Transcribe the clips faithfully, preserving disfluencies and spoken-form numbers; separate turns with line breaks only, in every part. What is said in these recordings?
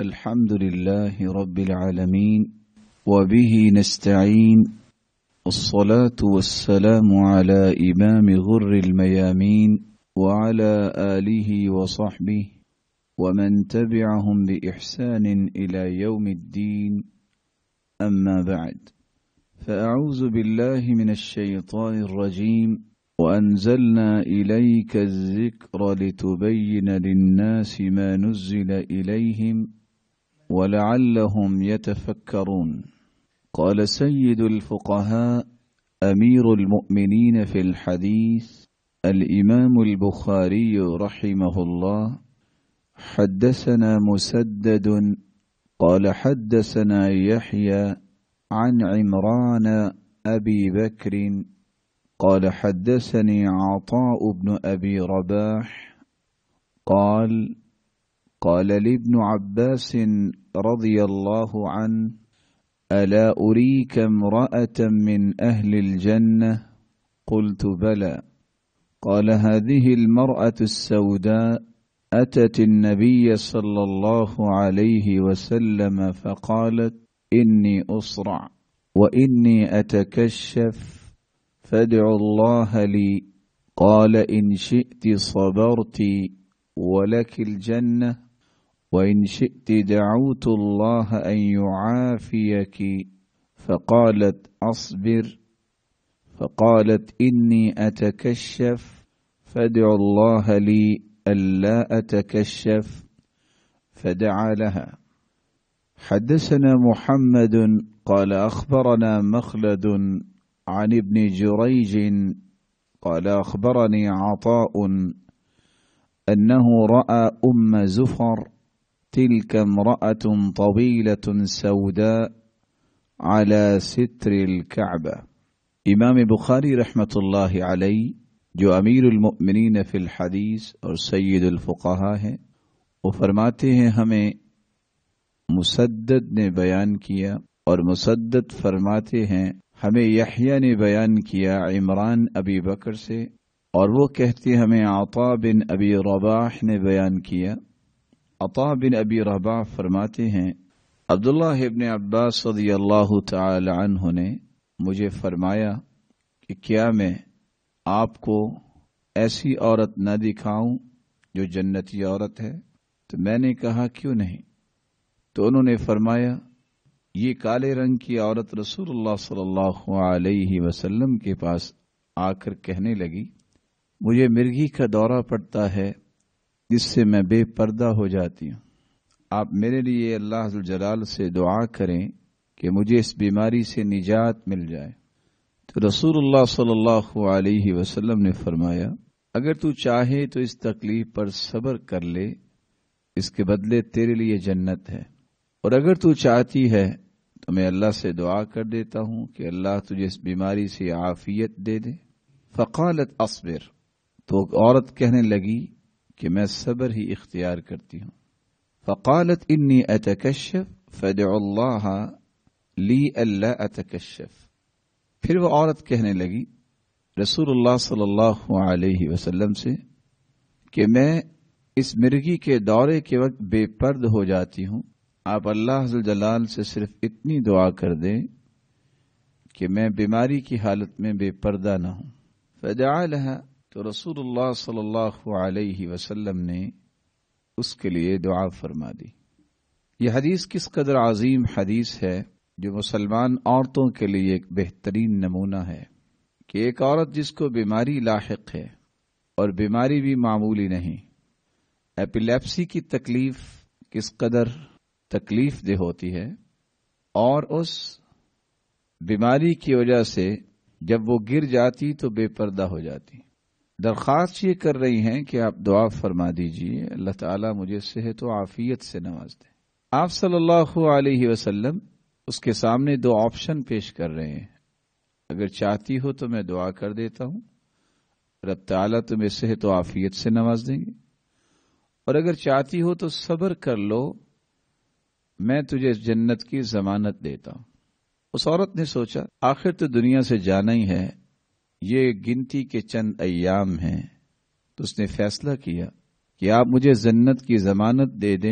الحمد لله رب العالمين وبه نستعين الصلاة والسلام على إمام غر الميامين وعلى آله وصحبه ومن تبعهم بإحسان إلى يوم الدين أما بعد فأعوذ بالله من الشيطان الرجيم وأنزلنا إليك الذكر لتبين للناس ما نزل إليهم ولعلهم يتفكرون. قال سيد الفقهاء أمير المؤمنين في الحديث الإمام البخاري رحمه الله: حدثنا مسدد قال حدثنا يحيى عن عمران أبي بكر قال حدثني عطاء بن أبي رباح قال قال لابن عباس رضي الله عنه: ألا أريك امرأة من أهل الجنة؟ قلت بلى. قال هذه المرأة السوداء أتت النبي صلى الله عليه وسلم فقالت: إني أصرع وإني أتكشف فادعوا الله لي. قال: إن شئت صبرت ولك الجنة وإن شئت دعوت الله أن يعافيك. فقالت: أصبر. فقالت: إني أتكشف فادعوا الله لي ألا أتكشف. فدعا لها. حدثنا محمد قال أخبرنا مخلد عن ابن جريج قال أخبرني عطاء أنه رأى أم زفر تلك امرأة طويلة سوداء على ستر الكعبة. امام بخاری رحمۃ اللہ علیہ جو امیر المؤمنین فی الحدیث اور سید الفقہاء ہیں، وہ فرماتے ہیں ہمیں مسدد نے بیان کیا، اور مسدد فرماتے ہیں ہمیں یحییٰ نے بیان کیا عمران ابی بکر سے، اور وہ کہتے ہمیں عطاء بن ابی رباح نے بیان کیا۔ عطاء بن ابی رباح فرماتے ہیں عبداللہ ابن عباس رضی اللہ تعالی عنہ نے مجھے فرمایا کہ کیا میں آپ کو ایسی عورت نہ دکھاؤں جو جنتی عورت ہے؟ تو میں نے کہا کیوں نہیں؟ تو انہوں نے فرمایا یہ کالے رنگ کی عورت رسول اللہ صلی اللہ علیہ وسلم کے پاس آ کر کہنے لگی مجھے مرگی کا دورہ پڑتا ہے جس سے میں بے پردہ ہو جاتی ہوں، آپ میرے لیے اللہ ذوالجلال سے دعا کریں کہ مجھے اس بیماری سے نجات مل جائے۔ تو رسول اللہ صلی اللہ علیہ وسلم نے فرمایا اگر تو چاہے تو اس تکلیف پر صبر کر لے، اس کے بدلے تیرے لیے جنت ہے، اور اگر تو چاہتی ہے تو میں اللہ سے دعا کر دیتا ہوں کہ اللہ تجھے اس بیماری سے عافیت دے دے۔ فقالت اصبر، تو عورت کہنے لگی کہ میں صبر ہی اختیار کرتی ہوں۔ فقالت انی اتکشف فادعوا اللہ لی الا اتکشف۔ پھر وہ عورت کہنے لگی رسول اللہ صلی اللہ علیہ وسلم سے کہ میں اس مرگی کے دورے کے وقت بے پرد ہو جاتی ہوں، آپ اللہ ذوالجلال سے صرف اتنی دعا کر دیں کہ میں بیماری کی حالت میں بے پردہ نہ ہوں۔ فدعا لها، تو رسول اللہ صلی اللہ علیہ وسلم نے اس کے لیے دعا فرما دی۔ یہ حدیث کس قدر عظیم حدیث ہے جو مسلمان عورتوں کے لیے ایک بہترین نمونہ ہے کہ ایک عورت جس کو بیماری لاحق ہے، اور بیماری بھی معمولی نہیں، ایپیلیپسی کی تکلیف کس قدر تکلیف دہ ہوتی ہے، اور اس بیماری کی وجہ سے جب وہ گر جاتی تو بے پردہ ہو جاتی۔ درخواست یہ کر رہی ہیں کہ آپ دعا فرما دیجئے اللہ تعالیٰ مجھے صحت و عافیت سے نواز دے۔ آپ صلی اللہ علیہ وسلم اس کے سامنے دو آپشن پیش کر رہے ہیں، اگر چاہتی ہو تو میں دعا کر دیتا ہوں، رب تعالیٰ تمہیں صحت و عافیت سے نواز دیں گے، اور اگر چاہتی ہو تو صبر کر لو، میں تجھے جنت کی ضمانت دیتا ہوں۔ اس عورت نے سوچا آخر تو دنیا سے جانا ہی ہے، یہ گنتی کے چند ایام ہیں، تو اس نے فیصلہ کیا کہ آپ مجھے جنت کی ضمانت دے دیں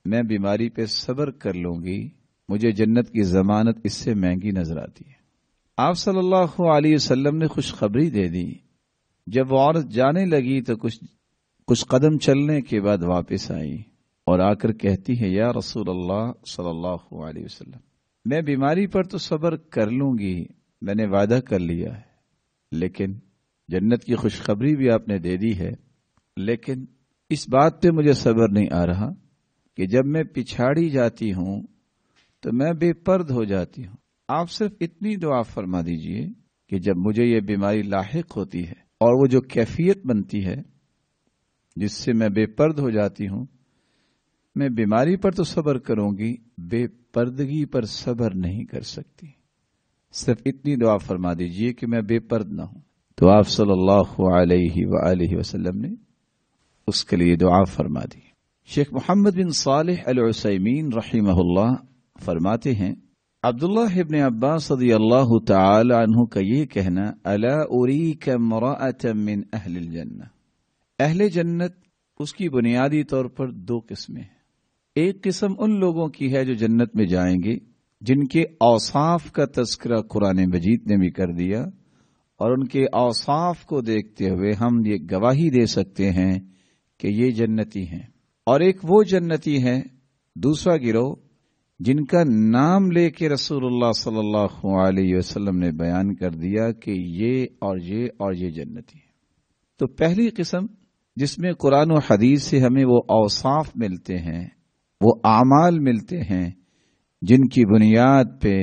میں بیماری پہ صبر کر لوں گی، مجھے جنت کی ضمانت اس سے مہنگی نظر آتی ہے۔ آپ صلی اللہ علیہ وسلم نے خوشخبری دے دی۔ جب وہ عورت جانے لگی تو کچھ کچھ قدم چلنے کے بعد واپس آئی اور آ کر کہتی ہے، یا رسول اللہ صلی اللہ علیہ وسلم، میں بیماری پر تو صبر کر لوں گی، میں نے وعدہ کر لیا ہے، لیکن جنت کی خوشخبری بھی آپ نے دے دی ہے، لیکن اس بات پہ مجھے صبر نہیں آ رہا کہ جب میں پچھاڑی جاتی ہوں تو میں بے پرد ہو جاتی ہوں۔ آپ صرف اتنی دعا فرما دیجئے کہ جب مجھے یہ بیماری لاحق ہوتی ہے اور وہ جو کیفیت بنتی ہے جس سے میں بے پرد ہو جاتی ہوں، میں بیماری پر تو صبر کروں گی، بے پردگی پر صبر نہیں کر سکتی۔ صرف اتنی دعا فرما دیجئے کہ میں بے پرد نہ ہوں۔ تو آپ صلی اللہ علیہ وآلہ وسلم نے اس کے لیے دعا فرما دی۔ شیخ محمد بن صالح العثیمین رحمہ اللہ فرماتے ہیں، عبداللہ ابن عباس رضی اللہ تعالی عنہ کا یہ کہنا، الا اریک امرأۃ من اہل الجنہ، اہل جنت اس کی بنیادی طور پر دو قسمیں ہیں۔ ایک قسم ان لوگوں کی ہے جو جنت میں جائیں گے جن کے اوصاف کا تذکرہ قرآن مجید نے بھی کر دیا، اور ان کے اوصاف کو دیکھتے ہوئے ہم یہ گواہی دے سکتے ہیں کہ یہ جنتی ہیں۔ اور ایک وہ جنتی ہیں، دوسرا گروہ، جن کا نام لے کے رسول اللہ صلی اللہ علیہ وسلم نے بیان کر دیا کہ یہ اور یہ اور یہ جنتی ہیں۔ تو پہلی قسم جس میں قرآن و حدیث سے ہمیں وہ اوصاف ملتے ہیں، وہ اعمال ملتے ہیں جن کی بنیاد پہ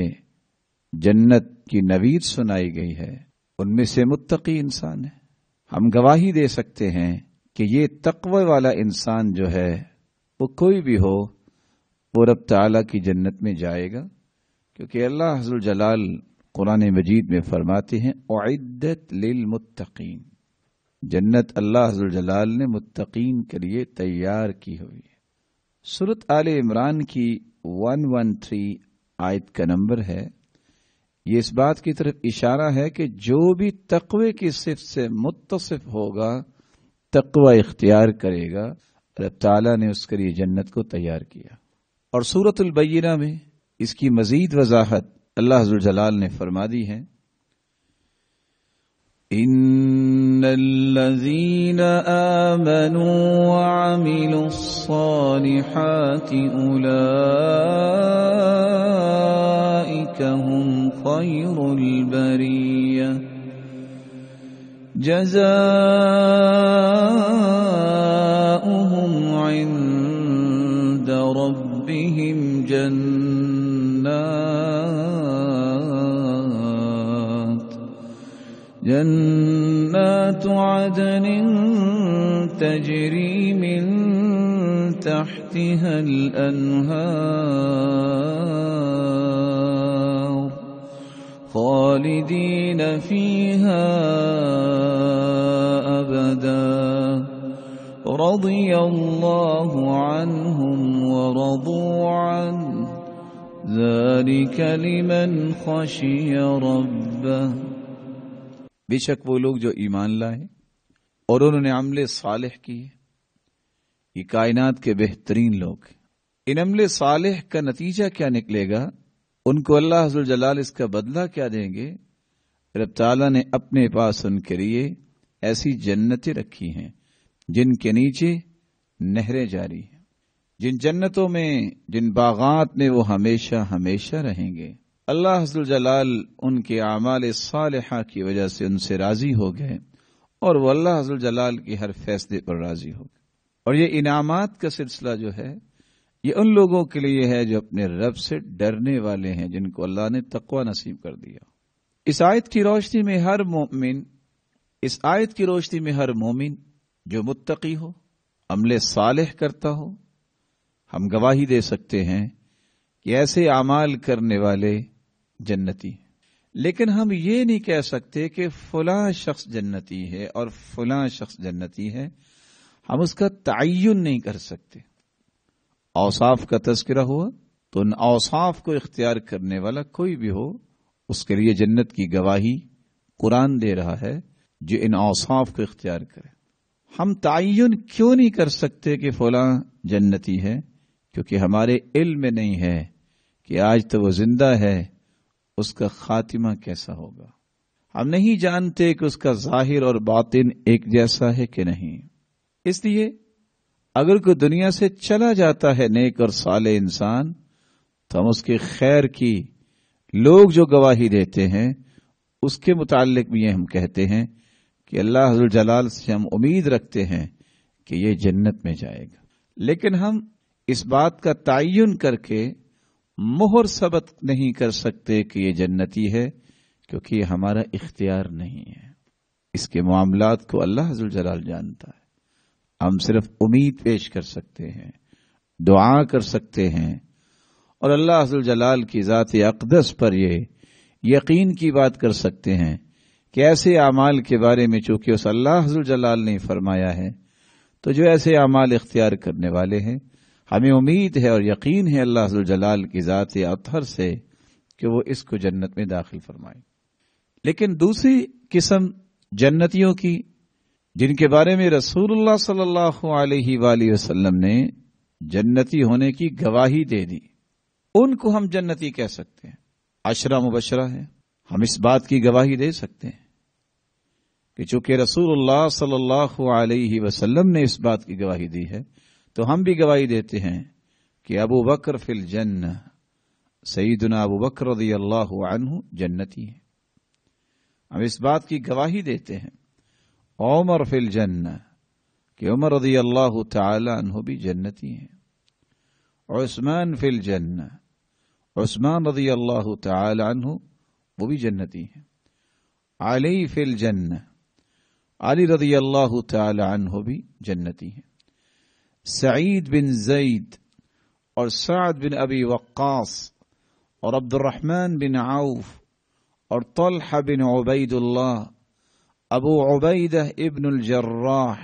جنت کی نوید سنائی گئی ہے، ان میں سے متقی انسان ہے۔ ہم گواہی دے سکتے ہیں کہ یہ تقوی والا انسان جو ہے وہ کوئی بھی ہو، وہ رب تعالیٰ کی جنت میں جائے گا، کیونکہ اللہ عز و جلال قرآن مجید میں فرماتے ہیں اعدت للمتقین، جنت اللہ عز و جلال نے متقین کے لیے تیار کی ہوئی ہے۔ سورۃ آل عمران کی ایک سو تیرہ آیت کا نمبر ہے، یہ اس بات کی طرف اشارہ ہے کہ جو بھی تقوی کی صفت سے متصف ہوگا، تقوی اختیار کرے گا، رب تعالیٰ نے اس کے لیے جنت کو تیار کیا۔ اور سورۃ البینہ میں اس کی مزید وضاحت اللہ عز و جلال نے فرما دی ہے، ان الذین آمنوا وعملوا الصالحات اولئک هم خیر البریہ جزاؤهم عند ربهم جنات جنات عدن تجری من تحتها الأنهار خالدین فیہا ابدا رضی اللہ عنہم ورضوا عنہ ذلک لمن خشی ربہ۔ بے شک وہ لوگ جو ایمان لائے اور انہوں نے عمل صالح کیے، یہ کائنات کے بہترین لوگ ہیں۔ ان عمل صالح کا نتیجہ کیا نکلے گا؟ ان کو اللہ عز و جلال اس کا بدلہ کیا دیں گے؟ رب تعالیٰ نے اپنے پاس ان کے لیے ایسی جنتیں رکھی ہیں جن کے نیچے نہریں جاری ہیں، جن جنتوں میں، جن باغات میں وہ ہمیشہ ہمیشہ رہیں گے۔ اللہ عز و جلال ان کے اعمال صالحہ کی وجہ سے ان سے راضی ہو گئے، اور وہ اللہ عز و جلال کے ہر فیصلے پر راضی ہو گئے۔ اور یہ انعامات کا سلسلہ جو ہے، یہ ان لوگوں کے لیے ہے جو اپنے رب سے ڈرنے والے ہیں، جن کو اللہ نے تقوی نصیب کر دیا۔ اس آیت کی روشنی میں ہر مومن اس آیت کی روشنی میں ہر مومن جو متقی ہو، عمل صالح کرتا ہو، ہم گواہی دے سکتے ہیں کہ ایسے اعمال کرنے والے جنتی ہیں۔ لیکن ہم یہ نہیں کہہ سکتے کہ فلاں شخص جنتی ہے اور فلاں شخص جنتی ہے، ہم اس کا تعین نہیں کر سکتے۔ اوصاف کا تذکرہ ہوا تو ان اوصاف کو اختیار کرنے والا کوئی بھی ہو، اس کے لیے جنت کی گواہی قرآن دے رہا ہے جو ان اوصاف کو اختیار کرے۔ ہم تعین کیوں نہیں کر سکتے کہ فلاں جنتی ہے؟ کیونکہ ہمارے علم میں نہیں ہے کہ آج تو وہ زندہ ہے، اس کا خاتمہ کیسا ہوگا۔ ہم نہیں جانتے کہ اس کا ظاہر اور باطن ایک جیسا ہے کہ نہیں۔ اس لیے اگر کوئی دنیا سے چلا جاتا ہے نیک اور صالح انسان، تو ہم اس کے خیر کی لوگ جو گواہی دیتے ہیں اس کے متعلق بھی یہ ہم کہتے ہیں کہ اللہ عز و جلال سے ہم امید رکھتے ہیں کہ یہ جنت میں جائے گا، لیکن ہم اس بات کا تعین کر کے مہر ثبت نہیں کر سکتے کہ یہ جنتی ہے، کیونکہ یہ ہمارا اختیار نہیں ہے۔ اس کے معاملات کو اللہ عز و جلال جانتا ہے۔ ہم صرف امید پیش کر سکتے ہیں، دعا کر سکتے ہیں، اور اللہ عز و جلال کی ذات اقدس پر یہ یقین کی بات کر سکتے ہیں کہ ایسے اعمال کے بارے میں چونکہ اس اللہ عز و جلال نے فرمایا ہے، تو جو ایسے اعمال اختیار کرنے والے ہیں ہمیں امید ہے اور یقین ہے اللہ عز و جلال کی ذات اطہر سے کہ وہ اس کو جنت میں داخل فرمائے۔ لیکن دوسری قسم جنتیوں کی جن کے بارے میں رسول اللہ صلی اللہ علیہ وآلہ وسلم نے جنتی ہونے کی گواہی دے دی، ان کو ہم جنتی کہہ سکتے ہیں۔ عشرہ مبشرہ ہے، ہم اس بات کی گواہی دے سکتے ہیں کہ چونکہ رسول اللہ صلی اللہ علیہ وسلم نے اس بات کی گواہی دی ہے، تو ہم بھی گواہی دیتے ہیں کہ ابو بکر فی الجنہ، سیدنا ابو بکر رضی اللہ عنہ جنتی ہیں۔ ہم اس بات کی گواہی دیتے ہیں عمر فی الجنہ کہ عمر رضی اللہ تعالی عنہ بھی جنتی ہیں۔ عثمان فی الجنہ، عثمان رضی اللہ تعالی عنہ وہ بھی جنتی ہیں۔ علی فی الجنہ، علی رضی اللہ تعالی عنہ بھی جنتی ہیں۔ سعید بن زید اور سعد بن ابی وقاص اور عبد الرحمن بن عوف اور طلحہ بن عبید اللہ، ابو عبیدہ ابن الجراح،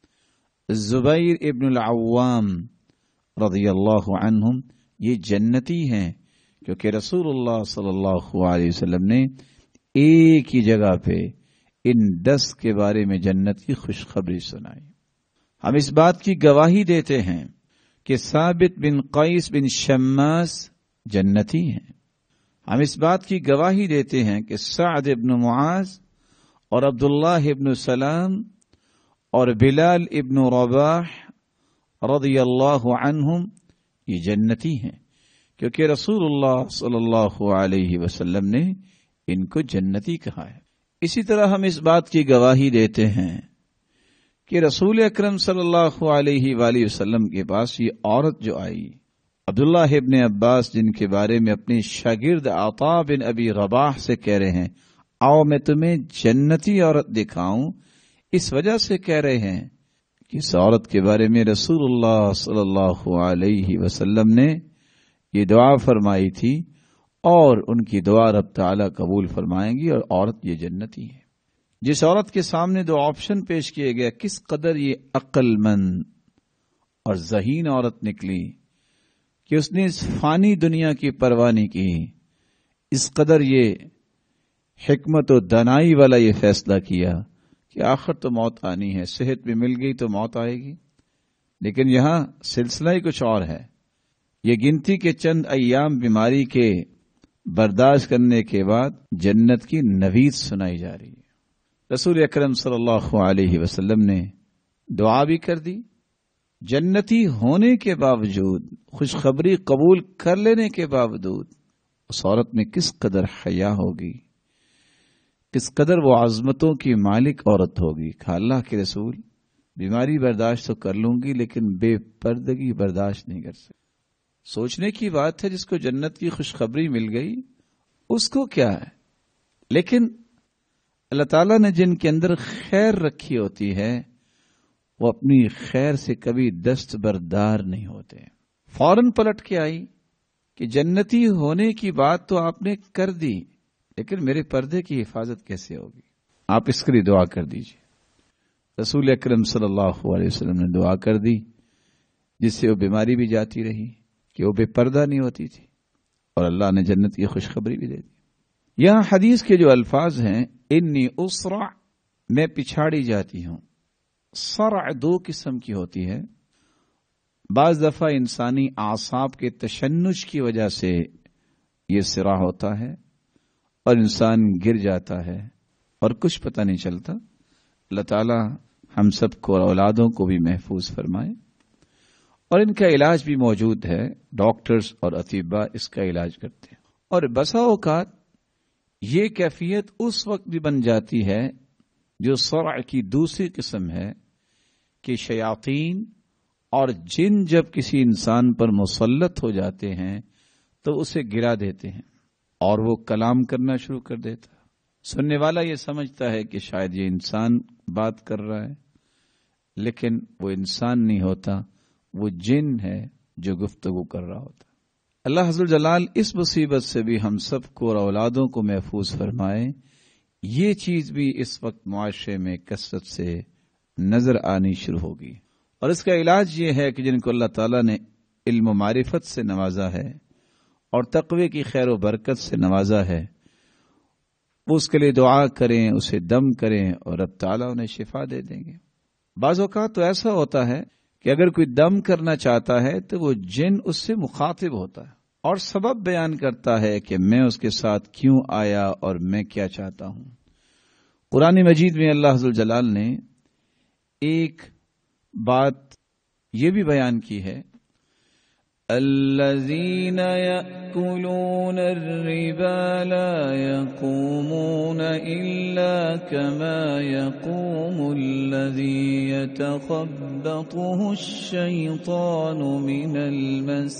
زبیر ابن العوام رضی اللہ عنہم یہ جنتی ہیں، کیونکہ رسول اللہ صلی اللہ علیہ وسلم نے ایک ہی جگہ پہ ان دس کے بارے میں جنت کی خوشخبری سنائی۔ ہم اس بات کی گواہی دیتے ہیں کہ ثابت بن قیس بن شماس جنتی ہیں۔ ہم اس بات کی گواہی دیتے ہیں کہ سعد ابن معاذ اور عبداللہ ابن سلام اور بلال ابن رباح رضی اللہ عنہم یہ جنتی ہیں، کیونکہ رسول اللہ صلی اللہ علیہ وسلم نے ان کو جنتی کہا ہے۔ اسی طرح ہم اس بات کی گواہی دیتے ہیں کہ رسول اکرم صلی اللہ علیہ وآلہ وسلم کے پاس یہ عورت جو آئی، عبداللہ ابن عباس جن کے بارے میں اپنی شاگرد عطا بن ابی رباح سے کہہ رہے ہیں آؤ میں تمہیں جنتی عورت دکھاؤں، اس وجہ سے کہہ رہے ہیں کہ اس عورت کے بارے میں رسول اللہ صلی اللہ علیہ وسلم نے یہ دعا فرمائی تھی، اور ان کی دعا رب تعالیٰ قبول فرمائیں گی، اور عورت یہ جنتی ہے۔ جس عورت کے سامنے دو آپشن پیش کیے گئے، کس قدر یہ عقل مند اور ذہین عورت نکلی کہ اس نے اس فانی دنیا کی پرواہ نہیں کی، اس قدر یہ حکمت و دانائی والا یہ فیصلہ کیا کہ آخر تو موت آنی ہے، صحت بھی مل گئی تو موت آئے گی۔ لیکن یہاں سلسلہ ہی کچھ اور ہے۔ یہ گنتی کے چند ایام بیماری کے برداشت کرنے کے بعد جنت کی نوید سنائی جا رہی ہے۔ رسول اکرم صلی اللہ علیہ وسلم نے دعا بھی کر دی، جنتی ہونے کے باوجود، خوشخبری قبول کر لینے کے باوجود اس عورت میں کس قدر حیا ہوگی، کس قدر وہ عظمتوں کی مالک عورت ہوگی۔ کہ اللہ کے رسول بیماری برداشت تو کر لوں گی لیکن بے پردگی برداشت نہیں کر سکتی۔ سوچنے کی بات ہے، جس کو جنت کی خوشخبری مل گئی اس کو کیا ہے، لیکن اللہ تعالیٰ نے جن کے اندر خیر رکھی ہوتی ہے وہ اپنی خیر سے کبھی دستبردار نہیں ہوتے۔ فوراً پلٹ کے آئی کہ جنتی ہونے کی بات تو آپ نے کر دی، لیکن میرے پردے کی حفاظت کیسے ہوگی؟ آپ اس کے لیے دعا کر دیجیے۔ رسول اکرم صلی اللہ علیہ وسلم نے دعا کر دی، جس سے وہ بیماری بھی جاتی رہی کہ وہ بے پردہ نہیں ہوتی تھی، اور اللہ نے جنت کی خوشخبری بھی دے دی۔ یہاں حدیث کے جو الفاظ ہیں، انی اسرع، میں پچھاڑی جاتی ہوں۔ صرع دو قسم کی ہوتی ہے، بعض دفعہ انسانی اعصاب کے تشنج کی وجہ سے یہ صراع ہوتا ہے اور انسان گر جاتا ہے اور کچھ پتہ نہیں چلتا۔ اللہ تعالی ہم سب کو اور اولادوں کو بھی محفوظ فرمائے، اور ان کا علاج بھی موجود ہے، ڈاکٹرز اور اطباء اس کا علاج کرتے ہیں۔ اور بسا اوقات یہ کیفیت اس وقت بھی بن جاتی ہے جو صرع کی دوسری قسم ہے کہ شیاطین اور جن جب کسی انسان پر مسلط ہو جاتے ہیں تو اسے گرا دیتے ہیں اور وہ کلام کرنا شروع کر دیتا ہے۔ سننے والا یہ سمجھتا ہے کہ شاید یہ انسان بات کر رہا ہے، لیکن وہ انسان نہیں ہوتا، وہ جن ہے جو گفتگو کر رہا ہوتا۔ اللہ عز و جلال اس مصیبت سے بھی ہم سب کو اور اولادوں کو محفوظ فرمائے۔ یہ چیز بھی اس وقت معاشرے میں کثرت سے نظر آنی شروع ہوگی، اور اس کا علاج یہ ہے کہ جن کو اللہ تعالیٰ نے علم و معرفت سے نوازا ہے اور تقوی کی خیر و برکت سے نوازا ہے، وہ اس کے لیے دعا کریں، اسے دم کریں، اور رب تعالیٰ انہیں شفا دے دیں گے۔ بعض اوقات تو ایسا ہوتا ہے کہ اگر کوئی دم کرنا چاہتا ہے تو وہ جن اس سے مخاطب ہوتا ہے اور سبب بیان کرتا ہے کہ میں اس کے ساتھ کیوں آیا اور میں کیا چاہتا ہوں۔ قرآن مجید میں اللہ عز و جلال نے ایک بات یہ بھی بیان کی ہے، الذین یأکلون الربا لا یقومون الا کما یقوم الذی یتخبطه الشیطان من المس۔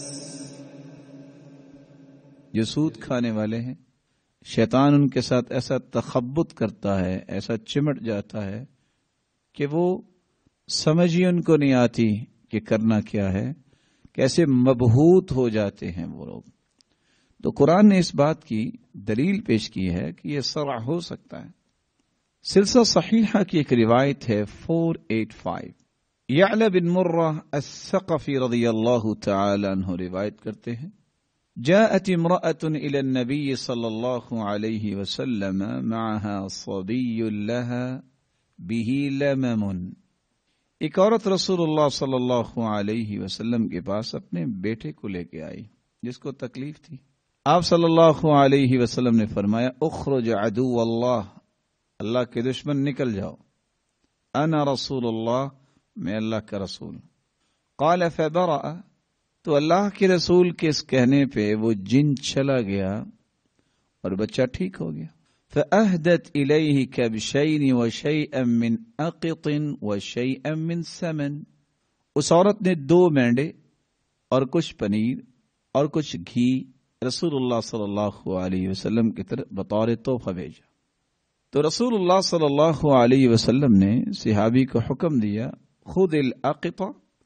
جو سود کھانے والے ہیں، شیطان ان کے ساتھ ایسا تخبط کرتا ہے، ایسا چمٹ جاتا ہے کہ وہ سمجھ ہی ان کو نہیں آتی کہ کرنا کیا ہے، کیسے مبہوت ہو جاتے ہیں وہ لوگ۔ تو قرآن نے اس بات کی دلیل پیش کی ہے کہ یہ صرع ہو سکتا ہے۔ سلسلہ صحیحہ کی ایک روایت ہے چار سو پچاسی، یعلا بن مرہ الثقفی رضی اللہ تعالی عنہ روایت کرتے ہیں، جاءت امرأة إلى النبي صلى الله عليه وسلم معها صبي لها به لمم۔ ایک عورت رسول اللہ صلی اللہ علیہ وسلم کے پاس اپنے بیٹے کو لے کے آئی جس کو تکلیف تھی۔ آپ صلی اللہ علیہ وسلم نے فرمایا، اخرج عدو اللہ، اللہ کے دشمن نکل جاؤ، انا رسول اللہ، میں اللہ کا رسول۔ قال فبرأ، تو اللہ کے رسول کے اس کہنے پہ وہ جن چلا گیا اور بچہ ٹھیک ہو گیا۔ فأهدت إليه كبشين وشيئا من أقط وشيئا من سمن، اس عورت نے دو مینڈے اور کچھ پنیر اور کچھ گھی رسول اللہ صلی اللہ علیہ وسلم کی طرف بطور تحفہ بھیجا۔ تو رسول اللہ صلی اللہ علیہ وسلم نے صحابی کو حکم دیا، خذ الأقط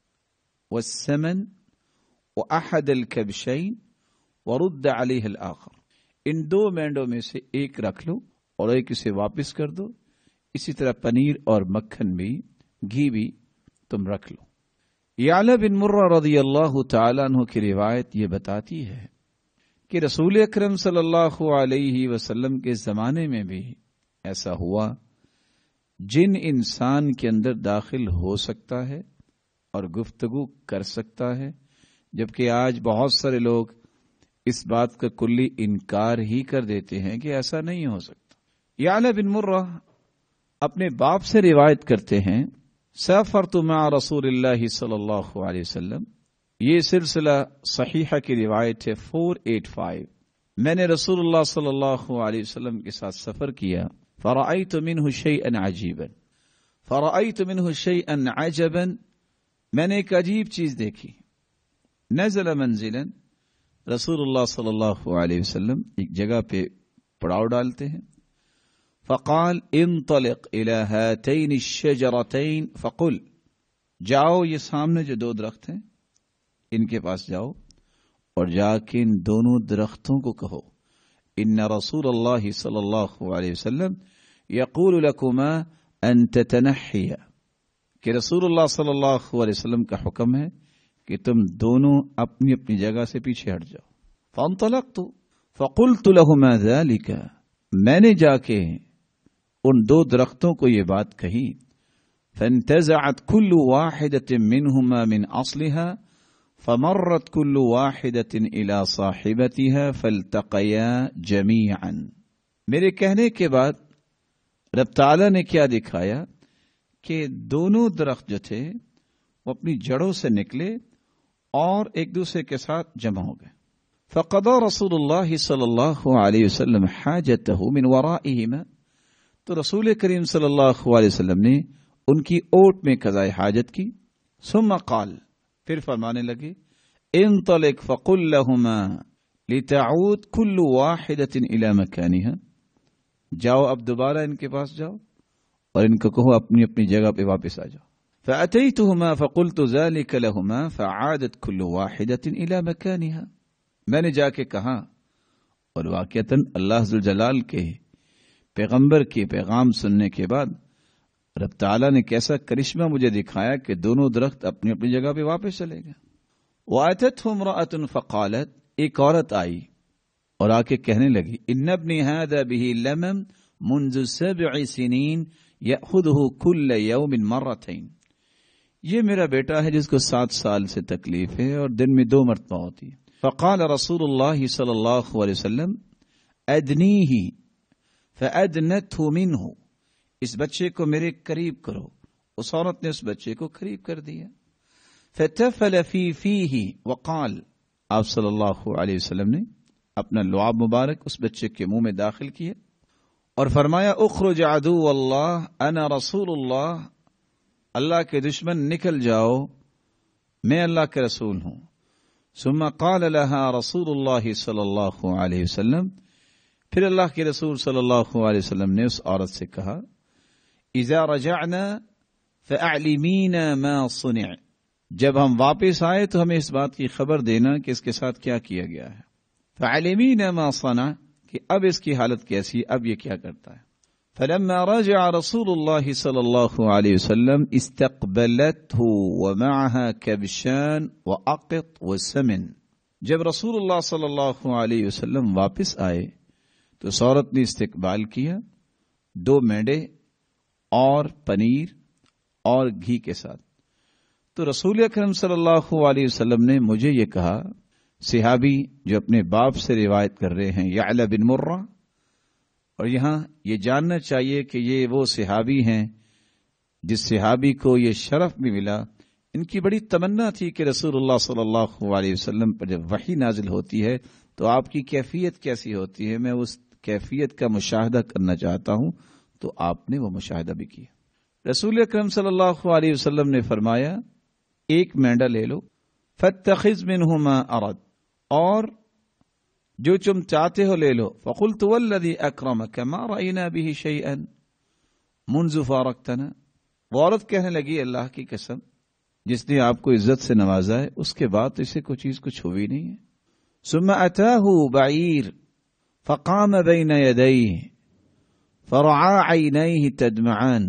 والسمن وأحد الكبشين ورد عليه الآخر، ان دو مینڈوں میں سے ایک رکھ لو اور ایک اسے واپس کر دو، اسی طرح پنیر اور مکھن بھی، گھی بھی تم رکھ لو۔ یعلا بن مرہ رضی اللہ تعالیٰ عنہ کی روایت یہ بتاتی ہے کہ رسول اکرم صلی اللہ علیہ وسلم کے زمانے میں بھی ایسا ہوا، جن انسان کے اندر داخل ہو سکتا ہے اور گفتگو کر سکتا ہے، جبکہ آج بہت سارے لوگ اس بات کا کلی انکار ہی کر دیتے ہیں کہ ایسا نہیں ہو سکتا۔ یعلا بن مرہ اپنے باپ سے روایت کرتے ہیں، سافرت مع رسول اللہ صلی اللہ علیہ وسلم، یہ سلسلہ صحیحہ کی روایت ہے چار سو پچاسی، میں نے رسول اللہ صلی اللہ علیہ وسلم کے ساتھ سفر کیا، فرأیت منہ شیئا عجیبا، فرأیت منہ شیئا عجبا، میں نے ایک عجیب چیز دیکھی۔ نزل منزلا، رسول اللہ صلی اللہ علیہ وسلم ایک جگہ پہ پڑاؤ ڈالتے ہیں، فقال انطلق الى هاتين الشجرتين فقل، جاؤ یہ سامنے جو دو درخت ہیں ان کے پاس جاؤ اور جا کے ان دونوں درختوں کو کہو، ان رسول اللہ صلی اللہ علیہ وسلم یقول لکما ان تتنحیا، کہ رسول اللہ صلی اللہ علیہ وسلم کا حکم ہے کہ تم دونوں اپنی اپنی جگہ سے پیچھے ہٹ جاؤ۔ فانطلقت فقلت لهما ذلك، میں نے جا کے ان دو درختوں کو یہ بات کہی، فانتزعت كل واحدة منهما من اصلها فمرت كل واحدة إلى صاحبتها فالتقيا جميعا. میرے کہنے کے بعد رب تعالیٰ نے کیا دکھایا کہ دونوں درخت جو تھے وہ اپنی جڑوں سے نکلے اور ایک دوسرے کے ساتھ جمع ہو گئے. فقضى رسول اللہ صلی اللہ علیہ وسلم حاجته من ورائهما. تو رسول کریم صلی اللہ علیہ وسلم نے ان کی اوٹ میں قضاء حاجت کی. ثم قال، پھر فرمانے لگے، انطلق فقل لهما لتعود كل واحدة الى مكانها. جاؤ اب دوبارہ ان کے پاس جاؤ اور ان کو کہو اپنی اپنی جگہ پہ واپس آ جاؤ. فأتيتهما فقلت ذلك لهما فعادت كل واحدة الى مكانها. میں نے جا کے کہا اور واقعتاً اللہ ذوالجلال کے پیغمبر کے پیغام سننے کے بعد رب تعالیٰ نے کیسا کرشمہ مجھے دکھایا کہ دونوں درخت اپنی اپنی جگہ پہ واپس چلے گئے. وَأَتَتْهُ امْرَأَةٌ فَقَالَتْ، ایک عورت آئی اور آ کے کہنے لگی، إِنَّ ابْنِي هَذَا بِهِ لَمَمْ مُنْذُ سَبْعِ سِنِينَ يَأْخُذُهُ كُلَّ يَوْمٍ مَرَّتَيْن. یہ میرا بیٹا ہے جس کو سات سال سے تکلیف ہے اور دن میں دو مرتبہ ہوتی ہے. فقال رسول اللہ صلی اللہ علیہ وسلم ادنیہ فأدنته منه. اس بچے کو میرے قریب کرو. اس عورت نے اس بچے کو قریب کر دیا. فتفل فی فیہ وقال، آپ صلی اللہ علیہ وسلم نے اپنا لعاب مبارک اس بچے کے منہ میں داخل کیا اور فرمایا، اخرج عدو اللہ انا رسول اللہ. اللہ کے دشمن نکل جاؤ، میں اللہ کے رسول ہوں. ثم قال لها رسول اللہ صلی اللہ علیہ وسلم، پھر اللہ کے رسول صلی اللہ علیہ وسلم نے اس عورت سے کہا، اذا رجعنا فاعلمينا ما صنع. جب ہم واپس آئے تو ہمیں اس بات کی خبر دینا کہ اس کے ساتھ کیا کیا گیا ہے. فاعلمينا ما صنع، کہ اب اس کی حالت کیسی، اب یہ کیا کرتا ہے. فلما رجع رسول اللہ صلی اللہ علیہ وسلم استقبلته ومعها كبشان وعقط وسمن. جب رسول اللہ صلی اللہ علیہ وسلم واپس آئے تو اس عورت نے استقبال کیا دو مینڈے اور پنیر اور گھی کے ساتھ. تو رسول اکرم صلی اللہ علیہ وسلم نے مجھے یہ کہا، صحابی جو اپنے باپ سے روایت کر رہے ہیں یعلا بن مرہ، اور یہاں یہ جاننا چاہیے کہ یہ وہ صحابی ہیں جس صحابی کو یہ شرف بھی ملا. ان کی بڑی تمنا تھی کہ رسول اللہ صلی اللہ علیہ وسلم پر جب وحی نازل ہوتی ہے تو آپ کی کیفیت کیسی ہوتی ہے، میں اس کیفیت کا مشاہدہ کرنا چاہتا ہوں. تو آپ نے وہ مشاہدہ بھی کیا. رسول اکرم صلی اللہ علیہ وسلم نے فرمایا، ایک مینڈا لے لو، فاتخذ منہ ما ارد، اور جو تم چاہتے ہو لے لو. فقلت والذی اکرمک ما رأینا به شیئا منذ فارقتنا. وہ عورت کہنے لگی، اللہ کی قسم جس نے آپ کو عزت سے نوازا ہے اس کے بعد اسے کوئی چیز کچھ ہوئی نہیں ہے. ثم اتاہ بعیر فقام بین یدیہ فرعا عینیہ تدمعان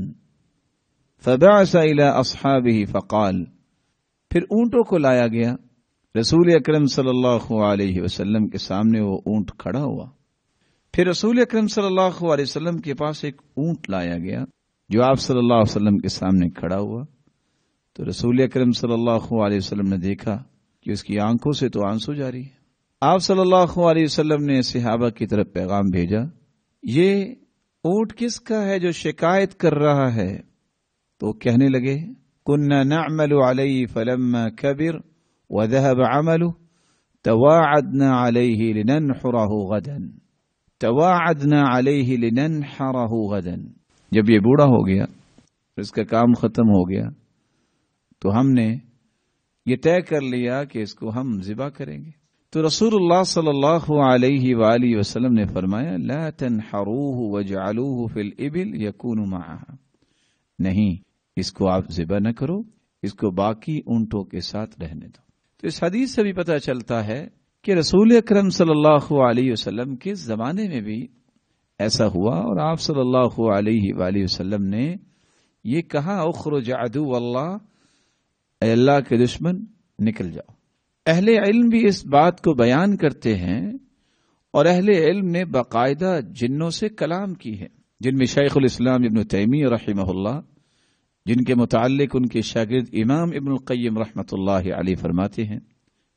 فبعث الى اصحابہ فقال. پھر اونٹوں کو لایا گیا. رسول اکرم صلی اللہ علیہ وسلم کے سامنے وہ اونٹ کھڑا ہوا. پھر رسول اکرم صلی اللہ علیہ وسلم کے پاس ایک اونٹ لایا گیا جو آپ صلی اللہ علیہ وسلم کے سامنے کھڑا ہوا. تو رسول اکرم صلی اللہ علیہ وسلم نے دیکھا کہ اس کی آنکھوں سے تو آنسو جاری ہے. آپ صلی اللہ علیہ وسلم نے صحابہ کی طرف پیغام بھیجا، یہ اونٹ کس کا ہے جو شکایت کر رہا ہے؟ تو کہنے لگے، کننا نعمل علیہ فلما کبر وذهب عمله تواعدنا علیہ لننحرہ غدا تواعدنا علیہ لننحرہ غدا. جب یہ بوڑھا ہو گیا، اس کا کام ختم ہو گیا، تو ہم نے یہ طے کر لیا کہ اس کو ہم ذبح کریں گے. تو رسول اللہ صلی اللہ علیہ وآلہ وسلم نے فرمایا، لا تنحروہ وجعلوہ فی الابل یکون معہا. نہیں، اس کو آپ ذبح نہ کرو، اس کو باقی اونٹوں کے ساتھ رہنے دو. تو اس حدیث سے بھی پتہ چلتا ہے کہ رسول اکرم صلی اللہ علیہ وسلم کے زمانے میں بھی ایسا ہوا، اور آپ صلی اللہ علیہ وآلہ وسلم نے یہ کہا، اخرج عدو اللہ، اے اللہ کے دشمن نکل جاؤ. اہل علم بھی اس بات کو بیان کرتے ہیں، اور اہل علم نے باقاعدہ جنوں سے کلام کی ہے، جن میں شیخ الاسلام ابن تیمیہ رحمہ اللہ، جن کے متعلق ان کے شاگرد امام ابن القیم رحمۃ اللہ علیہ فرماتے ہیں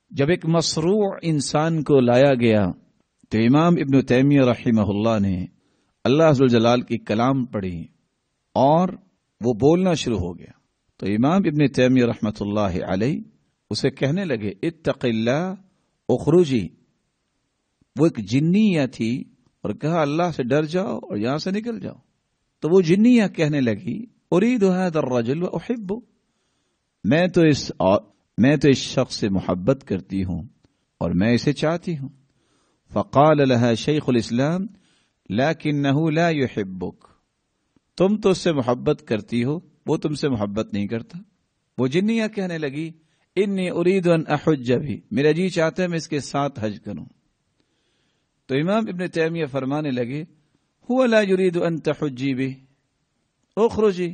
جب ایک مصروع انسان کو لایا گیا تو امام ابن تیمیہ رحمہ اللہ نے اللہ عز و جلال کی کلام پڑھی اور وہ بولنا شروع ہو گیا. تو امام ابن تیمیہ رحمۃ اللہ علیہ اسے کہنے لگے اتق اللہ اخرجی. وہ ایک جنیہ تھی اور کہا اللہ سے ڈر جاؤ اور یہاں سے نکل جاؤ. تو وہ جنیہ کہنے لگی اريد هذا الرجل واحبه، میں تو اس میں تو اس شخص سے محبت کرتی ہوں اور میں اسے چاہتی ہوں. فقال لها شیخ الاسلام لكنه لا يحبك، تم تو اس سے محبت کرتی ہو، وہ تم سے محبت نہیں کرتا. وہ جنیہ کہنے لگی انی اريد ان احج بھی، میرا جی چاہتا ہے میں اس کے ساتھ حج کروں. تو امام ابن تیمیہ فرمانے لگے هو لا يريد ان تحجی بھی اخرجی،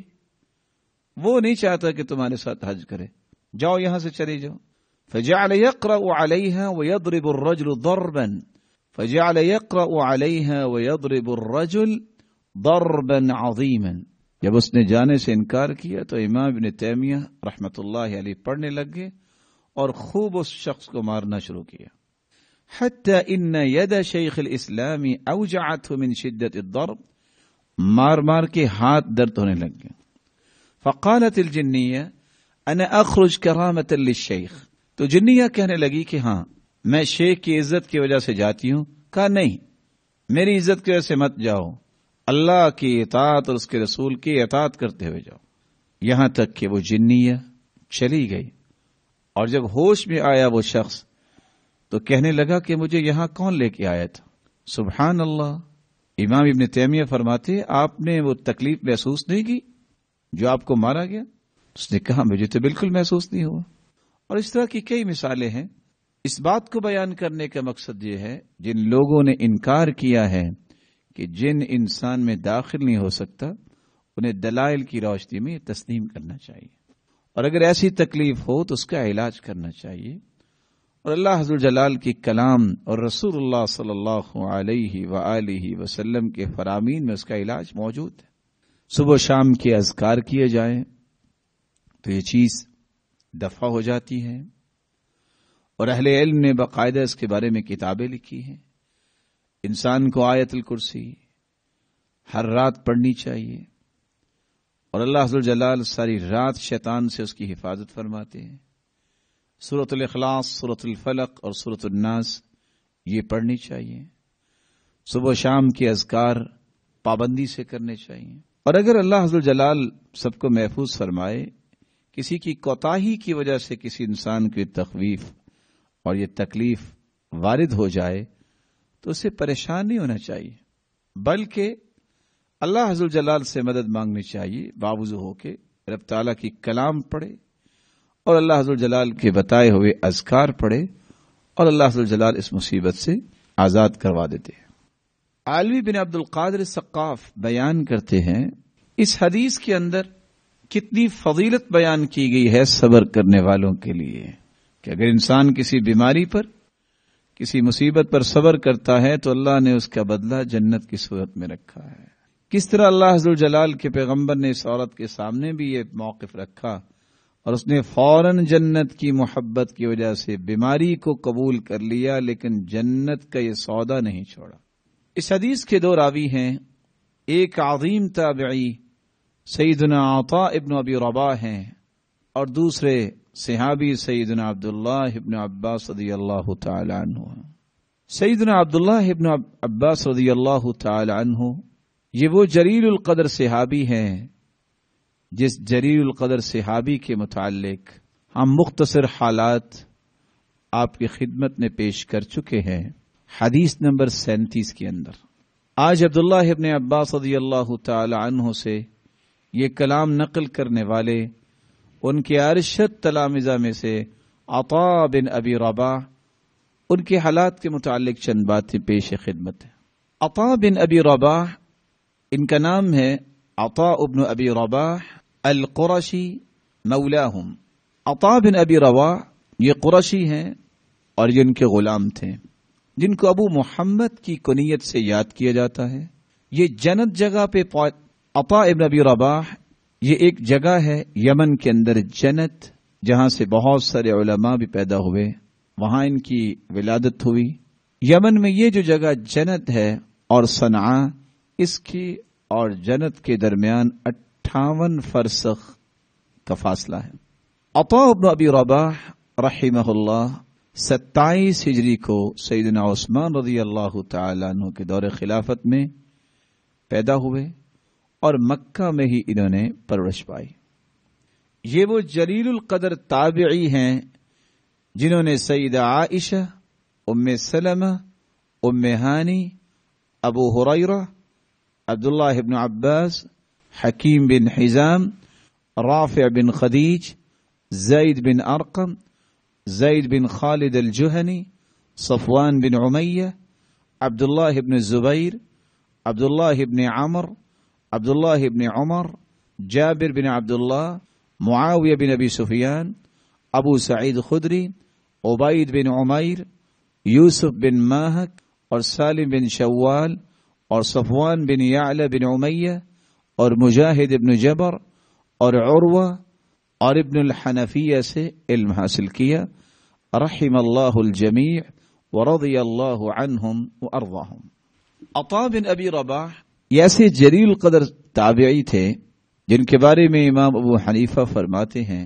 وہ نہیں چاہتا کہ تمہارے ساتھ حج کرے، جاؤ یہاں سے چلی جاؤ. فجعل يقرأ عليها ويضرب الرجل ضربا فجعل يقرأ عليها ويضرب الرجل ضربا عظيما. جب اس نے جانے سے انکار کیا تو امام ابن تیمیہ رحمت اللہ علیہ پڑھنے لگ گئے اور خوب اس شخص کو مارنا شروع کیا. حتى ان يد شیخ الاسلام اوجعته من شدة الضرب، مار مار کے ہاتھ درد ہونے لگ گئے. فقالت الجنیہ انا اخرج کرامۃ للشیخ، تو جنیہ کہنے لگی کہ ہاں میں شیخ کی عزت کی وجہ سے جاتی ہوں. کہا نہیں، میری عزت کی وجہ سے مت جاؤ، اللہ کی اطاعت اور اس کے رسول کی اطاعت کرتے ہوئے جاؤ. یہاں تک کہ وہ جنیہ چلی گئی اور جب ہوش میں آیا وہ شخص تو کہنے لگا کہ مجھے یہاں کون لے کے آیا تھا. سبحان اللہ. امام ابن تیمیہ فرماتے آپ نے وہ تکلیف محسوس نہیں کی جو آپ کو مارا گیا؟ اس نے کہا مجھے تو بالکل محسوس نہیں ہوا. اور اس طرح کی کئی مثالیں ہیں. اس بات کو بیان کرنے کا مقصد یہ ہے جن لوگوں نے انکار کیا ہے کہ جن انسان میں داخل نہیں ہو سکتا انہیں دلائل کی روشنی میں تسلیم کرنا چاہیے، اور اگر ایسی تکلیف ہو تو اس کا علاج کرنا چاہیے. اور اللہ عز و جلال کی کلام اور رسول اللہ صلی اللہ علیہ وآلہ وسلم کے فرامین میں اس کا علاج موجود ہے. صبح شام کے اذکار کیے جائیں تو یہ چیز دفع ہو جاتی ہے، اور اہل علم نے باقاعدہ اس کے بارے میں کتابیں لکھی ہیں. انسان کو آیت الکرسی ہر رات پڑھنی چاہیے، اور اللہ عز و جلال ساری رات شیطان سے اس کی حفاظت فرماتے ہیں. سورۃ الاخلاص، سورۃ الفلق اور سورۃ الناس یہ پڑھنی چاہیے. صبح شام کے اذکار پابندی سے کرنے چاہیے. اور اگر اللہ عز و جلال سب کو محفوظ فرمائے، کسی کی کوتاہی کی وجہ سے کسی انسان کی تخویف اور یہ تکلیف وارد ہو جائے تو اسے پریشان نہیں ہونا چاہیے، بلکہ اللہ عز و جلال سے مدد مانگنی چاہیے. باوضو ہو کے رب تعالیٰ کی کلام پڑھے اور اللہ عز و جلال کے بتائے ہوئے اذکار پڑھے، اور اللہ عز و جلال اس مصیبت سے آزاد کروا دیتے ہیں. عالوی بن عبد القادر سقاف بیان کرتے ہیں اس حدیث کے اندر کتنی فضیلت بیان کی گئی ہے صبر کرنے والوں کے لیے، کہ اگر انسان کسی بیماری پر، کسی مصیبت پر صبر کرتا ہے تو اللہ نے اس کا بدلہ جنت کی صورت میں رکھا ہے. کس طرح اللہ عز و جلال کے پیغمبر نے اس عورت کے سامنے بھی یہ موقف رکھا اور اس نے فوراً جنت کی محبت کی وجہ سے بیماری کو قبول کر لیا، لیکن جنت کا یہ سودا نہیں چھوڑا. اس حدیث کے دو راوی ہیں. ایک عظیم تابعی سیدنا عطاء ابن ابی رباح ہیں، اور دوسرے صحابی سیدنا عبداللہ ابن عباس رضی اللہ تعالی عنہ. سیدنا عبداللہ ابن عباس رضی اللہ تعالی عنہ یہ وہ جلیل القدر صحابی ہیں جس جلیل القدر صحابی کے متعلق ہم مختصر حالات آپ کی خدمت میں پیش کر چکے ہیں حدیث نمبر سینتیس کے اندر. آج عبداللہ ابن عباس رضی اللہ تعالی عنہ سے یہ کلام نقل کرنے والے ان کے ارشد تلامذہ میں سے عطاء بن ابی رباح، ان کے حالات کے متعلق چند باتیں پیش خدمت ہیں. عطاء بن ابی رباح ان کا نام ہے عطاء بن ابی رباح القرشی مولاہم. عطاء بن ابی رباح یہ قرشی ہیں اور یہ ان کے غلام تھے جن کو ابو محمد کی کنیت سے یاد کیا جاتا ہے. یہ جنت جگہ پہ عطاء بن ابی رباح یہ ایک جگہ ہے یمن کے اندر جنت، جہاں سے بہت سارے علماء بھی پیدا ہوئے. وہاں ان کی ولادت ہوئی۔ یمن میں یہ جو جگہ جنت ہے اور صنعا، اس کی اور جنت کے درمیان اٹھاون فرسخ کا فاصلہ ہے۔ عطاء بن ابی رباح رحمہ اللہ ستائیس ہجری کو سیدنا عثمان رضی اللہ تعالیٰ عنہ کے دور خلافت میں پیدا ہوئے اور مکہ میں ہی انہوں نے پرورش پائی۔ یہ وہ جلیل القدر تابعی ہیں جنہوں نے سیدہ عائشہ، ام سلمہ، ام ہانی، ابو ہریرہ، عبداللہ بن عباس، حکیم بن حزام، رافع بن خدیج، زید بن ارقم، زید بن خالد الجہنی، صفوان بن امیہ، عبداللہ بن زبیر، عبداللہ بن عمر، عبداللہ بن عمر، جابر بن عبداللہ، معاویہ بن ابی سفیان، ابو سعید خدری، عبید بن عمیر، یوسف بن ماہک اور سالم بن شوال اور صفوان بن یعلا بن امیہ اور مجاہد بن جبر اور عروہ اور ابن الحنفیہ سے علم حاصل کیا، رحم اللہ الجمیع ورضی اللہ عنہم وارضاہم۔ عطاء بن ابی رباح یہ ایسے جلیل قدر تابعی تھے جن کے بارے میں امام ابو حنیفہ فرماتے ہیں،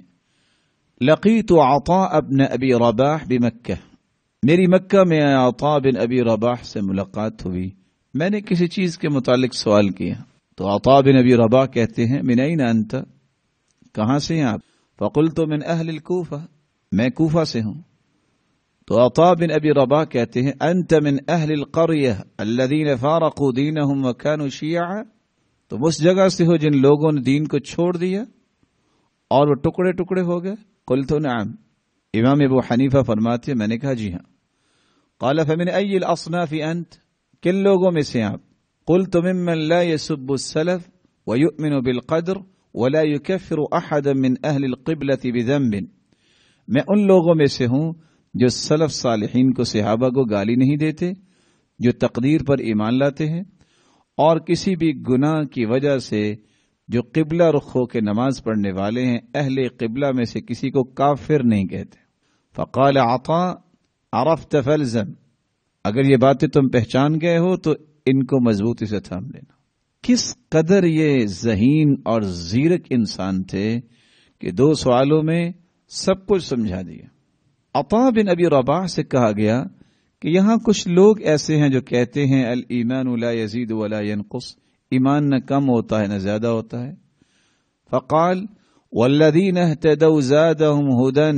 لقیت عطاء بن ابی رباح بمکہ، میری مکہ میں عطاء بن ابی رباح سے ملاقات ہوئی، میں نے کسی چیز کے متعلق سوال کیا تو عطاء بن ابی رباح کہتے ہیں، من این انت، کہاں سے ہیں آپ؟ فقلت من اہل الکوفہ، میں کوفہ سے ہوں۔ تو عطاء بن ابی رباح کہتے ہیں، انت من اہل القریہ الذین فارقوا دینہم وکانوا شیعا، تم اس جگہ سے ہو جن لوگوں نے دین کو چھوڑ دیا اور وہ ٹکڑے ٹکڑے ہو گئے؟ قلت نعم، امام ابو حنیفہ فرماتے ہیں میں نے کہا جی ہاں۔ قال فمن ای الاصناف انت، کن لوگوں میں سے آپ؟ قلت ممن لا يسب السلف ويؤمن بالقدر ولا يكفر احدا من اہل القبلة بذنب، میں ان لوگوں میں سے ہوں جو سلف صالحین کو، صحابہ کو گالی نہیں دیتے، جو تقدیر پر ایمان لاتے ہیں اور کسی بھی گناہ کی وجہ سے جو قبلہ رخ ہو کے نماز پڑھنے والے ہیں، اہل قبلہ میں سے کسی کو کافر نہیں کہتے۔ فقال عطاء عرفت فلزم، اگر یہ باتیں تم پہچان گئے ہو تو ان کو مضبوطی سے تھام لینا۔ کس قدر یہ ذہین اور زیرک انسان تھے کہ دو سوالوں میں سب کچھ سمجھا دیا۔ عطاء بن ابی رباح سے کہا گیا کہ یہاں کچھ لوگ ایسے ہیں جو کہتے ہیں الایمان لا یزید ولا ینقص، ایمان نہ کم ہوتا ہے نہ زیادہ ہوتا ہے۔ فقال والذین اہتدوا زادہم ہدی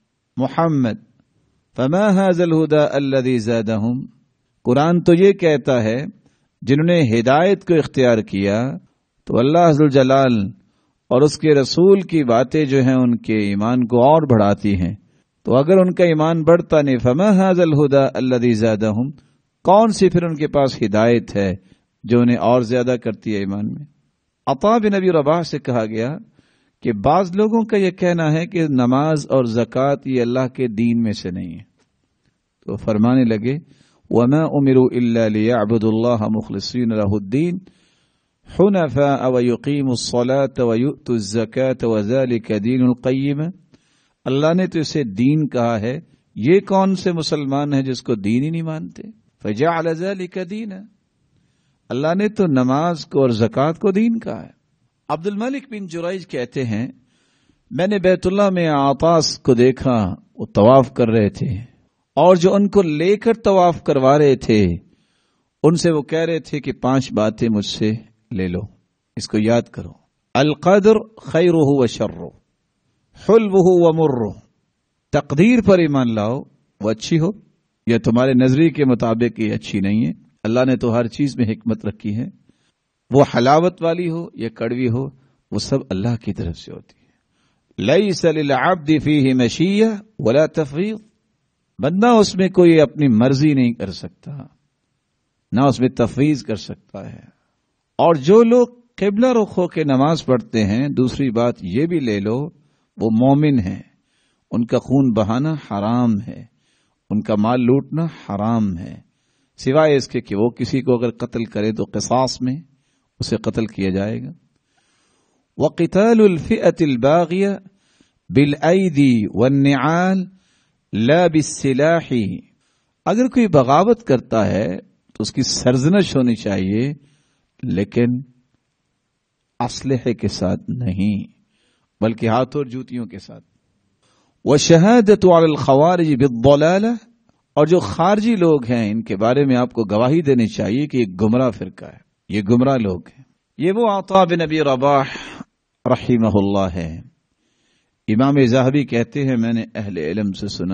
محمد فما هذا الهدى الذي زادہم، قرآن تو یہ کہتا ہے جنہوں نے ہدایت کو اختیار کیا تو اللہ ذوالجلال اور اس کے رسول کی باتیں جو ہیں ان کے ایمان کو اور بڑھاتی ہیں، تو اگر ان کا ایمان بڑھتا نہیں، فما هذا الهدى الذي زادہم، کون سی پھر ان کے پاس ہدایت ہے جو انہیں اور زیادہ کرتی ہے ایمان میں۔ عطاء بن ابی رباح سے کہا گیا کہ بعض لوگوں کا یہ کہنا ہے کہ نماز اور زکوٰۃ یہ اللہ کے دین میں سے نہیں ہے، تو فرمانے لگے وما امروا الا ليعبدوا الله مخلصين له الدين حنفاء ويقيموا الصلاة ويؤتوا الزكاة وذلك دين القيم، اللہ نے تو اسے دین کہا ہے، یہ کون سے مسلمان ہیں جس کو دین ہی نہیں مانتے؟ فجعل ذلك دینا، اللہ نے تو نماز کو اور زکوٰۃ کو دین کہا ہے۔ عبد الملک بن جریج کہتے ہیں میں نے بیت اللہ میں عطاس کو دیکھا، وہ طواف کر رہے تھے اور جو ان کو لے کر طواف کروا رہے تھے ان سے وہ کہہ رہے تھے کہ پانچ باتیں مجھ سے لے لو، اس کو یاد کرو، القدر خیرہ و شرہ، حلوہ و مرہ، تقدیر پر ایمان لاؤ، وہ اچھی ہو یا تمہارے نظریے کے مطابق یہ اچھی نہیں ہے، اللہ نے تو ہر چیز میں حکمت رکھی ہے، وہ حلاوت والی ہو یا کڑوی ہو وہ سب اللہ کی طرف سے ہوتی ہے۔ لیس للعبد فیہ مشیہ ولا تفویض، بندہ اس میں کوئی اپنی مرضی نہیں کر سکتا، نہ اس میں تفویض کر سکتا ہے۔ اور جو لوگ قبلہ رخ ہو کے نماز پڑھتے ہیں، دوسری بات یہ بھی لے لو وہ مومن ہیں، ان کا خون بہانا حرام ہے، ان کا مال لوٹنا حرام ہے، سوائے اس کے کہ وہ کسی کو اگر قتل کرے تو قصاص میں اسے قتل کیا جائے گا۔ وَقِتَالُ الْفِئَةِ الْبَاغِيَةِ بِالْأَيْدِي وَالنِّعَالِ لا بالسلاح، اگر کوئی بغاوت کرتا ہے تو اس کی سرزنش ہونی چاہیے، لیکن اسلحے کے ساتھ نہیں، بلکہ ہاتھ اور جوتیوں کے ساتھ۔ وشہادت علی الخوارج بالضلالہ، اور جو خارجی لوگ ہیں ان کے بارے میں آپ کو گواہی دینی چاہیے کہ یہ گمراہ فرقہ ہے، یہ گمراہ لوگ ہیں۔ یہ وہ عطا بن ابی رباح رحمہ اللہ ہے۔ امام ذہبی کہتے ہیں میں نے اہل علم سے سنا،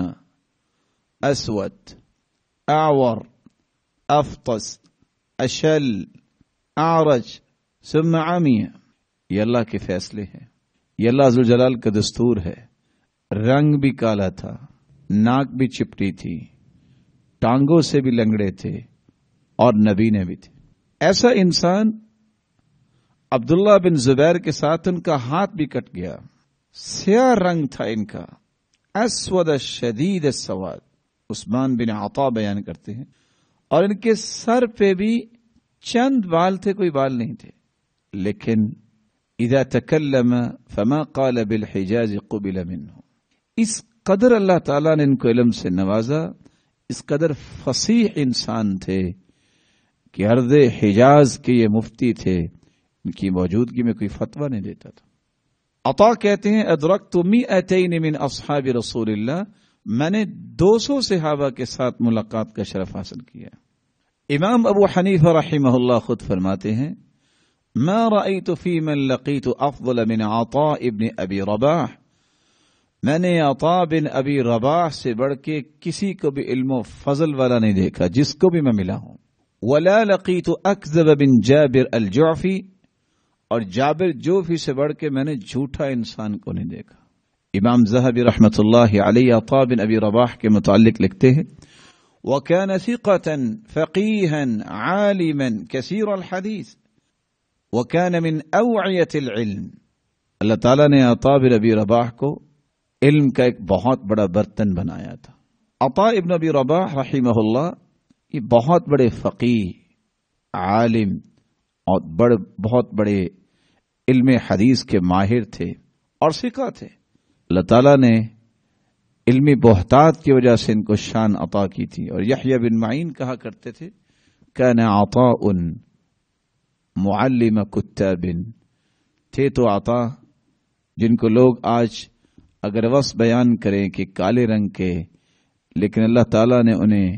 اسود، اعور، افطس، اشل، اعرج ثم عمی، یہ اللہ کے فیصلے ہیں، یہ اللہ عز و جلال کا دستور ہے۔ رنگ بھی کالا تھا، ناک بھی چپٹی تھی، ٹانگوں سے بھی لنگڑے تھے اور نبینے بھی تھے۔ ایسا انسان عبداللہ بن زبیر کے ساتھ ان کا ہاتھ بھی کٹ گیا، سیاہ رنگ تھا ان کا، اسود شدید السواد، عثمان بن عطا بیان کرتے ہیں، اور ان کے سر پہ بھی چند بال تھے، کوئی بال نہیں تھے، لیکن اذا تکلم فما قال بالحجاز قبل منه، اس قدر اللہ تعالیٰ نے ان کو علم سے نوازا، اس قدر فصیح انسان تھے کہ ارض حجاز کے یہ مفتی تھے، ان کی موجودگی میں کوئی فتویٰ نہیں دیتا تھا۔ عطا کہتے ہیں ادرکت مئتین من اصحاب رسول اللہ، میں نے دو سو صحابہ کے ساتھ ملاقات کا شرف حاصل کیا۔ امام ابو حنیفہ رحمہ اللہ خود فرماتے ہیں ما رأيت في من لقيت افضل من عطاء ابن ابی رباح، میں نے عطاء بن ابی رباح سے بڑھ کے کسی کو بھی علم و فضل والا نہیں دیکھا جس کو بھی میں ملا ہوں۔ ولا لقيت اکذب بن جابر الجعفی، اور جابر جوفی سے بڑھ کے میں نے جھوٹا انسان کو نہیں دیکھا۔ امام ذہبی رحمۃ اللہ علیہ عطاء بن ابی رباح کے متعلق لکھتے ہیں وَكَانَ ثِقَةً فَقِيهًا عَالِمًا كَثِيرَ الْحَدِيثِ وَكَانَ مِنْ أَوْعِيَةِ الْعِلْمِ، اللہ تعالیٰ نے عطاء بن ابی رباح کو علم کا ایک بہت بڑا برتن بنایا تھا۔ عطاء ابن ابی رباح رحمہ اللہ یہ بہت بڑے فقیہ، عالم اور بڑے بہت بڑے علم حدیث کے ماہر تھے اور ثقہ تھے۔ اللہ تعالیٰ نے علمی بہتات کی وجہ سے ان کو شان عطا کی تھی، اور یحییٰ بن معین کہا کرتے تھے کان عطاء معلم کتاب، تھے تو عطا جن کو لوگ آج اگر وصف بیان کریں کہ کالے رنگ کے، لیکن اللہ تعالیٰ نے انہیں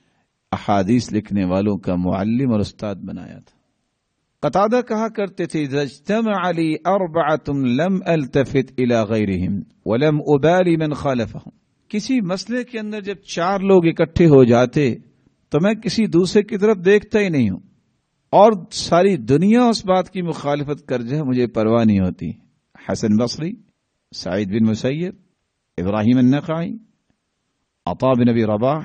احادیث لکھنے والوں کا معلم اور استاد بنایا تھا۔ قتادہ کہا کرتے تھے اذا اجتمع لی اربعۃ لم التفت الی غیرہم ولم ابالی من خالفہم، کسی مسئلے کے اندر جب چار لوگ اکٹھے ہو جاتے تو میں کسی دوسرے کی طرف دیکھتا ہی نہیں ہوں، اور ساری دنیا اس بات کی مخالفت کر جائے مجھے پرواہ نہیں ہوتی۔ حسن بصری، سعید بن مسیب، ابراہیم النخعی، عطاء بن ابی رباح،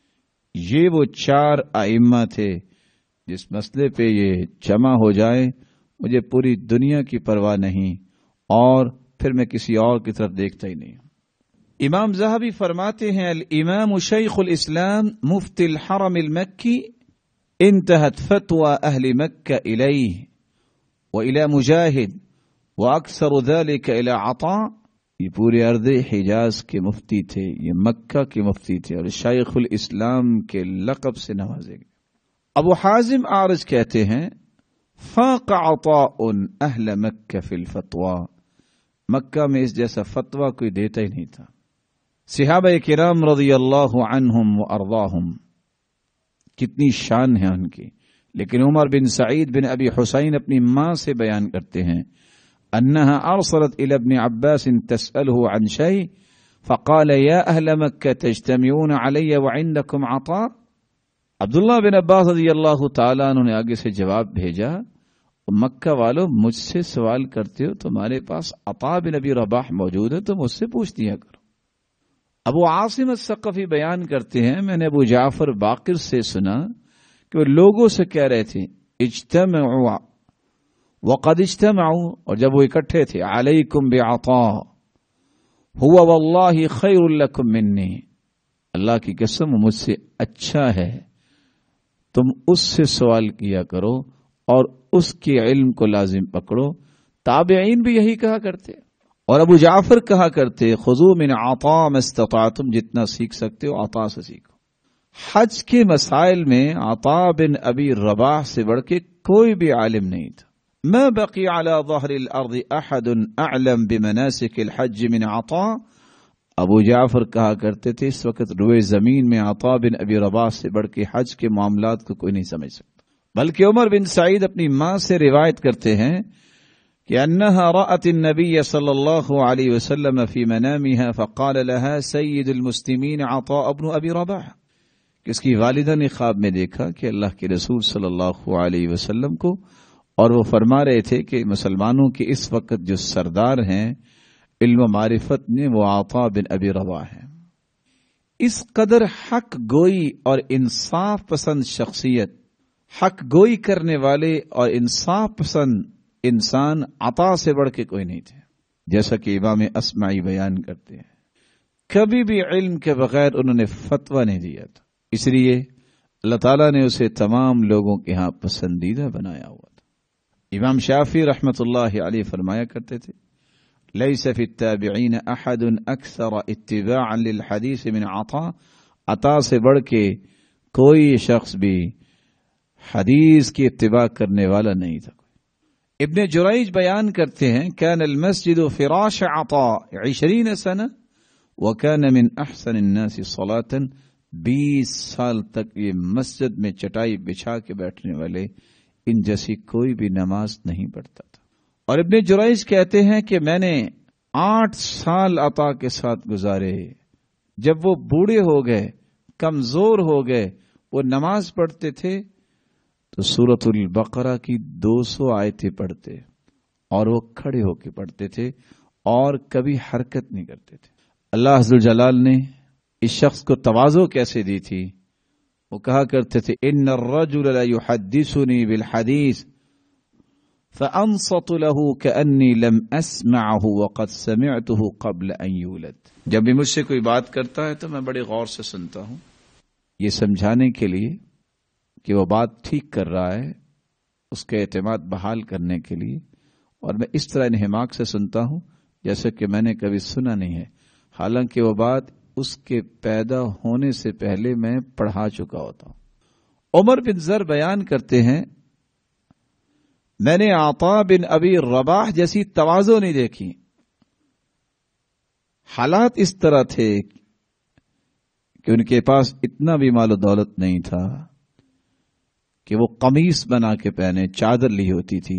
یہ وہ چار ائمہ تھے جس مسئلے پہ یہ جمع ہو جائے مجھے پوری دنیا کی پرواہ نہیں، اور پھر میں کسی اور کی طرف دیکھتا ہی نہیں۔ امام ذہبی فرماتے ہیں الامام شیخ الاسلام مفتی الحرم المکی انتہت فتوى اہل مکہ الیہ والى مجاہد واکثر ذلك الى عطاء، یہ پورے ارض حجاز کے مفتی تھے، یہ مکہ کے مفتی تھے اور شیخ الاسلام کے لقب سے نوازے گئے۔ ابو حازم اعرج کہتے ہیں فاق عطاء اہل مکہ فی الفتوى، مکہ میں اس جیسا فتویٰ کوئی دیتا ہی نہیں تھا۔ صحابہ کرام رضی اللہ عنہم وارضاہم کتنی شان ہے ان کی، لیکن عمر بن سعید بن ابی حسین اپنی ماں سے بیان کرتے ہیں انہا ارسلت الى ابن عباس تسألہ عن شیء فقال یا اہل مکہ تجتمعون علی وعندکم عطاء، عبداللہ بن عباس رضی اللہ تعالیٰ عنہ نے آگے سے جواب بھیجا مکہ والوں مجھ سے سوال کرتے ہو، تمہارے پاس عطاء بن ابی رباح موجود ہے تو مجھ سے پوچھ دیا کرو۔ ابو عاصم الثقفی بیان کرتے ہیں میں نے ابو جعفر باقر سے سنا کہ وہ لوگوں سے کہہ رہے تھے اجتمعوا وقد اجتمعوا، اور جب وہ اکٹھے تھے علیکم بعطاء هو واللہ خیر لکم منی، اللہ کی قسم مجھ سے اچھا ہے، تم اس سے سوال کیا کرو اور اس کے علم کو لازم پکڑو۔ تابعین بھی یہی کہا کرتے، اور ابو جعفر کہا کرتے خذو من عطا ما استطعتم، جتنا سیکھ سکتے ہو عطا سے سیکھو۔ حج کے مسائل میں عطا بن ابی رباح سے بڑھ کے کوئی بھی عالم نہیں تھا۔ ما بقی علی ظہر الارض احد اعلم بمناسک الحج من عطا، ابو جعفر کہا کرتے تھے اس وقت روئے زمین میں عطا بن ابی رباح سے بڑھ کے حج کے معاملات کو کوئی نہیں سمجھ سکتا۔ بلکہ عمر بن سعید اپنی ماں سے روایت کرتے ہیں کہ انہا رأت النبی صلی اللہ علیہ وسلم فی منامها فقال لها سید المسلمین عطاء ابن ابی رباح، کہ اس کی والدہ نے خواب میں دیکھا کہ اللہ کے رسول صلی اللہ علیہ وسلم کو، اور وہ فرما رہے تھے کہ مسلمانوں کے اس وقت جو سردار ہیں علم و معرفت نے وہ عطاء بن ابی رباح ہیں۔ اس قدر حق گوئی اور انصاف پسند شخصیت، حق گوئی کرنے والے اور انصاف پسند انسان عطا سے بڑھ کے کوئی نہیں تھے، جیسا کہ امام اسمعی بیان کرتے ہیں۔ کبھی بھی علم کے بغیر انہوں نے فتویٰ نہیں دیا تھا، اس لیے اللہ تعالیٰ نے اسے تمام لوگوں کے ہاں پسندیدہ بنایا ہوا تھا۔ امام شافعی رحمۃ اللہ علیہ فرمایا کرتے تھے لیس فی التابعین احد اکثر اتباعا للحدیث من عطا، عطا سے بڑھ کے کوئی شخص بھی حدیث کی اتباع کرنے والا نہیں تھا۔ ابن جریج بیان کرتے ہیں کان المسجد فراش عطاء عشرین سنہ وکان من احسن الناس صلاة، بیس سال تک یہ مسجد میں چٹائی بچھا کے بیٹھنے والے ان جیسی کوئی بھی نماز نہیں پڑھتا تھا۔ اور ابن جریج کہتے ہیں کہ میں نے آٹھ سال عطا کے ساتھ گزارے، جب وہ بوڑھے ہو گئے، کمزور ہو گئے، وہ نماز پڑھتے تھے تو سورۃ البقرہ کی دو سو آیتیں پڑھتے، اور وہ کھڑے ہو کے پڑھتے تھے اور کبھی حرکت نہیں کرتے تھے۔ اللہ عز و جلال نے اس شخص کو تواضع کیسے دی تھی؟ وہ کہا کرتے تھے ان الرجل لا يحدثني بالحديث فانصت له كأني لم اسمعه وقد سمعته قبل ان يولد، جب بھی مجھ سے کوئی بات کرتا ہے تو میں بڑے غور سے سنتا ہوں، یہ سمجھانے کے لیے کہ وہ بات ٹھیک کر رہا ہے، اس کے اعتماد بحال کرنے کے لیے، اور میں اس طرح انہماک سے سنتا ہوں جیسے کہ میں نے کبھی سنا نہیں ہے، حالانکہ وہ بات اس کے پیدا ہونے سے پہلے میں پڑھا چکا ہوتا ہوں۔ عمر بن زر بیان کرتے ہیں میں نے عطا بن ابی رباح جیسی تواضع نہیں دیکھی۔ حالات اس طرح تھے کہ ان کے پاس اتنا بھی مال و دولت نہیں تھا کہ وہ قمیص بنا کے پہنے، چادر لی ہوتی تھی،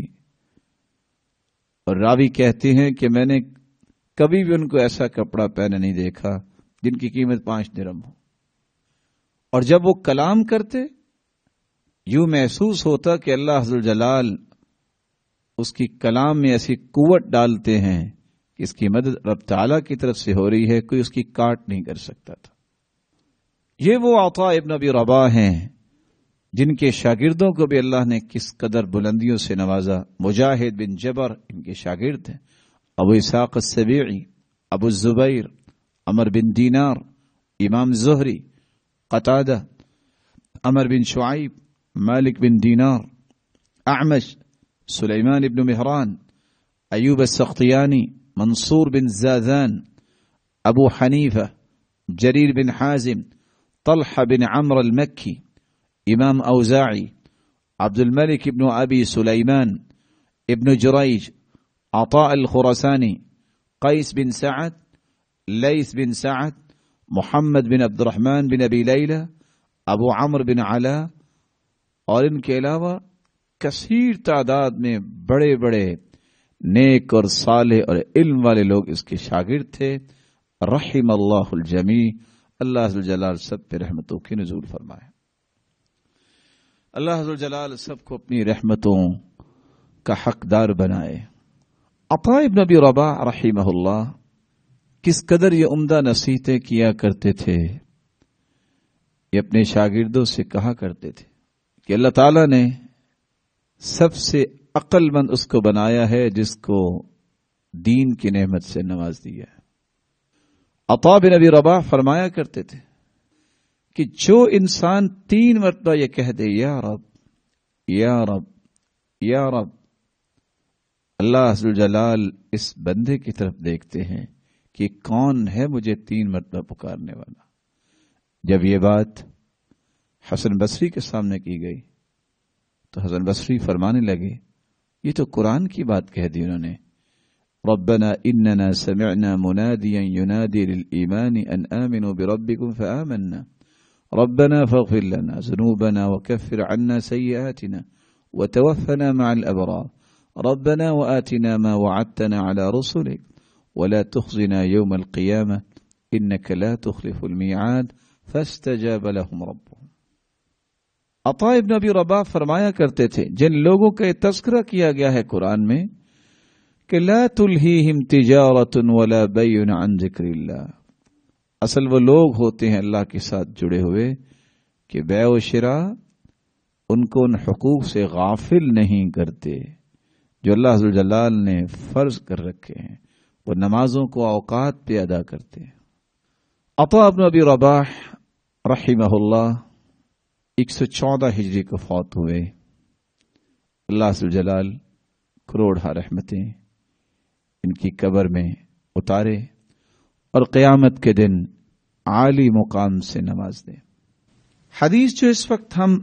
اور راوی کہتے ہیں کہ میں نے کبھی بھی ان کو ایسا کپڑا پہنے نہیں دیکھا جن کی قیمت پانچ درہم ہو، اور جب وہ کلام کرتے یوں محسوس ہوتا کہ اللہ عز و جلال اس کی کلام میں ایسی قوت ڈالتے ہیں کہ اس کی مدد رب تعالیٰ کی طرف سے ہو رہی ہے، کوئی اس کی کاٹ نہیں کر سکتا تھا۔ یہ وہ عطا ابن ابی رباح ہیں جن کے شاگردوں کو بھی اللہ نے کس قدر بلندیوں سے نوازا۔ مجاہد بن جبر ان کے شاگرد ہیں، ابو اسحاق السبیعی، ابو الزبیر، عمر بن دینار، امام زہری، قتادہ، عمر بن شعیب، مالک بن دینار، اعمش، سلیمان بن مہران، ایوب السختیانی، منصور بن زازان، ابو حنیفہ، جریر بن حازم، طلحہ بن عمرو المکی، امام اوزاعی، عبد الملک بن ابی سلیمان، ابن جریج، عطاء الخراسانی، قیس بن سعد، لیث بن سعد، محمد بن عبد الرحمن بن ابی لیلہ، ابو عمرو بن علا، اور ان کے علاوہ کثیر تعداد میں بڑے بڑے نیک اور صالح اور علم والے لوگ اس کے شاگرد تھے۔ رحم اللہ الجمیع، اللہ عز و جلال سب پہ رحمتوں کی نزول فرمائے۔ اللہ عز و جلال سب کو اپنی رحمتوں کا حقدار بنائے۔ عطاء ابن ابی رباح رحمہ اللہ کس قدر یہ عمدہ نصیحتیں کیا کرتے تھے، یہ اپنے شاگردوں سے کہا کرتے تھے کہ اللہ تعالیٰ نے سب سے عقل مند اس کو بنایا ہے جس کو دین کی نعمت سے نواز دیا ہے۔ عطاء بن ابی رباح فرمایا کرتے تھے کہ جو انسان تین مرتبہ یہ کہہ دے یا رب یا رب یا رب، اللہ ذوالجلال اس بندے کی طرف دیکھتے ہیں کہ کون ہے مجھے تین مرتبہ پکارنے والا۔ جب یہ بات حسن بصری کے سامنے کی گئی تو حسن بصری فرمانے لگے یہ تو قرآن کی بات کہہ دی انہوں نے، ربنا اننا سمعنا منادیا ینادی للایمان ان آمنوا بربکم فآمنا ربنا فاغفر لنا ذنوبنا وكفر عنا سيئاتنا وتوفنا مع الأبرار ربنا وآتنا ما وعدتنا على رسلك ولا تخزنا يوم القيامة إنك لا تخلف الميعاد فاستجاب لهم ربهم۔ عطاء ابن ابی رباح فرمایا کرتے تھے جن لوگوں کا یہ تذکرہ کیا گیا ہے قرآن میں کہ لا تلہیہم تجارت ولا بیع عن ذکر اللہ، اصل وہ لوگ ہوتے ہیں اللہ کے ساتھ جڑے ہوئے کہ بیع و شراء ان کو ان حقوق سے غافل نہیں کرتے جو اللہ ذوالجلال نے فرض کر رکھے ہیں، وہ نمازوں کو اوقات پہ ادا کرتے ہیں۔ عطاء ابن ابی رباح رحمہ اللہ ایک سو چودہ ہجری کو فوت ہوئے۔ اللہ ذوالجلال کروڑہ رحمتیں ان کی قبر میں اتارے اور قیامت کے دن عالی مقام سے نواز دے۔ حدیث جو اس وقت ہم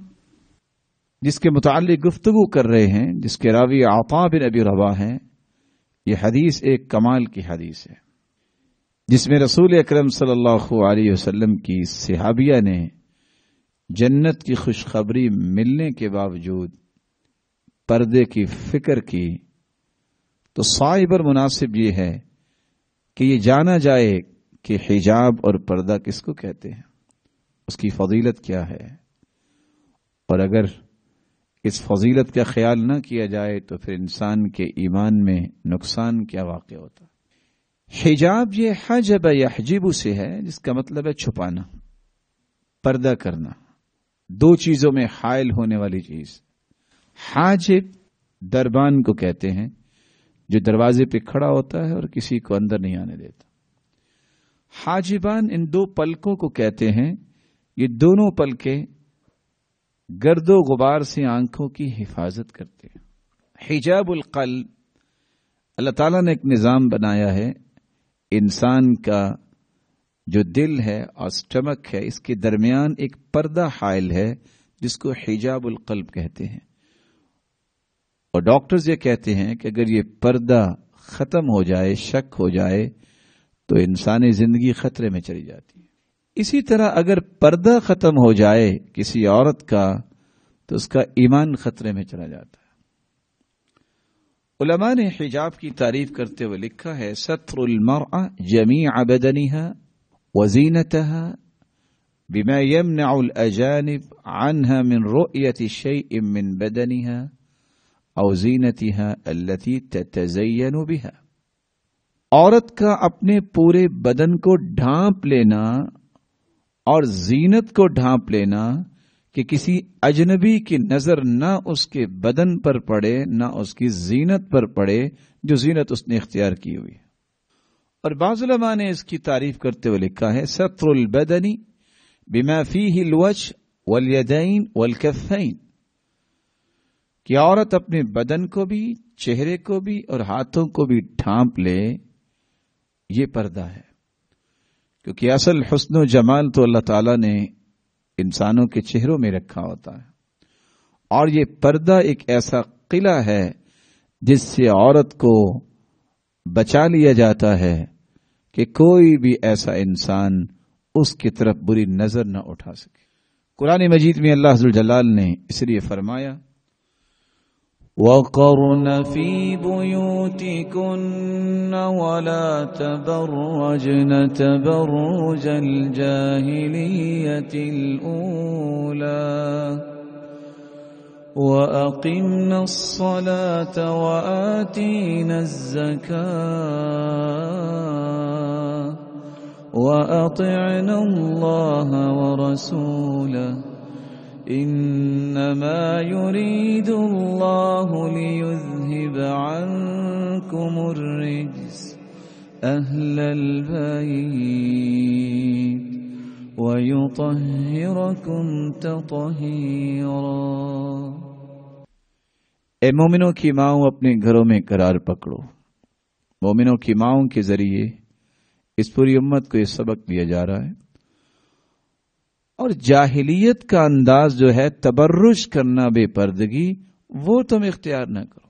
جس کے متعلق گفتگو کر رہے ہیں، جس کے راوی عطاء بن ابی رباح ہیں، یہ حدیث ایک کمال کی حدیث ہے جس میں رسول اکرم صلی اللہ علیہ وسلم کی صحابیہ نے جنت کی خوشخبری ملنے کے باوجود پردے کی فکر کی، تو صائب اور مناسب یہ ہے کہ یہ جانا جائے کہ حجاب اور پردہ کس کو کہتے ہیں، اس کی فضیلت کیا ہے، اور اگر اس فضیلت کا خیال نہ کیا جائے تو پھر انسان کے ایمان میں نقصان کیا واقع ہوتا۔ حجاب یہ حجب یحجب سے ہے، جس کا مطلب ہے چھپانا، پردہ کرنا، دو چیزوں میں حائل ہونے والی چیز۔ حاجب دربان کو کہتے ہیں جو دروازے پہ کھڑا ہوتا ہے اور کسی کو اندر نہیں آنے دیتا۔ حاجبان ان دو پلکوں کو کہتے ہیں، یہ دونوں پلکیں گرد و غبار سے آنکھوں کی حفاظت کرتے ہیں۔ حجاب القلب، اللہ تعالیٰ نے ایک نظام بنایا ہے، انسان کا جو دل ہے اور سٹمک ہے اس کے درمیان ایک پردہ حائل ہے جس کو حجاب القلب کہتے ہیں، اور ڈاکٹرز یہ کہتے ہیں کہ اگر یہ پردہ ختم ہو جائے، شک ہو جائے تو انسانی زندگی خطرے میں چلی جاتی ہے۔ اسی طرح اگر پردہ ختم ہو جائے کسی عورت کا تو اس کا ایمان خطرے میں چلا جاتا ہے۔ علماء نے حجاب کی تعریف کرتے ہوئے لکھا ہے، ستر المرأة جمیع بدنها وزینتها بما يمنع الأجانب عنها من رؤية شيء من بدنها او زینتها التي تتزین بها۔ عورت کا اپنے پورے بدن کو ڈھانپ لینا اور زینت کو ڈھانپ لینا کہ کسی اجنبی کی نظر نہ اس کے بدن پر پڑے نہ اس کی زینت پر پڑے جو زینت اس نے اختیار کی ہوئی۔ اور بعض علماء نے اس کی تعریف کرتے ہوئے لکھا ہے، ستر البدن بما فيه الوجه والیدین والکفین، کہ عورت اپنے بدن کو بھی، چہرے کو بھی اور ہاتھوں کو بھی ڈھانپ لے، یہ پردہ ہے۔ کیونکہ اصل حسن و جمال تو اللہ تعالیٰ نے انسانوں کے چہروں میں رکھا ہوتا ہے، اور یہ پردہ ایک ایسا قلعہ ہے جس سے عورت کو بچا لیا جاتا ہے کہ کوئی بھی ایسا انسان اس کی طرف بری نظر نہ اٹھا سکے۔ قرآن مجید میں اللہ ذوالجلال نے اس لیے فرمایا، وَقَرْنَ فِي بُيُوتِكُنَّ وَلَا تَبَرَّجْنَ تَبَرُّجَ الْجَاهِلِيَّةِ الْأُولَى وَأَقِمْنَ الصَّلَاةَ وَآتِينَ الزَّكَاةَ وَأَطِعْنَ اللَّهَ وَرَسُولَهُ إِنَّمَا يُرِيدُ اللَّهُ لِيُذْهِبَ عَنكُمُ الرِّجْسَ أَهْلَ الْبَيْتِ وَيُطَهِّرَكُمْ تَطْهِيرًا۔ اے مومنوں کی ماؤں اپنے گھروں میں قرار پکڑو۔ مومنوں کی ماؤں کے ذریعے اس پوری امت کو یہ سبق دیا جا رہا ہے، اور جاہلیت کا انداز جو ہے تبرج کرنا، بے پردگی، وہ تم اختیار نہ کرو۔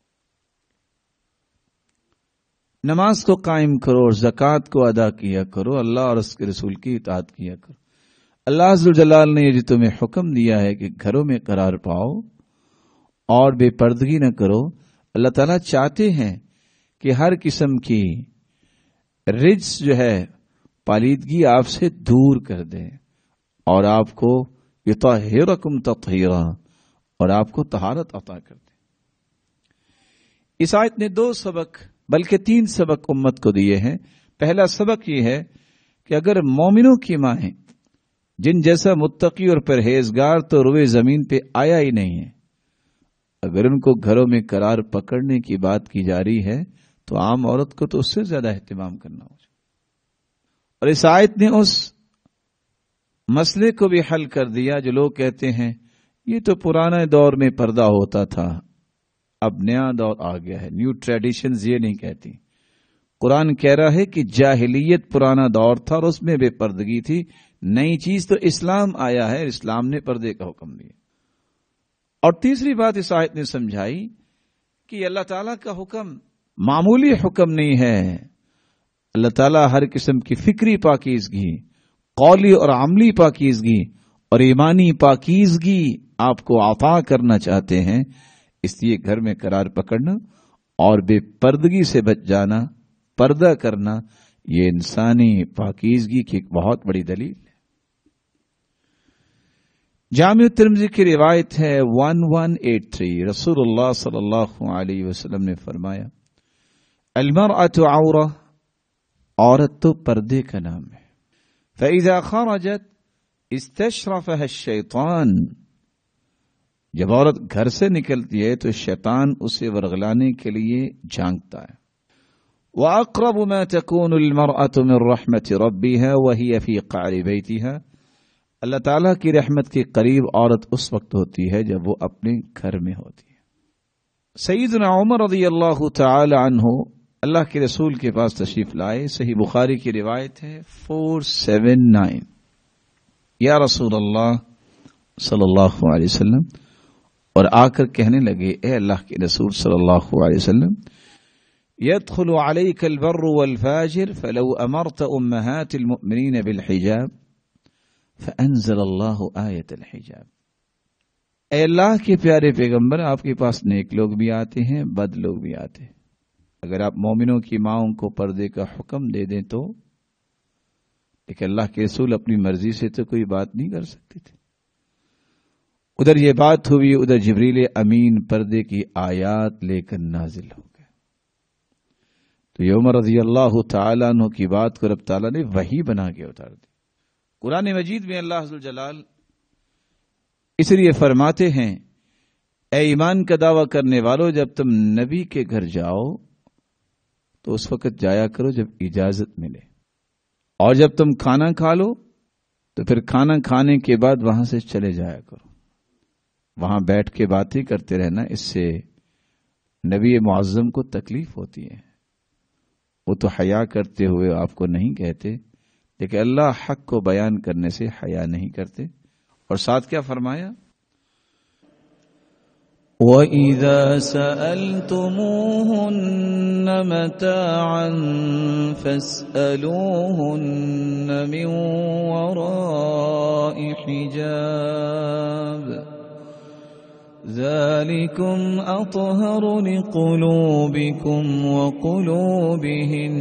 نماز کو قائم کرو اور زکوٰۃ کو ادا کیا کرو، اللہ اور اس کے رسول کی اطاعت کیا کرو۔ اللہ عز و جلال نے یہ جو تمہیں حکم دیا ہے کہ گھروں میں قرار پاؤ اور بے پردگی نہ کرو، اللہ تعالیٰ چاہتے ہیں کہ ہر قسم کی رجس جو ہے، پالیدگی آپ سے دور کر دے اور آپ کو یطہرکم تطہیرا، اور آپ کو طہارت عطا کر دے۔ اس آیت نے دو سبق بلکہ تین سبق امت کو دیے ہیں۔ پہلا سبق یہ ہے کہ اگر مومنوں کی مائیں جن جیسا متقی اور پرہیزگار تو روئے زمین پہ آیا ہی نہیں ہے، اگر ان کو گھروں میں قرار پکڑنے کی بات کی جا رہی ہے تو عام عورت کو تو اس سے زیادہ اہتمام کرنا ہوگا۔ اور اس آیت نے اس مسئلے کو بھی حل کر دیا جو لوگ کہتے ہیں یہ تو پرانے دور میں پردہ ہوتا تھا، اب نیا دور آ گیا ہے۔ نیو ٹریڈیشنز یہ نہیں کہتی، قرآن کہہ رہا ہے کہ جاہلیت پرانا دور تھا اور اس میں بے پردگی تھی، نئی چیز تو اسلام آیا ہے، اسلام نے پردے کا حکم دیا۔ اور تیسری بات اس آیت نے سمجھائی کہ اللہ تعالیٰ کا حکم معمولی حکم نہیں ہے، اللہ تعالیٰ ہر قسم کی فکری پاکیزگی، قولی اور عملی پاکیزگی اور ایمانی پاکیزگی آپ کو عطا کرنا چاہتے ہیں، اس لیے گھر میں قرار پکڑنا اور بے پردگی سے بچ جانا، پردہ کرنا، یہ انسانی پاکیزگی کی ایک بہت بڑی دلیل ہے۔ جامع ترمذی کی روایت ہے ون ون ایٹ تھری، رسول اللہ صلی اللہ علیہ وسلم نے فرمایا المرأة عورہ، عورت تو پردے کا نام ہے، فإذا خرجت استشرفها الشیطان، جب عورت گھر سے نکلتی ہے تو شیطان اسے ورغلانے کے لیے جھانکتا ہے۔ وأقرب ما تكون المرأة من رحمة ربها وهي في قعر بيتها، اللہ تعالیٰ کی رحمت کے قریب عورت اس وقت ہوتی ہے جب وہ اپنے گھر میں ہوتی ہے۔ سیدنا عمر رضی اللہ تعالی عنہ اللہ کے رسول کے پاس تشریف لائے، صحیح بخاری کی روایت ہے فور سیون نائن، یا رسول اللہ صلی اللہ علیہ وسلم، اور آ کر کہنے لگے اے اللہ کے رسول صلی اللہ علیہ وسلم، يدخل عليك البر والفاجر فلو امرت امهات المؤمنين بالحجاب فانزل الله آیت الحجاب، اے اللہ کے پیارے پیغمبر، آپ کے پاس نیک لوگ بھی آتے ہیں، بد لوگ بھی آتے ہیں، اگر آپ مومنوں کی ماؤں کو پردے کا حکم دے دیں تو، لیکن اللہ کے رسول اپنی مرضی سے تو کوئی بات نہیں کر سکتے تھے۔ ادھر یہ بات ہوئی، ادھر جبریل امین پردے کی آیات لے کر نازل ہو گئے، تو یہ عمر رضی اللہ تعالیٰ عنہ کی بات کو رب تعالیٰ نے وحی بنا کے اتار دی۔ قرآن مجید میں اللہ عز و جلال اس لیے فرماتے ہیں اے ایمان کا دعویٰ کرنے والو، جب تم نبی کے گھر جاؤ تو اس وقت جایا کرو جب اجازت ملے، اور جب تم کھانا کھا لو تو پھر کھانا کھانے کے بعد وہاں سے چلے جایا کرو۔ وہاں بیٹھ کے باتیں کرتے رہنا، اس سے نبی معظم کو تکلیف ہوتی ہے، وہ تو حیا کرتے ہوئے آپ کو نہیں کہتے، لیکن اللہ حق کو بیان کرنے سے حیا نہیں کرتے۔ اور ساتھ کیا فرمایا،
وَإِذَا سَأَلْتُمُوهُنَّ مَتَاعًا فَاسْأَلُوهُنَّ مِنْ وَرَاءِ حِجَابٍ ذَلِكُمْ أَطْهَرُ لِقُلُوبِكُمْ وَقُلُوبِهِنَّ۔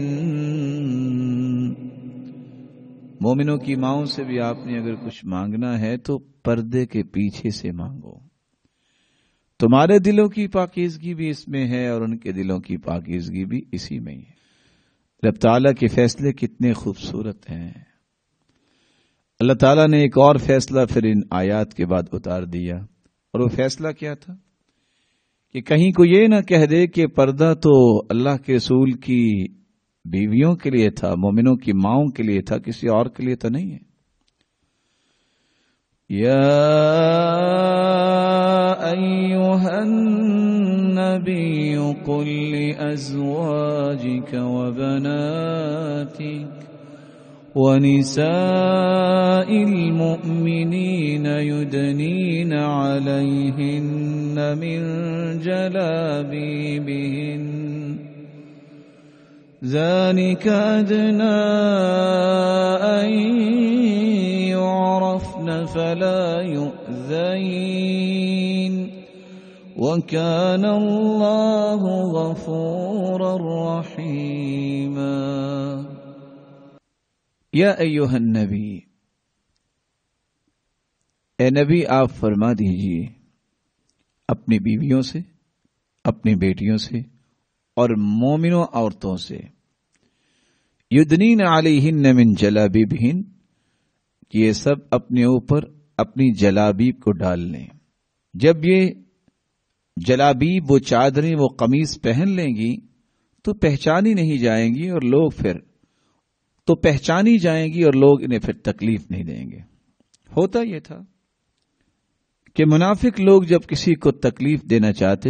مومنوں کی ماؤں سے بھی آپ نے اگر کچھ مانگنا ہے تو پردے کے پیچھے سے مانگو، تمہارے دلوں کی پاکیزگی بھی اس میں ہے اور ان کے دلوں کی پاکیزگی بھی اسی میں ہی ہے۔ رب تعالیٰ کے فیصلے کتنے خوبصورت ہیں۔ اللہ تعالیٰ نے ایک اور فیصلہ پھر ان آیات کے بعد اتار دیا، اور وہ فیصلہ کیا تھا کہ کہیں کو یہ نہ کہہ دے کہ پردہ تو اللہ کے رسول کی بیویوں کے لیے تھا، مومنوں کی ماؤں کے لیے تھا، کسی اور کے لیے تو نہیں ہے۔
یا ایھا النبي قل لأزواجك وبناتك ونساء المؤمنين يدنين عليهن من جلابيبهن ذلك أدنى أن يعرفن فلا يؤذين وكان الله غفورا رحيما.
یا ایھا النبی، اے نبی آپ فرما دیجئے اپنی بیویوں سے، اپنی بیٹیوں سے اور مومنوں عورتوں سے، یدنین علیہن من جلابیبہن، یہ سب اپنے اوپر اپنی جلابیب کو ڈال لیں. جب یہ جلابیب، وہ چادریں، وہ قمیص پہن لیں گی تو پہچانی نہیں جائیں گی اور لوگ پھر تو پہچانی جائیں گی اور لوگ انہیں پھر تکلیف نہیں دیں گے. ہوتا یہ تھا کہ منافق لوگ جب کسی کو تکلیف دینا چاہتے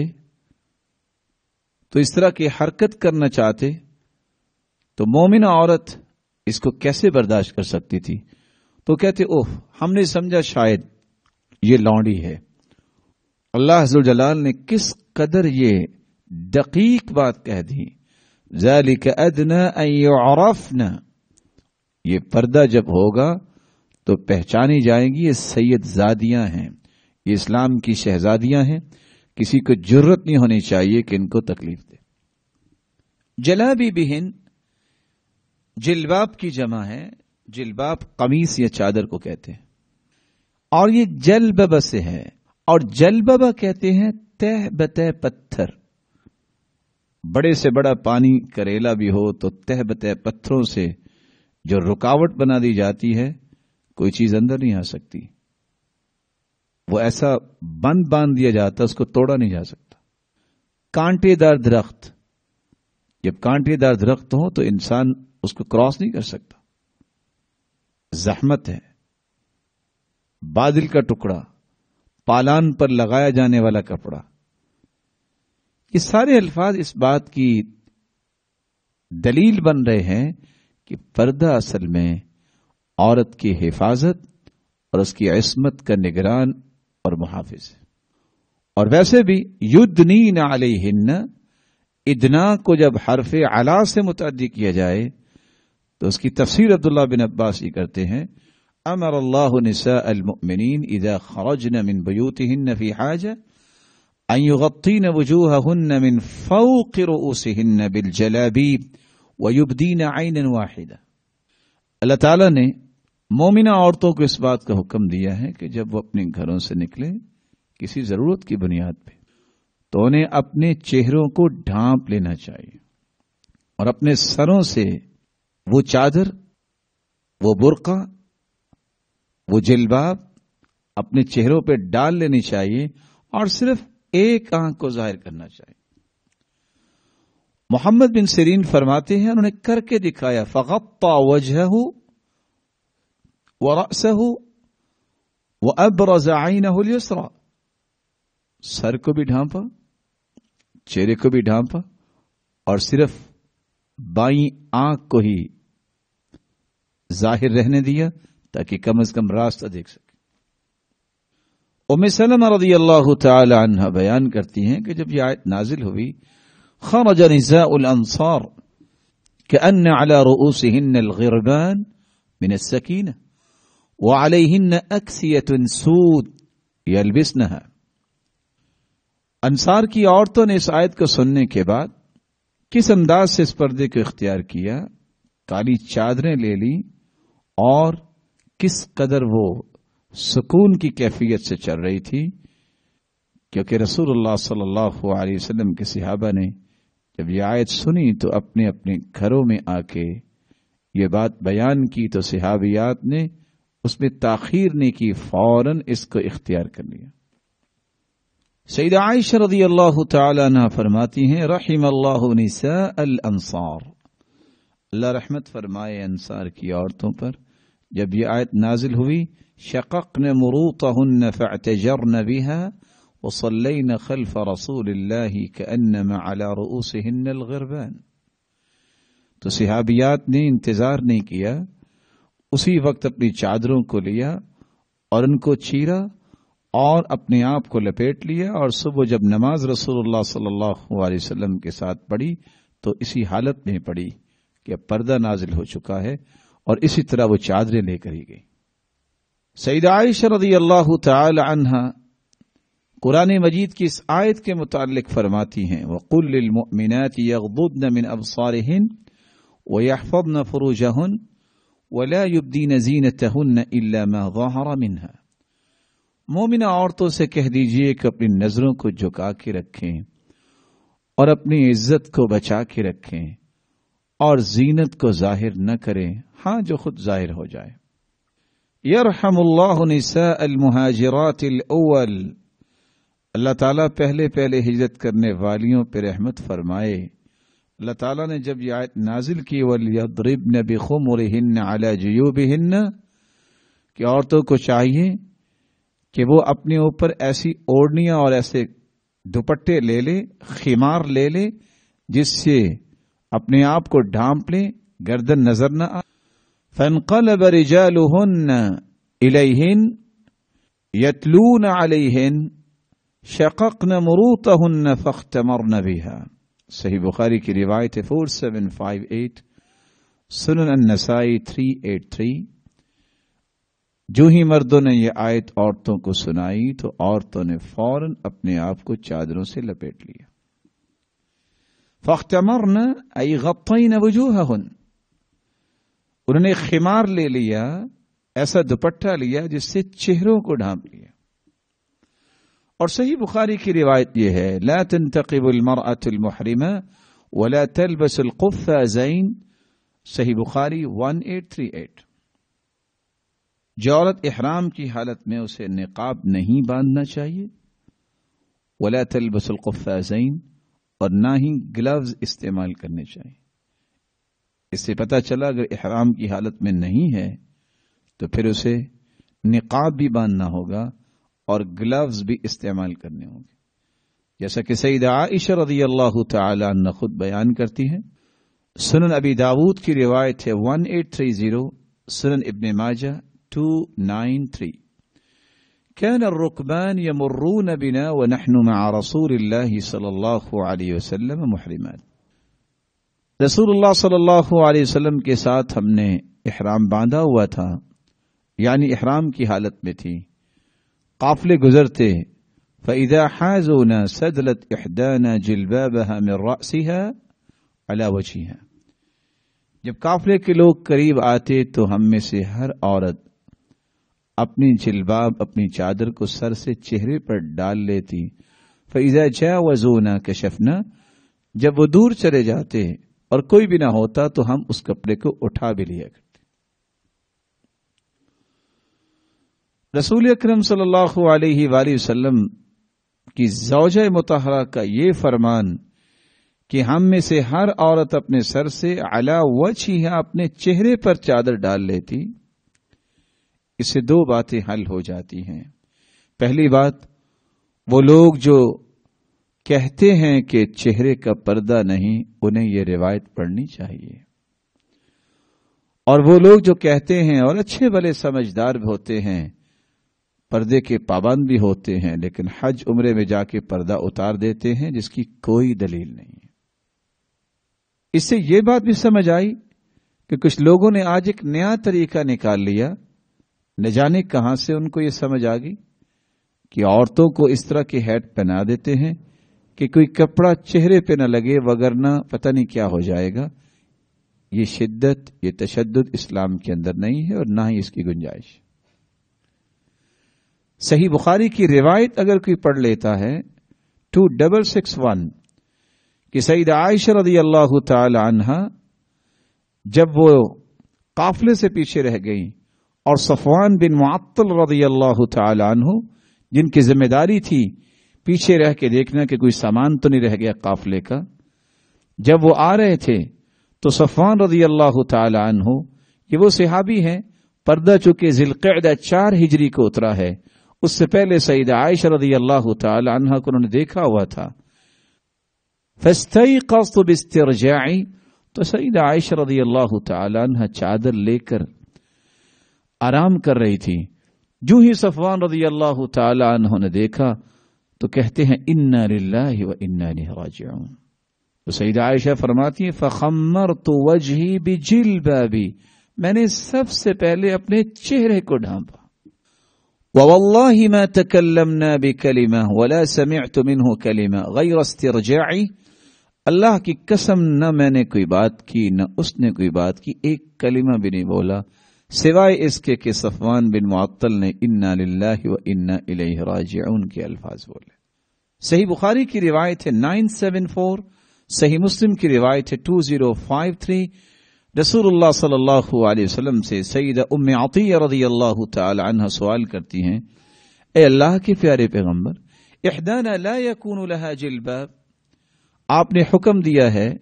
تو اس طرح کی حرکت کرنا چاہتے تو مومنہ عورت اس کو کیسے برداشت کر سکتی تھی؟ تو کہتے اوہ، ہم نے سمجھا شاید یہ لونڈی ہے. اللہ عز و جلال نے کس قدر یہ دقیق بات کہہ دی، ذالک ادنی ان یعرفن، یہ پردہ جب ہوگا تو پہچانی جائیں گی یہ سید زادیاں ہیں، یہ اسلام کی شہزادیاں ہیں، کسی کو جرت نہیں ہونی چاہیے کہ ان کو تکلیف دے. جلابی بہن جلباب کی جمع ہے، جلباب قمیص یا چادر کو کہتے ہیں، اور یہ جلببہ سے ہے، اور جلببہ کہتے ہیں تہ بتہ پتھر. بڑے سے بڑا پانی کریلا بھی ہو تو تہ بتہ پتھروں سے جو رکاوٹ بنا دی جاتی ہے، کوئی چیز اندر نہیں آ سکتی. وہ ایسا بند باندھ دیا جاتا اس کو توڑا نہیں جا سکتا. کانٹے دار درخت، جب کانٹے دار درخت ہو تو انسان اس کو کراس نہیں کر سکتا. زحمت ہے. بادل کا ٹکڑا، پالان پر لگایا جانے والا کپڑا، یہ سارے الفاظ اس بات کی دلیل بن رہے ہیں کہ پردہ اصل میں عورت کی حفاظت اور اس کی عصمت کا نگران اور محافظ ہے. اور ویسے بھی یدنین علیہن، ادنا کو جب حرف علا سے متعدی کیا جائے تو اس کی تفسیر عبداللہ بن عباس یہ کرتے ہیں، امر اللہ نساء المؤمنین اذا خرجن من بیوتہن فی حاجہ ان یغطین وجوہہن من فوق رؤوسہن بالجلابیب وَيُبْدِينَ عَيْنًا وَاحِدًا. اللہ تعالیٰ نے مومنہ عورتوں کو اس بات کا حکم دیا ہے کہ جب وہ اپنے گھروں سے نکلے کسی ضرورت کی بنیاد پہ تو انہیں اپنے چہروں کو ڈھانپ لینا چاہیے اور اپنے سروں سے وہ چادر، وہ برقع، وہ جلباب اپنے چہروں پہ ڈال لینی چاہیے اور صرف ایک آنکھ کو ظاہر کرنا چاہیے. محمد بن سیرین فرماتے ہیں انہوں نے کر کے دکھایا، فغطى وجهه ورأسه وأبرز عينه اليسرى، سر کو بھی ڈھانپا، چہرے کو بھی ڈھانپا اور صرف بائیں آنکھ کو ہی ظاہر رہنے دیا تاکہ کم از کم راستہ دیکھ سکے. ام سلمہ رضی اللہ تعالی عنہ بیان کرتی ہیں کہ جب یہ آیت نازل ہوئی، خرج نساء الانصار كأن على رؤوسهن الغربان من السكينة وعليهن أكسية سود يلبسنها. انصار کی عورتوں نے اس آیت کو سننے کے بعد کس انداز سے اس پردے کو اختیار کیا، کالی چادریں لے لی اور کس قدر وہ سکون کی کیفیت سے چل رہی تھی، کیونکہ رسول اللہ صلی اللہ علیہ وسلم کے صحابہ نے جب یہ آیت سنی تو اپنے اپنے گھروں میں آ کے یہ بات بیان کی تو صحابیات نے اس میں تاخیر نہیں کی، فوراً اس کو اختیار کر لیا. سیدہ عائشہ رضی اللہ تعالی عنہ فرماتی ہیں، رحم اللہ نساء الانصار، اللہ رحمت فرمائے انصار کی عورتوں پر. جب یہ آیت نازل ہوئی، شققن مروطہن فاعتجرن بها وصلین خلف رسول اللہ کأنما علی رؤوسہن الغربان. تو صحابیات نے انتظار نہیں کیا، اسی وقت اپنی چادروں کو لیا اور ان کو چیرا اور اپنے آپ کو لپیٹ لیا، اور صبح جب نماز رسول اللہ صلی اللہ علیہ وسلم کے ساتھ پڑھی تو اسی حالت میں پڑھی کہ اب پردہ نازل ہو چکا ہے، اور اسی طرح وہ چادریں لے کر ہی گئی. سیدہ عائشہ رضی اللہ تعالی عنہا قرآن مجید کی اس آیت کے متعلق فرماتی ہیں وَقُلْ لِلْمُؤْمِنَاتِ يَغْضُضْنَ مِنْ أَبْصَارِهِنْ وَيَحْفَظْنَ فُرُوجَهُنْ وَلَا يُبْدِينَ زِينَتَهُنَّ إِلَّا مَا ظَهَرَ مِنْهَا. مومنہ عورتوں سے کہہ دیجئے کہ اپنی نظروں کو جھکا کے رکھیں اور اپنی عزت کو بچا کے رکھیں اور زینت کو ظاہر نہ کریں، ہاں جو خود ظاہر ہو جائے. یرحم اللہ نساء المہاجرات الاول، اللہ تعالیٰ پہلے پہلے ہجرت کرنے والیوں پہ رحمت فرمائے. اللہ تعالیٰ نے جب یہ آیت نازل کی وَلْيَضْرِبْنَ بِخُمُرِهِنَّ عَلَى جُيُوبِهِنَّ کہ عورتوں کو چاہیے کہ وہ اپنے اوپر ایسی اوڑھنیاں اور ایسے دوپٹے لے لے، خمار لے لے جس سے اپنے آپ کو ڈھانپ لیں، گردن نظر نہ آئے. فَانْقَلَبَ رِجَالُهُنَّ إِلَيْهِنَّ يَتْلُونَ عَلَيْهِنَّ شَقَقْنَ مُرُوطَهُنَّ فَاخْتَمَرْنَ بِهَا. صحیح بخاری کی روایت ہے فور سیون فائیو ایٹ، سنن النسائی تھری ایٹ تھری. جو ہی مردوں نے یہ آیت عورتوں کو سنائی تو عورتوں نے فوراً اپنے آپ کو چادروں سے لپیٹ لیا. فاختمرن ای غطین وجوہہن، انہوں نے خمار لے لیا، ایسا دوپٹہ لیا جس سے چہروں کو ڈھانپ لیا. اور صحیح بخاری کی روایت یہ ہے لا تنتقب المرأة المحرمة ولا تلبس القفازین، Sahih Bukhari one eight three eight. جو عورت احرام کی حالت میں اسے نقاب نہیں باندھنا چاہیے، ولا تلبس القفازین، اور نہ ہی گلوز استعمال کرنے چاہیے. اس سے پتہ چلا اگر احرام کی حالت میں نہیں ہے تو پھر اسے نقاب بھی باندھنا ہوگا اور گلوز بھی استعمال کرنے ہوں گے، جیسا کہ سیدہ عائشہ رضی اللہ تعالی عنہ خود بیان کرتی ہیں. سنن ابی داود کی روایت ہے ون ایٹ تھری زیرو، سنن ابن ماجہ ٹو نائن تھری. كان الركبان يمرون بنا ونحن مع رسول الله صلی اللہ علیہ وسلم محرمات. رسول اللہ صلی اللہ علیہ وسلم کے ساتھ ہم نے احرام باندھا ہوا تھا، یعنی احرام کی حالت میں تھی. قافلے گزرتے فَإِذَا حَازُونَا سَدْلَتْ إِحْدَانَا جِلْبَابَهَا مِنْ رَأْسِهَا عَلَى وَجْهِهَا. جب قافلے کے لوگ قریب آتے تو ہم میں سے ہر عورت اپنی جلباب، اپنی چادر کو سر سے چہرے پر ڈال لیتی. فَإِذَا جَاوَزُونَا كَشَفْنَا، جب وہ دور چلے جاتے اور کوئی بھی نہ ہوتا تو ہم اس کپڑے کو اٹھا بھی لیا کرتے. رسول اکرم صلی اللہ علیہ وآلہ وسلم کی زوجہ مطہرہ کا یہ فرمان کہ ہم میں سے ہر عورت اپنے سر سے علی وجہہ اپنے چہرے پر چادر ڈال لیتی، اس سے دو باتیں حل ہو جاتی ہیں. پہلی بات، وہ لوگ جو کہتے ہیں کہ چہرے کا پردہ نہیں، انہیں یہ روایت پڑھنی چاہیے. اور وہ لوگ جو کہتے ہیں اور اچھے بھلے سمجھدار بھی ہوتے ہیں، پردے کے پابند بھی ہوتے ہیں، لیکن حج عمرے میں جا کے پردہ اتار دیتے ہیں جس کی کوئی دلیل نہیں ہے. اس سے یہ بات بھی سمجھ آئی کہ کچھ لوگوں نے آج ایک نیا طریقہ نکال لیا، نہ جانے کہاں سے ان کو یہ سمجھ آ گئی کہ عورتوں کو اس طرح کے ہیٹ پہنا دیتے ہیں کہ کوئی کپڑا چہرے پہ نہ لگے، وگرنہ پتہ نہیں کیا ہو جائے گا. یہ شدت، یہ تشدد اسلام کے اندر نہیں ہے اور نہ ہی اس کی گنجائش. صحیح بخاری کی روایت اگر کوئی پڑھ لیتا ہے ٹو ڈبل سکس ون کہ سیدہ عائشہ رضی اللہ تعالی عنہا جب وہ قافلے سے پیچھے رہ گئی اور صفوان بن معطل رضی اللہ تعالی عنہ جن کی ذمہ داری تھی پیچھے رہ کے دیکھنا کہ کوئی سامان تو نہیں رہ گیا قافلے کا، جب وہ آ رہے تھے تو صفوان رضی اللہ تعالی عنہ کہ وہ صحابی ہیں، پردہ چونکہ ذی القعدہ چار ہجری کو اترا ہے اس سے پہلے سیدہ عائشہ رضی اللہ تعالی عنہا کو انہوں نے دیکھا ہوا تھا. فاستيقظت باسترجاعي، تو سیدہ عائشہ رضی اللہ تعالی عنہا چادر لے کر آرام کر رہی تھی. جو ہی صفوان رضی اللہ تعالی عنہ نے دیکھا تو کہتے ہیں انا للہ و انا الیہ راجعون. تو سیدہ عائشہ فرماتی ہیں فخمرت وجہی بجلبابی، میں نے سب سے پہلے اپنے چہرے کو ڈھانپا. وواللہ ما تکلمنا بکلمہ ولا سمعت منہ کلمہ غیر استرجاعی، اللہ کی قسم نہ میں نے کوئی بات کی نہ اس نے کوئی بات کی، ایک کلمہ بھی نہیں بولا سوائے اس کے کہ صفوان بن معطل نے انا للہ و انا الیہ راجعون کے الفاظ بولے. صحیح بخاری کی روایت ہے نائن سیون فور، صحیح مسلم کی روایت ہے ٹو زیرو فائیو تھری. رسول اللہ صلی اللہ علیہ وسلم سے سیدہ ام عطیہ رضی اللہ تعالی عنہ سوال کرتی ہیں، اے اللہ کے پیارے پیغمبر، احدانا لا یکون لها جلباب، آپ نے حکم دیا ہے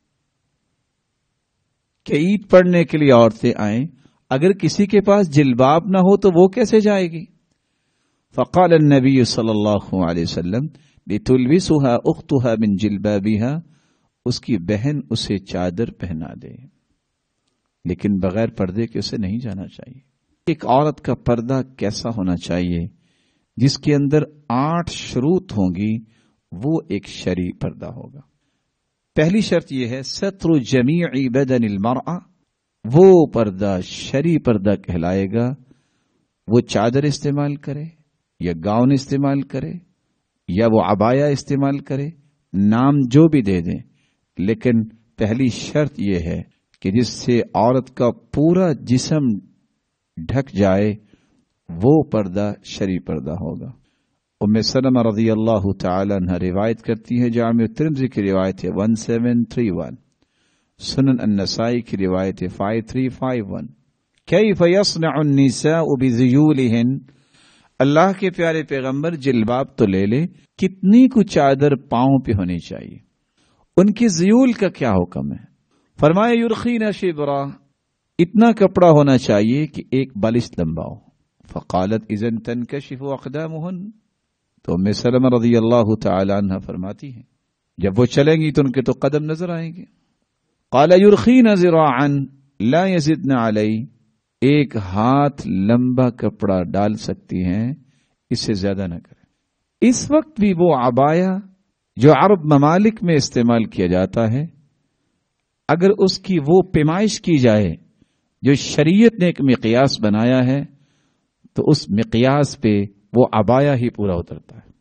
کہ عید پڑھنے کے لیے عورتیں آئیں، اگر کسی کے پاس جلباب نہ ہو تو وہ کیسے جائے گی؟ فقال النبی صلی اللہ علیہ وسلم لتلبسها اختها من جلبابها، اس کی بہن اسے چادر پہنا دے، لیکن بغیر پردے کے اسے نہیں جانا چاہیے. ایک عورت کا پردہ کیسا ہونا چاہیے؟ جس کے اندر آٹھ شروط ہوں گی، وہ ایک شرعی پردہ ہوگا. پہلی شرط یہ ہے ستر جمیع بدن المرأة، وہ پردہ شرعی پردہ کہلائے گا وہ چادر استعمال کرے یا گاؤن استعمال کرے یا وہ عبایا استعمال کرے، نام جو بھی دے دیں، لیکن پہلی شرط یہ ہے کہ جس سے عورت کا پورا جسم ڈھک جائے وہ پردہ شرعی پردہ ہوگا. ام سلمہ رضی اللہ تعالی عنہ روایت کرتی ہے، جامع ترمذی کی روایت ہے ون سیون تھری ون، سنن النسائی کی روایت ہے فائیو تھری فائیو ون. کیف یصنع النساء بذیولہن، اللہ کے پیارے پیغمبر جلباب تو لے لے، کتنی کو چادر پاؤں پہ ہونی چاہیے، ان کی ذیول کا کیا حکم ہے؟ فرمایا یرخین شبرا، اتنا کپڑا ہونا چاہیے کہ ایک بالش لمبا ہو. فقالت اذن تنکشف اقدامہن، تو ام سلمہ رضی اللہ تعالی عنہ فرماتی ہیں جب وہ چلیں گی تو ان کے تو قدم نظر آئیں گے. قال یرخین ذراعا لا یزدن علی، ایک ہاتھ لمبا کپڑا ڈال سکتی ہیں، اس سے زیادہ نہ کریں. اس وقت بھی وہ عبایا جو عرب ممالک میں استعمال کیا جاتا ہے، اگر اس کی وہ پیمائش کی جائے جو شریعت نے ایک مقیاس بنایا ہے تو اس مقیاس پہ وہ عبایا ہی پورا اترتا ہے.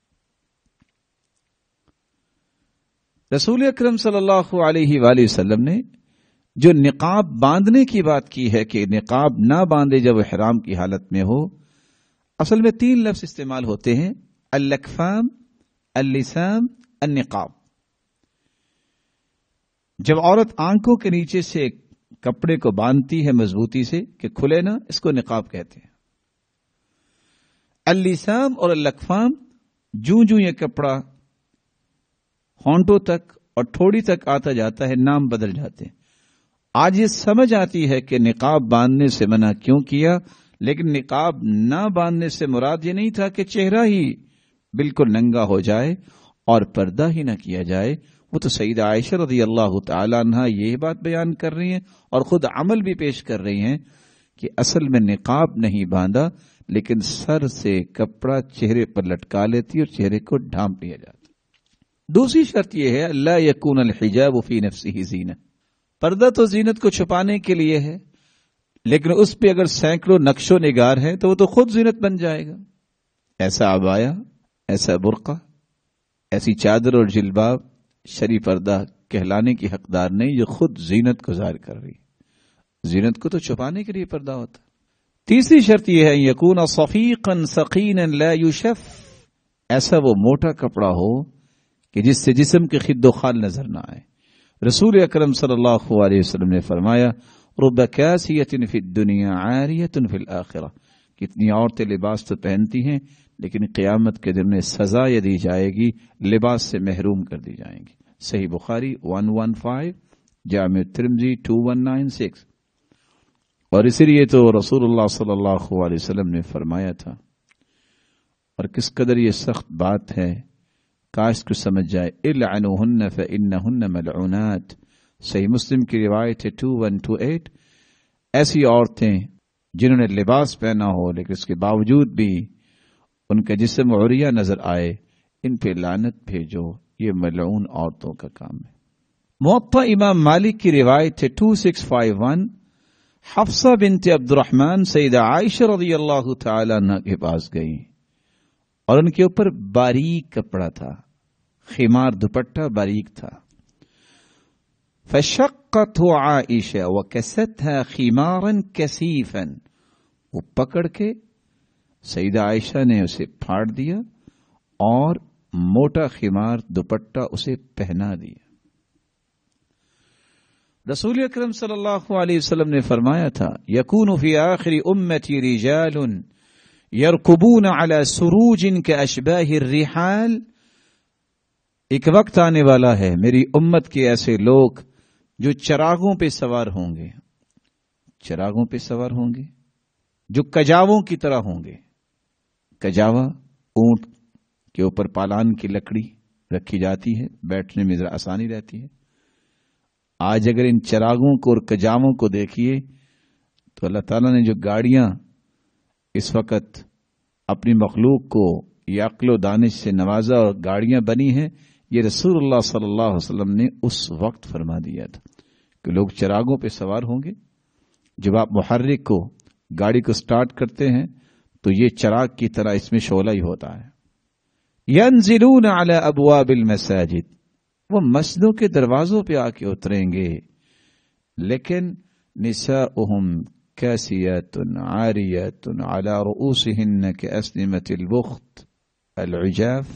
رسول اکرم صلی اللہ علیہ وآلہ وسلم نے جو نقاب باندھنے کی بات کی ہے کہ نقاب نہ باندھے جب احرام کی حالت میں ہو، اصل میں تین لفظ استعمال ہوتے ہیں، الاکفام، اللسام، النقاب. جب عورت آنکھوں کے نیچے سے کپڑے کو باندھتی ہے مضبوطی سے کہ کھلے نہ، اس کو نقاب کہتے ہیں. اللسام اور الاکفام، جوں جوں یہ کپڑا ہونٹوں تک اور تھوڑی تک آتا جاتا ہے نام بدل جاتے ہیں. آج یہ سمجھ آتی ہے کہ نقاب باندھنے سے منع کیوں کیا، لیکن نقاب نہ باندھنے سے مراد یہ نہیں تھا کہ چہرہ ہی بالکل ننگا ہو جائے اور پردہ ہی نہ کیا جائے. وہ تو سیدہ عائشہ رضی اللہ تعالی عنہ یہ بات بیان کر رہی ہیں اور خود عمل بھی پیش کر رہی ہیں کہ اصل میں نقاب نہیں باندھا، لیکن سر سے کپڑا چہرے پر لٹکا لیتی اور چہرے کو ڈھانپ لیا جاتا. دوسری شرط یہ ہے اللہ یکون الحجاب فی نفسہ زینہ، پردہ تو زینت کو چھپانے کے لیے ہے، لیکن اس پہ اگر سینکڑوں نقش و نگار ہے تو وہ تو خود زینت بن جائے گا. ایسا عبایا، ایسا برقع، ایسی چادر اور جلباب شرعی پردہ کہلانے کی حقدار نہیں جو خود زینت کو ظاہر کر رہی. زینت کو تو چھپانے کے لیے پردہ ہوتا. تیسری شرط یہ ہے یکون صفیقا ثقینا لا یشف، ایسا وہ موٹا کپڑا ہو کہ جس سے جسم کے خد و خال نظر نہ آئے. رسول اکرم صلی اللہ علیہ وسلم نے فرمایا رب کاسیۃ فی الدنیا عاریۃ فی الآخرہ، کتنی عورتیں لباس تو پہنتی ہیں لیکن قیامت کے دن میں سزا یہ دی جائے گی، لباس سے محروم کر دی جائیں گی. صحیح بخاری ون ون فائیو، جامع ترمذی ٹو ون نائن سکس. اور اسی لیے تو رسول اللہ صلی اللہ علیہ وسلم نے فرمایا تھا اور کس قدر یہ سخت بات ہے، کاش کو سمجھ جائے. العنوہن فإنہن ملعونات. صحیح مسلم کی روایت ہے ٹو ون ٹو ایٹ. ایسی عورتیں جنہوں نے لباس پہنا ہو لیکن اس کے باوجود بھی ان کا جسم عریہ نظر آئے، ان پہ لعنت بھیجو، یہ ملعون عورتوں کا کام ہے. موطا امام مالک کی روایت ہے two six five one. Hafsa بنت عبد الرحمن سیدہ عائشہ رضی اللہ تعالی عنہ کے پاس گئی اور ان کے اوپر باریک کپڑا تھا، خمار دوپٹہ باریک تھا. فشقته عائشہ وکستها خمارا کثیفا. وہ پکڑ کے سیدہ عائشہ نے اسے پھاڑ دیا اور موٹا خمار دوپٹہ اسے پہنا دیا. رسول اکرم صلی اللہ علیہ وسلم نے فرمایا تھا یکون فی آخر امتی رجال یرکبون علی سروج کاشباہ الرحال. ایک وقت آنے والا ہے میری امت کے ایسے لوگ جو چراغوں پہ سوار ہوں گے، چراغوں پہ سوار ہوں گے جو کجاووں کی طرح ہوں گے. کجاوا اونٹ کے اوپر پالان کی لکڑی رکھی جاتی ہے، بیٹھنے میں ذرا آسانی رہتی ہے. آج اگر ان چراغوں کو اور کجاووں کو دیکھیے تو اللہ تعالیٰ نے جو گاڑیاں اس وقت اپنی مخلوق کو یہ عقل و دانش سے نوازا اور گاڑیاں بنی ہیں، یہ رسول اللہ صلی اللہ علیہ وسلم نے اس وقت فرما دیا تھا کہ لوگ چراغوں پہ سوار ہوں گے. جب آپ محرک کو گاڑی کو سٹارٹ کرتے ہیں تو یہ چراغ کی طرح اس میں شعلہ ہی ہوتا ہے. ینزلون علی ابواب المساجد. وہ مسجدوں کے دروازوں پہ آ کے اتریں گے، لیکن نساؤہم کاسیات عاریات علی رؤوسہن کاسنمۃ البخت العجاف.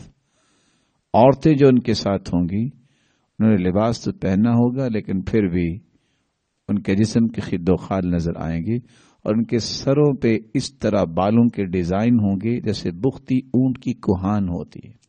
عورتیں جو ان کے ساتھ ہوں گی انہوں نے لباس تو پہننا ہوگا لیکن پھر بھی ان کے جسم کی خد و خال نظر آئیں گی اور ان کے سروں پہ اس طرح بالوں کے ڈیزائن ہوں گے جیسے بختی اونٹ کی کوہان ہوتی ہے.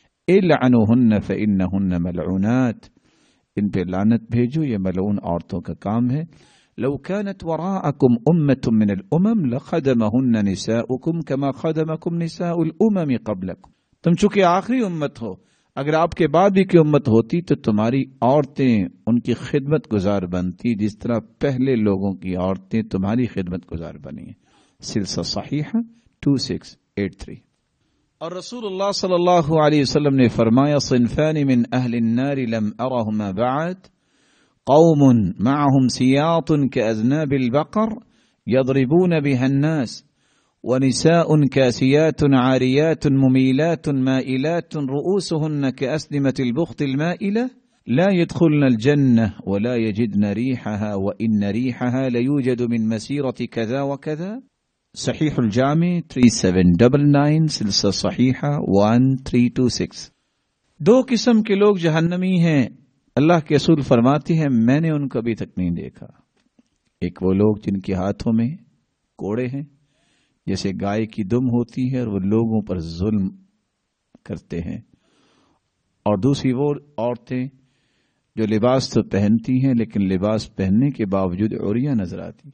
العنوہن فإنہن ملعونات. ان پہ لعنت بھیجو، یہ ملعون عورتوں کا کام ہے. لو كانت وراءكم أمة من الأمم لخدمهن نساؤكم كما خدمكم نساء الأمم قبلكم. تم چونکہ آخری امت ہو، اگر آپ کے بعد بھی کوئی امت ہوتی تو تمہاری عورتیں ان کی خدمت گزار بنتی جس طرح پہلے لوگوں کی عورتیں تمہاری خدمت گزار بنی ہیں. Silsila Sahiha two six eight three. اور رسول اللہ صلی اللہ علیہ وسلم نے فرمایا صنفان من اہل النار لم ارہما بعد قوم معهم سیاط كأذناب البقر يضربون بها الناس ونساء كاسيات عاريات مميلات مائلات رؤوسهن كأسنمة البخت المائلة لا يدخلن الجنة ولا يجدن ريحها وإن ريحها ليوجد من مسيرة كذا وكذا. Sahih Al-Jami three seven double nine, Silsila Sahiha one three two six. دو قسم کے لوگ جہنمی ہیں. اللہ کے رسول فرماتے ہیں میں نے ان کو ابھی تک نہیں دیکھا. ایک وہ لوگ جن کے ہاتھوں میں کوڑے ہیں جیسے گائے کی دم ہوتی ہے اور وہ لوگوں پر ظلم کرتے ہیں، اور دوسری وہ عورتیں جو لباس تو پہنتی ہیں لیکن لباس پہننے کے باوجود عریاں نظر آتی.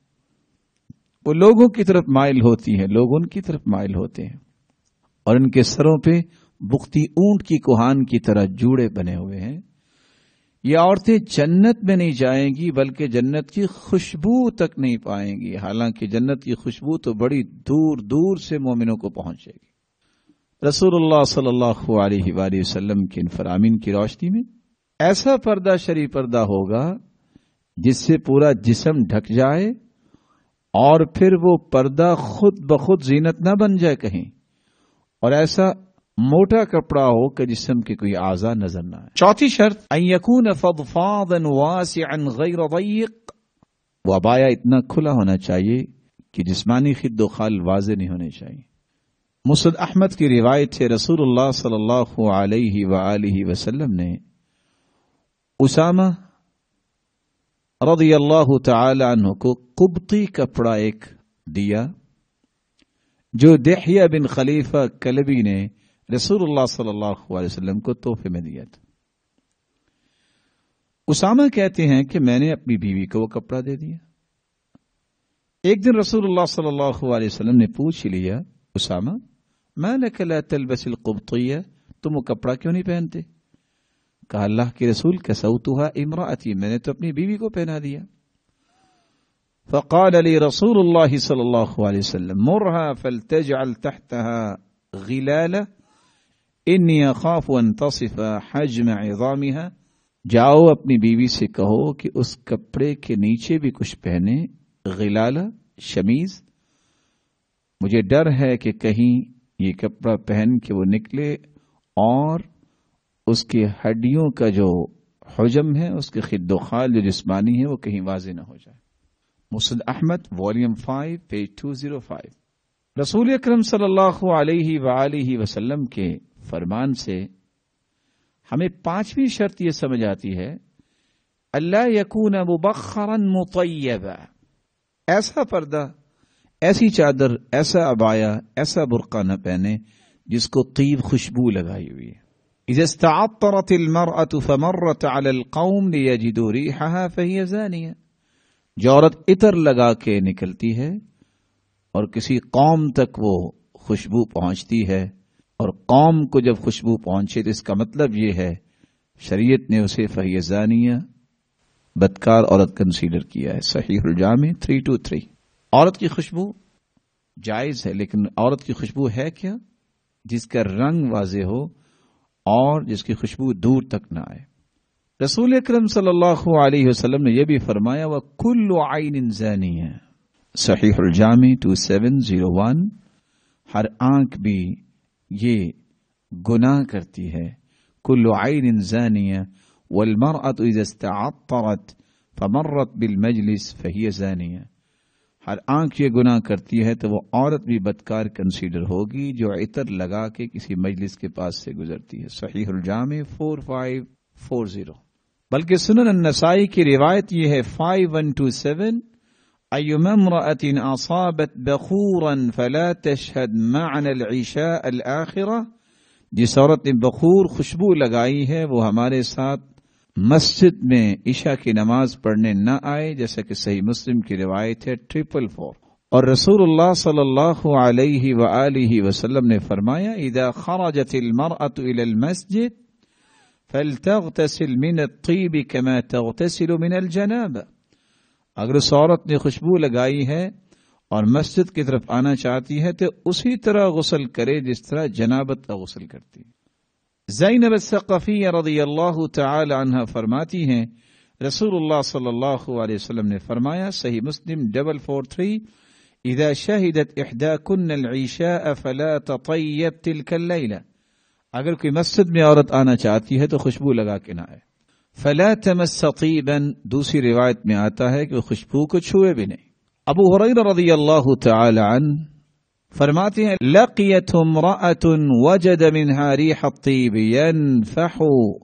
وہ لوگوں کی طرف مائل ہوتی ہیں، لوگ ان کی طرف مائل ہوتے ہیں اور ان کے سروں پہ بختی اونٹ کی کوہان کی طرح جوڑے بنے ہوئے ہیں. یہ عورتیں جنت میں نہیں جائیں گی بلکہ جنت کی خوشبو تک نہیں پائیں گی، حالانکہ جنت کی خوشبو تو بڑی دور دور سے مومنوں کو پہنچے گی. رسول اللہ صلی اللہ علیہ وآلہ وسلم کے ان فرامین کی روشنی میں ایسا پردہ شرعی پردہ ہوگا جس سے پورا جسم ڈھک جائے اور پھر وہ پردہ خود بخود زینت نہ بن جائے کہیں، اور ایسا موٹا کپڑا ہو کہ جسم کے کوئی اعضاء نظر نہ آئے. چوتھی شرط ان یکون فضفاضا واسعا غیر ضیق. وہ عبایا اتنا کھلا ہونا چاہیے کہ جسمانی خد و خال واضح نہیں ہونے چاہیے. مسند احمد کی روایت ہے رسول اللہ صلی اللہ علیہ وآلہ وسلم نے اسامہ رضی اللہ تعالی عنہ کو قبطی کپڑا ایک دیا جو دحیہ بن خلیفہ کلبی نے رسول اللہ صلی اللہ علیہ وسلم کو تحفے میں دیا تھا. اسامہ کہتے ہیں کہ میں نے اپنی بیوی کو وہ کپڑا دے دیا. ایک دن رسول اللہ صلی اللہ علیہ وسلم نے پوچھ لیا اسامہ ما لك لا تلبس القبطیہ، تم وہ کپڑا کیوں نہیں پہنتے؟ کہا اللہ کے رسول کسوتها امراتی، میں نے تو اپنی بیوی کو پہنا دیا۔ فقال لي رسول الله صلی اللہ علیہ وسلم مرها فلتجعل تحتها غلالة انی اخاف ان تصف حجم عظامها، جاؤ اپنی بیوی سے کہو کہ اس کپڑے کے نیچے بھی کچھ پہنے، غلالہ شمیز، مجھے ڈر ہے کہ کہیں یہ کپڑا پہن کے وہ نکلے اور اس کی ہڈیوں کا جو حجم ہے، اس کے خد و خال جو جسمانی ہے، وہ کہیں واضح نہ ہو جائے۔ Musnad Ahmad volume five page two zero five. رسول اکرم صلی اللہ علیہ وآلہ وسلم کے فرمان سے ہمیں پانچویں شرط یہ سمجھ آتی ہے، اللہ یکون مبخرا مطیبا، ایسا پردہ، ایسی چادر، ایسا عبایا، ایسا برقع نہ پہنے جس کو طیب خوشبو لگائی ہوئی ہے۔ اذا استعطرت المرأة فمرت على القوم ليجدوا ريحها فهي زانية، جو عورت عطر لگا کے نکلتی ہے اور کسی قوم تک وہ خوشبو پہنچتی ہے، اور قوم کو جب خوشبو پہنچے تو اس کا مطلب یہ ہے شریعت نے اسے فہی زانیہ، بدکار عورت کنسیڈر کیا ہے۔ صحیح الجامع تھری ٹو تھری۔ عورت کی خوشبو جائز ہے، لیکن عورت کی خوشبو ہے کیا؟ جس کا رنگ واضح ہو اور جس کی خوشبو دور تک نہ آئے۔ رسول اکرم صلی اللہ علیہ وسلم نے یہ بھی فرمایا وَكُلُّ عَيْنٍ زَانِيَةٍ، Sahih الجامع two seven zero one, ہر آنکھ بھی یہ گناہ کرتی ہے۔ کل عین زانیہ والمرأة اذا استعطرت فمرت بالمجلس فہی زانیہ، ہر آنکھ یہ گناہ کرتی ہے تو وہ عورت بھی بدکار کنسیڈر ہوگی جو عطر لگا کے کسی مجلس کے پاس سے گزرتی ہے۔ صحیح الجامع فور فائیو فور زیرو۔ بلکہ سنن النسائی کی روایت یہ ہے فائیو ون ٹو سیون، أيما امرأة أصابت بخورا فلا تشهد معنا العشاء الآخرة، جس عورت نے بخور خوشبو لگائی ہے وہ ہمارے ساتھ مسجد میں عشاء کی نماز پڑھنے نہ آئے، جیسا کہ صحیح مسلم کی روایت ہے ٹریپل فور۔ اور رسول اللہ صلی اللہ علیہ وآلہ وسلم نے فرمایا اذا خرجت المرأة الى المسجد فلتغتسل من الطيب كما تغتسل من الجنابة، اگر اس عورت نے خوشبو لگائی ہے اور مسجد کی طرف آنا چاہتی ہے تو اسی طرح غسل کرے جس طرح جنابت کا غسل کرتی ہے۔ زینب الثقفیہ رضی اللہ تعالی عنہ فرماتی ہیں رسول اللہ صلی اللہ علیہ وسلم نے فرمایا، صحیح مسلم ڈبل فور تھری، اذا شہدت احداکن العشاء فلا تطیب تلک اللیلہ، اگر کوئی مسجد میں عورت آنا چاہتی ہے تو خوشبو لگا کے نہ آئے۔ فلا تمس طیبا، دوسری روایت میں آتا ہے کہ وہ خوشبو کو چھوئے بھی نہیں۔ ابو ہریرہ رضی اللہ تعالی عنہ فرماتے ہیں لقیت امرأة وجد منها ريح الطيب ينفح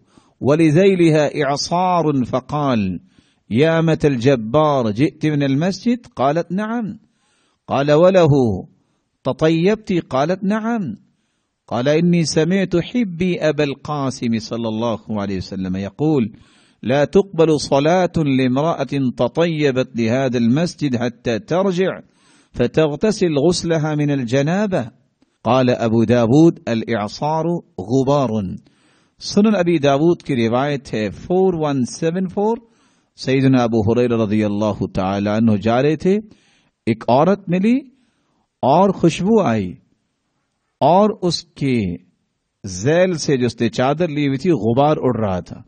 ولذيلها اعصار فقال يا أمة الجبار جئت من المسجد؟ قالت نعم. قال وله تطيبت؟ قالت نعم. قال إني سمعت حبي أبا القاسم صلى الله عليه وسلم يقول لا تقبل صلاة لامرأة تطيبت لهذا المسجد حتى ترجع فتغتسل غسلها من الجنابة. قال ابو داود الاعصار غبار. سنن ابی داود کی روایت ہے فور ون سیون فور، سیدنا ابو ہریرہ رضی اللہ تعالی عنہ جا رہے تھے، ایک عورت ملی اور خوشبو آئی اور اس کے ذیل سے جو اس نے چادر لی ہوئی تھی غبار اڑ رہا تھا،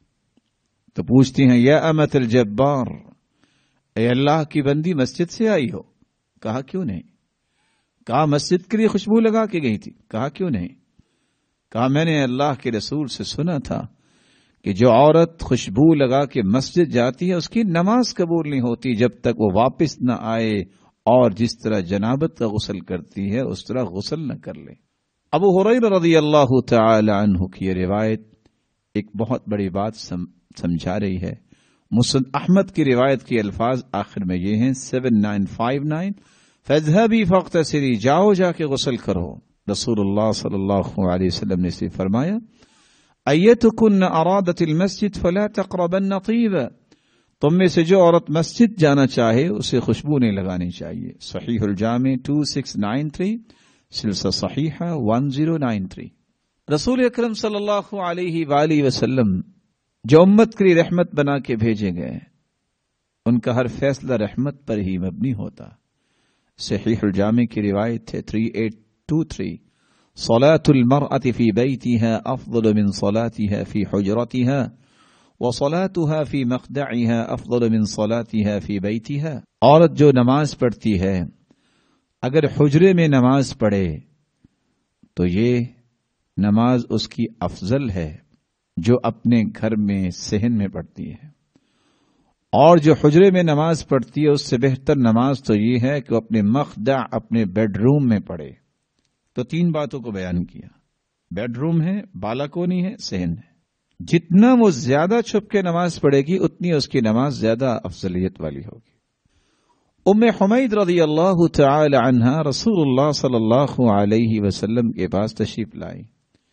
تو پوچھتی ہیں یا امت الجبار، اے اللہ کی بندی مسجد سے آئی ہو؟ کہا کیوں نہیں؟ کہا مسجد کے لیے خوشبو لگا کے گئی تھی؟ کہا کیوں نہیں؟ کہا میں نے اللہ کے رسول سے سنا تھا کہ جو عورت خوشبو لگا کے مسجد جاتی ہے اس کی نماز قبول نہیں ہوتی جب تک وہ واپس نہ آئے اور جس طرح جنابت کا غسل کرتی ہے اس طرح غسل نہ کر لے۔ ابو ہریرہ رضی اللہ تعالی عنہ کی یہ روایت ایک بہت بڑی بات سمجھا رہی ہے۔ مسند احمد کی روایت کے الفاظ آخر میں یہ ہیں سیون نائن فائیو نائن، فاذهبي فاغتسلي، جاؤ جا کے غسل کرو۔ رسول اللہ صلی اللہ علیہ وسلم نے اسے فرمایا ایتکن ارادت المسجد فلا تقربن طیبا، تم میں سے جو عورت مسجد جانا چاہے اسے خوشبو نہیں لگانی چاہیے۔ صحیح الجامع ٹو سکس نائن تھری، सिलसिला सहीहा वन ज़ीरो नाइन थ्री। रसूल अकरम सल्लल्लाहु अलैहि वालैहि वसल्लम जो उम्मत के लिए रहमत बना के भेजे गए, उनका हर फैसला रहमत पर ही मबनी होता। सहीहुल जामी की रिवायत है थ्री एट टू थ्री, सलातुल मरअति फी बैतिहा अफदल मिन सलातिहा फी हुजरतिहा व सलातुहा फी मखदइहा अफदल मिन सलातिहा फी बैतिहा। औरत जो नमाज पढ़ती है अगर हुजरे में नमाज पढ़े तो ये नमाज उसकी अफजल है जो अपने घर में सहन में पढ़ती है, और जो हुजरे में नमाज पढ़ती है उससे बेहतर नमाज तो ये है कि वो अपने मखदा अपने बेडरूम में पढ़े। तो तीन बातों को बयान किया, बेडरूम है, बालाकोनी है, सहन है। जितना वो ज्यादा छुप के नमाज पढ़ेगी उतनी उसकी नमाज ज्यादा अफजलियत वाली होगी। उम्मे हुमैद रज़ियल्लाहु तआला अन्हा रसूलुल्लाह सल्लल्लाहु अलैहि वसल्लम के पास तशरीफ लाई।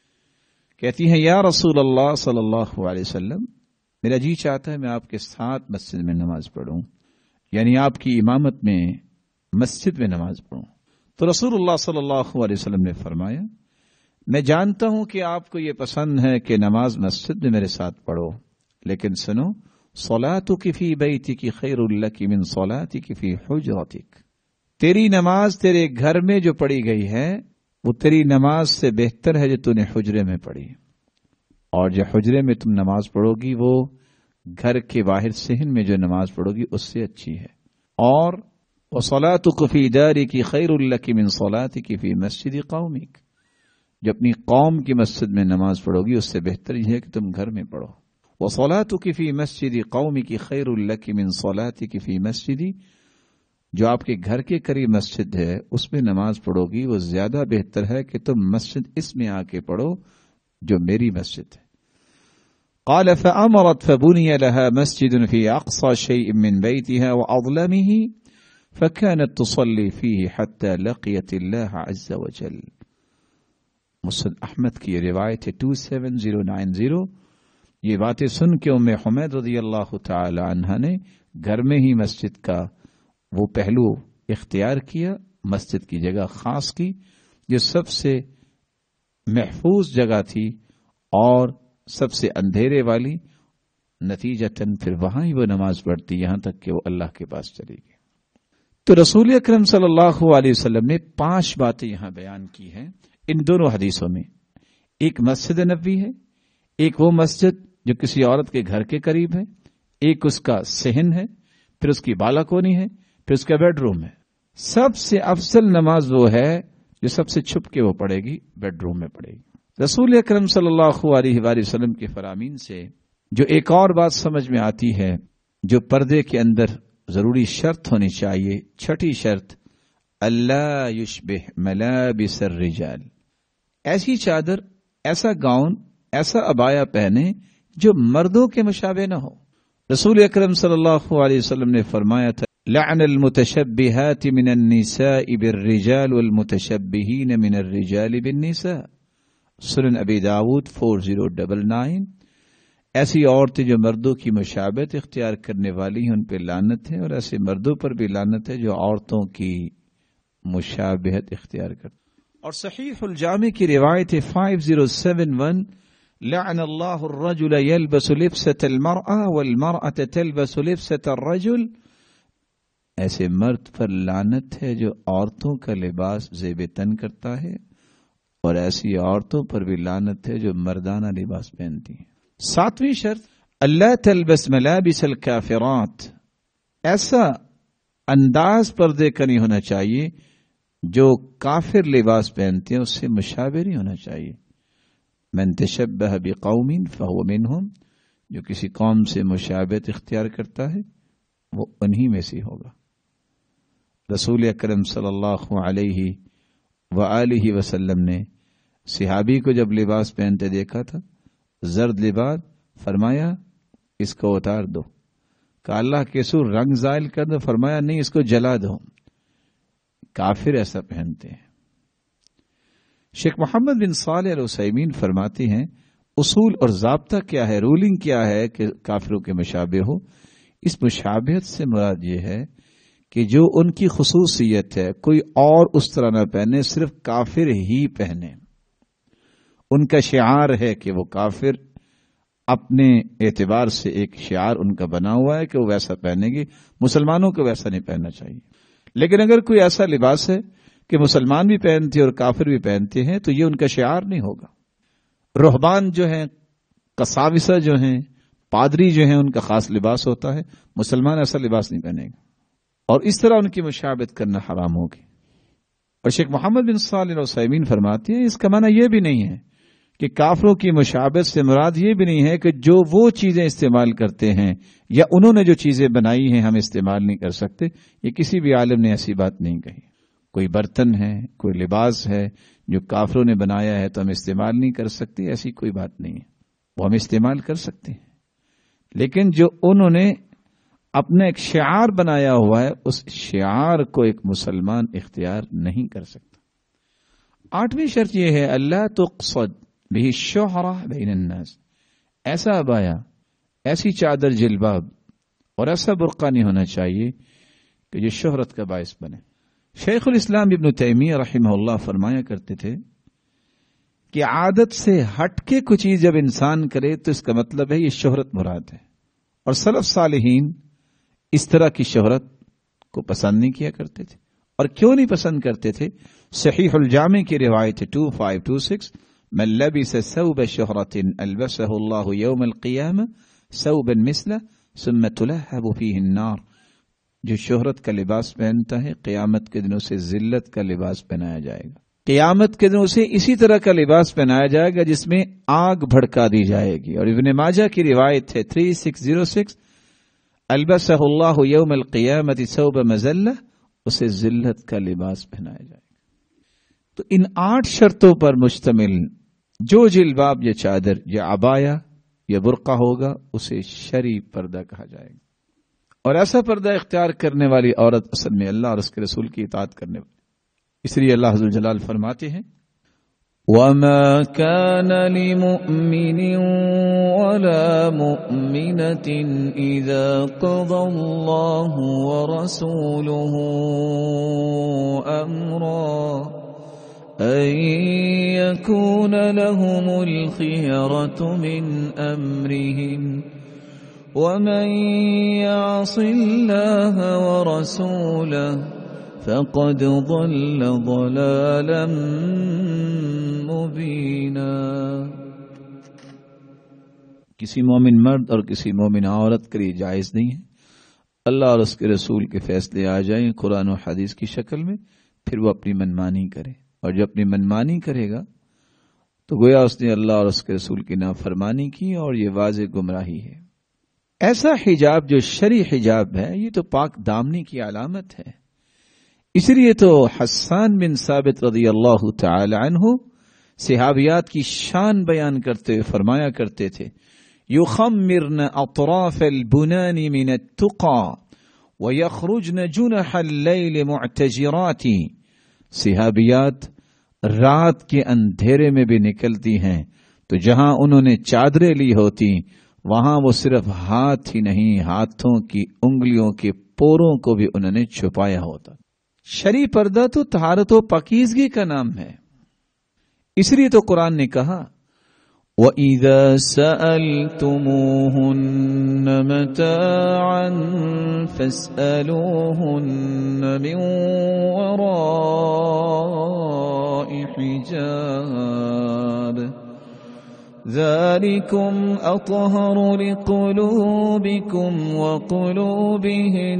कहती हैं, या रसूलल्लाह सल्लल्लाहु अलैहि वसल्लम, मेरा जी चाहता है मैं आपके साथ मस्जिद में नमाज पढ़ूं, यानी आपकी इमामत में मस्जिद में नमाज पढ़ूं। तो रसूलुल्लाह सल्लल्लाहु अलैहि वसल्लम ने फरमाया, मैं जानता हूं कि आपको ये पसंद है कि नमाज मस्जिद में मेरे साथ पढ़ो, लेकिन सुनो, सलातुकी फी बैतिकी खैरुल लकी मिन सलातिकी फी हुजरतिक। तेरी नमाज तेरे घर में जो पढ़ी गई है वो तेरी नमाज से बेहतर है जो तूने हुजरे में पढ़ी, और जो हुजरे में तुम नमाज पढ़ोगी वो घर के बाहर सहन में जो नमाज पढ़ोगी उससे अच्छी है। और व सलातुक फी दारिकी खैरुल लकी मिन सलातिकी फी मस्जिद कौमिक, जो अपनी कौम की मस्जिद में नमाज पढ़ोगी उससे बेहतर यह है कि तुम घर में पढ़ो। व सलातुकी फी मस्जिद कौमिकी खैरुल लकी मिन सलातिकी फी मस्जिदी, जो आपके घर के करीब मस्जिद है उसमें नमाज पढ़ोगी वो ज्यादा बेहतर है कि तुम मस्जिद इसमें आके पढ़ो जो मेरी मस्जिद है। قال فأمرت فبني لها مسجد في أقصى شيء من بيتها وأظلمه فكانت تصلي فيه حتى لقيت الله عز وجل। मुस्नद अहमद की रिवायत है two seven zero nine zero. ये बातें सुन के उम्मे हुमैद रज़ियल्लाहु तआला अन्हा ने घर में ही मस्जिद का वो पहलू इख्तियार किया, मस्जिद की जगह खास की जो सबसे महफूज जगह थी और सबसे अंधेरे वाली। नतीजतन फिर वहां ही वो नमाज पढ़ती यहां तक कि वो अल्लाह के पास चली गई। तो रसूल अकरम सल्लल्लाहु अलैहि वसल्लम ने पांच बातें यहां बयान की हैं इन दोनों हदीसों में। एक मस्जिद नबवी है, एक वो मस्जिद जो किसी औरत के घर के करीब है, एक उसका सहन है, फिर उसकी बालाकोनी है, फिर उसका बेडरूम है। सबसे अफजल नमाज वो है जो सबसे छुप के वो पढ़ेगी, बेडरूम में पढ़ेगी। रसूल अकरम सल्लल्लाहु अलैहि वसल्लम के फरामीन से जो एक और बात समझ में आती है जो पर्दे के अंदर जरूरी शर्त होनी चाहिए, छठी शर्त, अल्ला युशबिह मलाबिस रिजाल, ऐसी चादर, ऐसा गाउन, ऐसा अबाया पहने जो मर्दों के मुशाबे न हो। रसूल अकरम सल्लल्लाहु अलैहि वसल्लम ने फरमाया था, लअनल मुतशब्बिहाति मिनन निसाइ बिर्रिजाल वल मुतशब्बिहीन मिनर रिजाल बिन्निसा। सुनन अबी दाऊद फोर ज़ीरो नाइन नाइन। ऐसी औरतें जो मर्दों की मुशाबहत इख्तियार करने वाली हैं उन पर लानत है, और ऐसे मर्दों पर भी लानत है जो औरतों की मुशाबहत इख्तियार करते। और सहीहुल जामी की रिवायत है फाइव ज़ीरो सेवन वन, लअनल्लाहु अर्रजुल यल्बसु लिब्सतल मरअ वल मरअत तल्बसु लिब्सतर रजुल। ऐसे मर्द पर लानत है जो औरतों का लिबास ज़ेब तन करता है, और ऐसी औरतों पर भी लानत है जो मर्दाना लिबास पहनती हैं। सातवीं शर्त, अल्ला तल्बस मलाबिसल काफिरात, ऐसा अंदाज पर्दे का नहीं होना चाहिए जो काफिर लिबास पहनते हैं उससे मुशाबे नहीं होना चाहिए। मन तशब्बह बिकौमिन फहुव मिनहुम, जो किसी कौम से मुशाबहत इख्तियार करता है वो उन्हीं में से होगा। रसूल अकरम सल्लल्लाहु अलैहि व आलिहि वसल्लम ने सिहाबी को जब लिबास पहनते देखा था, जर्द लिबास, फरमाया इसको उतार दो। कहा अल्लाह के रसूल रंग जायल कर दो, फरमाया नहीं इसको जला दो। काफिर ऐसा पहनते हैं। शेख मोहम्मद बिन सालेह अल उसैमीन फरमाते हैं, उसूल और ज़ाब्ता क्या है, रूलिंग क्या है कि काफिरों के मुशाबे हो। इस मुशाबहत से मुराद ये है کہ جو ان کی خصوصیت ہے کوئی اور اس طرح نہ پہنے، صرف کافر ہی پہنے۔ ان کا شعار ہے کہ وہ کافر اپنے اعتبار سے ایک شعار ان کا بنا ہوا ہے کہ وہ ویسا پہنیں گے، مسلمانوں کو ویسا نہیں پہننا چاہیے۔ لیکن اگر کوئی ایسا لباس ہے کہ مسلمان بھی پہنتے اور کافر بھی پہنتے ہیں تو یہ ان کا شعار نہیں ہوگا۔ رہبان جو ہیں، قساوسہ جو ہیں، پادری جو ہیں، ان کا خاص لباس ہوتا ہے، مسلمان ایسا لباس نہیں پہنے گا، اور اس طرح ان کی مشابہت کرنا حرام ہوگی۔ اور شیخ محمد بن صالح العثیمین فرماتے ہیں اس کا معنی یہ بھی نہیں ہے کہ کافروں کی مشابہت سے مراد یہ بھی نہیں ہے کہ جو وہ چیزیں استعمال کرتے ہیں یا انہوں نے جو چیزیں بنائی ہیں ہم استعمال نہیں کر سکتے۔ یہ کسی بھی عالم نے ایسی بات نہیں کہی۔ کوئی برتن ہے، کوئی لباس ہے جو کافروں نے بنایا ہے تو ہم استعمال نہیں کر سکتے، ایسی کوئی بات نہیں ہے، وہ ہم استعمال کر سکتے ہیں۔ لیکن جو انہوں نے اپنا ایک شعار بنایا ہوا ہے اس شعار کو ایک مسلمان اختیار نہیں کر سکتا۔ آٹھویں شرط یہ ہے اللہ تقصد بہ الشہرہ بین الناس، ایسا عبایا، ایسی چادر جلباب اور ایسا برقع نہیں ہونا چاہیے کہ جو شہرت کا باعث بنے۔ شیخ الاسلام ابن تیمیہ رحمہ اللہ فرمایا کرتے تھے کہ عادت سے ہٹ کے کوئی چیز جب انسان کرے تو اس کا مطلب ہے یہ شہرت مراد ہے، اور سلف صالحین اس طرح کی شہرت کو پسند نہیں کیا کرتے تھے۔ اور کیوں نہیں پسند کرتے تھے؟ صحیح الجامع کی روایت دو پانچ دو چھ، من لبس ثوب شہرت البسہ اللہ یوم القیامہ ثوبا مثلہ ثم تلہب فیہ النار، جو شہرت کا لباس پہنتا ہے قیامت کے دنوں سے ذلت کا لباس پہنایا جائے گا، قیامت کے دنوں سے اسی طرح کا لباس پہنایا جائے گا جس میں آگ بھڑکا دی جائے گی۔ اور ابن ماجہ کی روایت ہے تین چھ صفر چھ، البسہ اللہ یوم القیامت ثوب مذلہ، اسے ذلت کا لباس پہنایا جائے گا۔ تو ان آٹھ شرطوں پر مشتمل جو جلباب یا چادر یا عبایا یا برقع ہوگا اسے شرعی پردہ کہا جائے گا، اور ایسا پردہ اختیار کرنے والی عورت اصل میں اللہ اور اس کے رسول کی اطاعت کرنے والی۔ اس لیے اللہ عز و جلال فرماتے ہیں
وَمَا كَانَ لِمُؤْمِنٍ وَلَا مُؤْمِنَةٍ إِذَا قَضَى اللَّهُ وَرَسُولُهُ أَمْرًا أَن يَكُونَ لَهُمُ الْخِيَرَةُ مِنْ أَمْرِهِمْ وَمَن يَعْصِ اللَّهَ وَرَسُولَهُ فقد ضل ضلالا مبینا۔
کسی مومن مرد اور کسی مومن عورت کے لیے جائز نہیں ہے اللہ اور اس کے رسول کے فیصلے آ جائیں قرآن و حدیث کی شکل میں، پھر وہ اپنی منمانی کرے، اور جو اپنی منمانی کرے گا تو گویا اس نے اللہ اور اس کے رسول کی نافرمانی کی، اور یہ واضح گمراہی ہے۔ ایسا حجاب جو شرعی حجاب ہے یہ تو پاک دامنی کی علامت ہے۔ اس لیے تو حسان بن ثابت رضی اللہ تعالی عنہ صحابیات کی شان بیان کرتے فرمایا کرتے تھے یخمرن اطراف البنان من التقى ويخرجن جنح الليل معتجرات، صحابیات رات کے اندھیرے میں بھی نکلتی ہیں تو جہاں انہوں نے چادریں لی ہوتی وہاں وہ صرف ہاتھ ہی نہیں ہاتھوں کی انگلیوں کے پوروں کو بھی انہوں نے چھپایا ہوتا۔ شرعی پردہ تو طہارت و پاکیزگی کا نام ہے، اس لیے تو قرآن نے کہا
وَإِذَا سَأَلْتُمُوهُنَّ مَتَاعًا فَاسْأَلُوهُنَّ مِنْ وَرَاءِ حِجَابٍ ذَلِكُمْ أَطْهَرُ لِقُلُوبِكُمْ وَقُلُوبِهِنَّ۔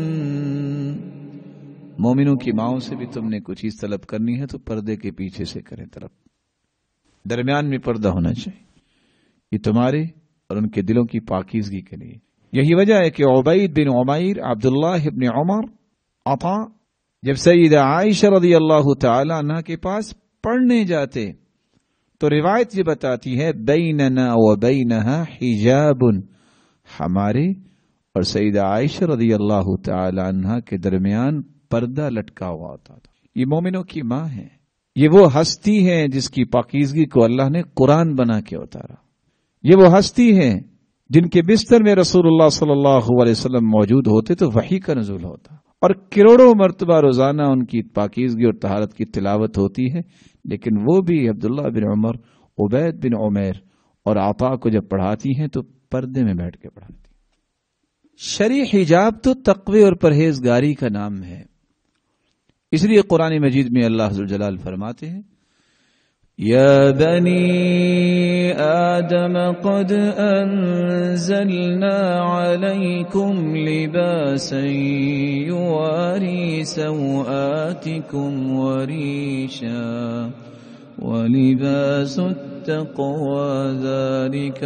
مومنوں کی ماؤں سے بھی تم نے کچھ چیز طلب کرنی ہے تو پردے کے پیچھے سے کریں طلب، درمیان میں پردہ ہونا چاہیے، یہ تمہارے اور ان کے دلوں کی پاکیزگی کے لیے۔ یہی وجہ ہے کہ عبید بن عمیر، عبداللہ بن عمر، عطا جب سیدہ عائشہ رضی اللہ تعالی عنہ کے پاس پڑھنے جاتے تو روایت یہ بتاتی ہے بیننا و بینہا حجاب، ہمارے اور سیدہ عائشہ رضی اللہ تعالی عنہ کے درمیان پردہ لٹکا ہوا ہوتا تھا۔ یہ مومنوں کی ماں ہے، یہ وہ ہستی ہے جس کی پاکیزگی کو اللہ نے قرآن بنا کے اتارا، یہ وہ ہستی ہے جن کے بستر میں رسول اللہ صلی اللہ علیہ وسلم موجود ہوتے تو وحی کا نزول ہوتا، اور کروڑوں مرتبہ روزانہ ان کی پاکیزگی اور طہارت کی تلاوت ہوتی ہے، لیکن وہ بھی عبداللہ بن عمر، عبید بن عمیر اور عطا کو جب پڑھاتی ہیں تو پردے میں بیٹھ کے پڑھاتی ہیں۔ شرعی حجاب تو تقوی اور پرہیزگاری کا نام ہے، اس لیے قرآن مجید میں اللہ ذوالجلال فرماتے ہیں
يا بني آدم قد أنزلنا عليكم لباسا يواري سوآتكم وريشا ولباس التقوى ذلك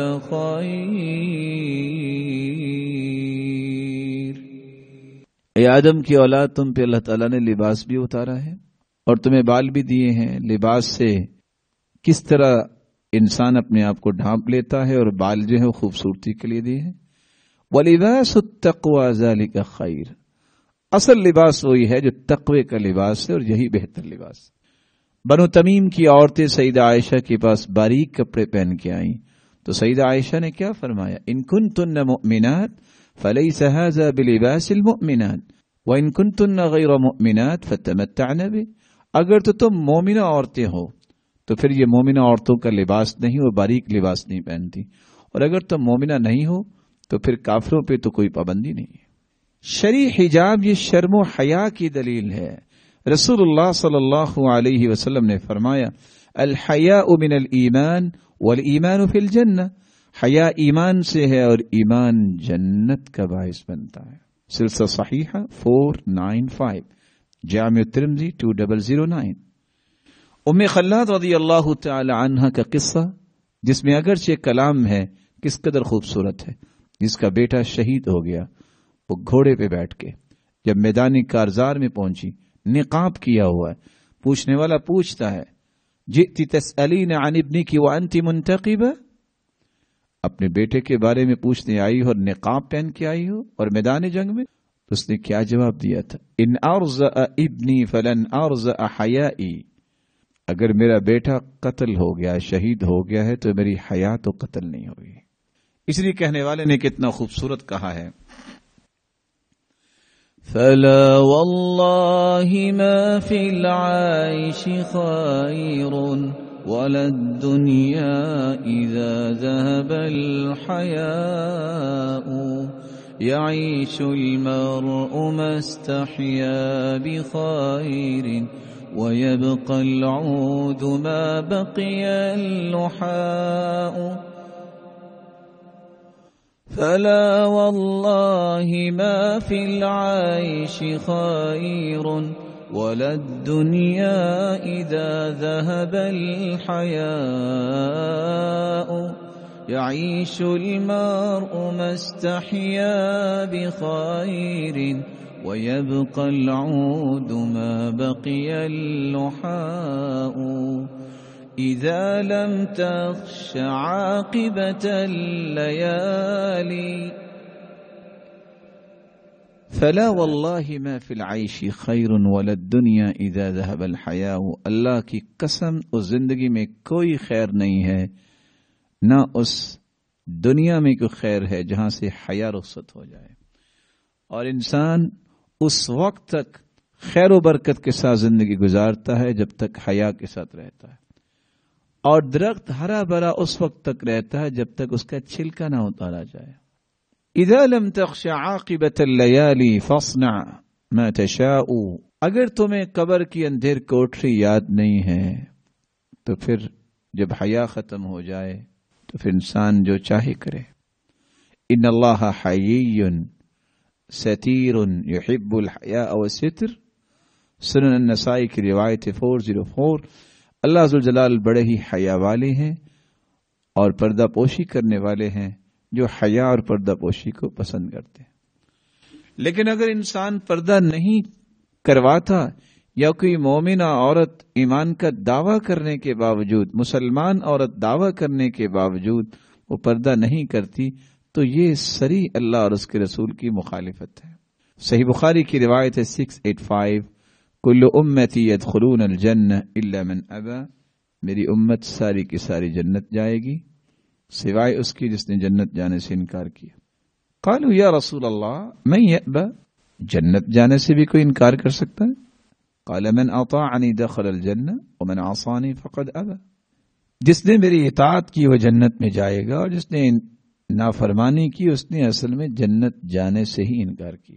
خير۔
اے آدم کی اولاد، تم پہ اللہ تعالیٰ نے لباس بھی اتارا ہے اور تمہیں بال بھی دیے ہیں۔ لباس سے کس طرح انسان اپنے آپ کو ڈھانپ لیتا ہے اور بال جو ہے خوبصورتی کے لیے دیے ہیں۔ وَلِبَاسُ التَّقْوَى ذَلِكَ خَيْرٌ، اصل لباس وہی ہے جو تقوی کا لباس ہے اور یہی بہتر لباس۔ بنو تمیم کی عورتیں سیدہ عائشہ کے پاس باریک کپڑے پہن کے آئیں تو سیدہ عائشہ نے کیا فرمایا؟ ان کنتن مؤمنات فلیس ھذا بلباس المؤمنات وان کنتن غیر مؤمنات فتمتعن به، اگر تو تم مومنہ عورتیں ہو تو پھر یہ مومنہ عورتوں کا لباس نہیں، وہ باریک لباس نہیں پہنتی، اور اگر تم مومنہ نہیں ہو تو پھر کافروں پہ تو کوئی پابندی نہیں ہے۔ شرعی حجاب یہ شرم و حیا کی دلیل ہے۔ رسول اللہ صلی اللہ علیہ وسلم نے فرمایا الحیاء من الایمان والایمان فی الجنہ، حیا ایمان سے ہے اور ایمان جنت کا باعث بنتا ہے۔ سلسلہ صحیحہ فور نائن فائیو، جامع ترمذی ٹو ڈبل زیرو نائن۔ ام خلاد رضی اللہ تعالی عنہ کا قصہ، جس میں اگرچہ کلام ہے، کس قدر خوبصورت ہے۔ جس کا بیٹا شہید ہو گیا، وہ گھوڑے پہ بیٹھ کے جب میدان کارزار میں پہنچی، نقاب کیا ہوا ہے، پوچھنے والا پوچھتا ہے جئتی تسألین عن ابنک وانت منتقبہ، اپنے بیٹے کے بارے میں پوچھنے آئی ہو اور نقاب پہن کے آئی ہو اور میدان جنگ میں؟ تو اس نے کیا جواب دیا تھا؟ ان ارزأ ابنی فلن ارزأ حیائی، اگر میرا بیٹا قتل ہو گیا، شہید ہو گیا ہے تو میری حیا تو قتل نہیں ہوگی۔ اس لیے کہنے والے نے کتنا خوبصورت کہا ہے،
فلا والله ما في العيش خير ولا الدنيا إذا ذهب الحياء يعيش المرء ما استحيا بخير ويبقى العود ما بقي اللحاء فلا والله ما في العيش خير ولا الدنيا إذا ذهب الحياء يعيش المرء ما استحيا بخير ويبقى العود ما بقي اللحاء إذا لم تخش عاقبة الليالي
فلا والله ما في العيش خير ولا الدنيا إذا ذهب الحياء، اللہ کی قسم اس زندگی میں کوئی خیر نہیں ہے، نہ اس دنیا میں کوئی خیر ہے جہاں سے حیا رخصت ہو جائے، اور انسان اس وقت تک خیر و برکت کے ساتھ زندگی گزارتا ہے جب تک حیا کے ساتھ رہتا ہے، اور درخت ہرا بھرا اس وقت تک رہتا ہے جب تک اس کا چھلکا نہ اتارا جائے۔ اذا لم تخش عاقبۃ اللیالی فاصنع ما تشاء، اگر تمہیں قبر کی اندھیر کوٹری یاد نہیں ہے تو پھر جب حیا ختم ہو جائے تو پھر انسان جو چاہے کرے۔ ان اللہ حیی ستیر یحب الحیاء والستر، سنن النسائی کی روایت فور زیرو فور۔ اللہ ذوالجلال بڑے ہی حیا والے ہیں اور پردہ پوشی کرنے والے ہیں، جو حیا اور پردہ پوشی کو پسند کرتے ہیں۔ لیکن اگر انسان پردہ نہیں کرواتا یا کوئی مومنہ عورت ایمان کا دعویٰ کرنے کے باوجود، مسلمان عورت دعویٰ کرنے کے باوجود وہ پردہ نہیں کرتی تو یہ صریح اللہ اور اس کے رسول کی مخالفت ہے۔ صحیح بخاری کی روایت ہے سکس ایٹ فائیو، کل امتی یدخلون الجنہ الا من ابا، میری امت ساری کی ساری جنت جائے گی سوائے اس کی جس نے جنت جانے سے انکار کیا۔ قالوا یا رسول اللہ من یأبا، जन्नत जाने से भी कोई इनकार कर सकता है? قال من अताअनी दखल الجنة ومن عصاني فقد अबा। जिसने मेरी इताअत की वो जन्नत में जाएगा और जिसने नाफरमानी की उसने असल में जन्नत जाने से ही इनकार किया।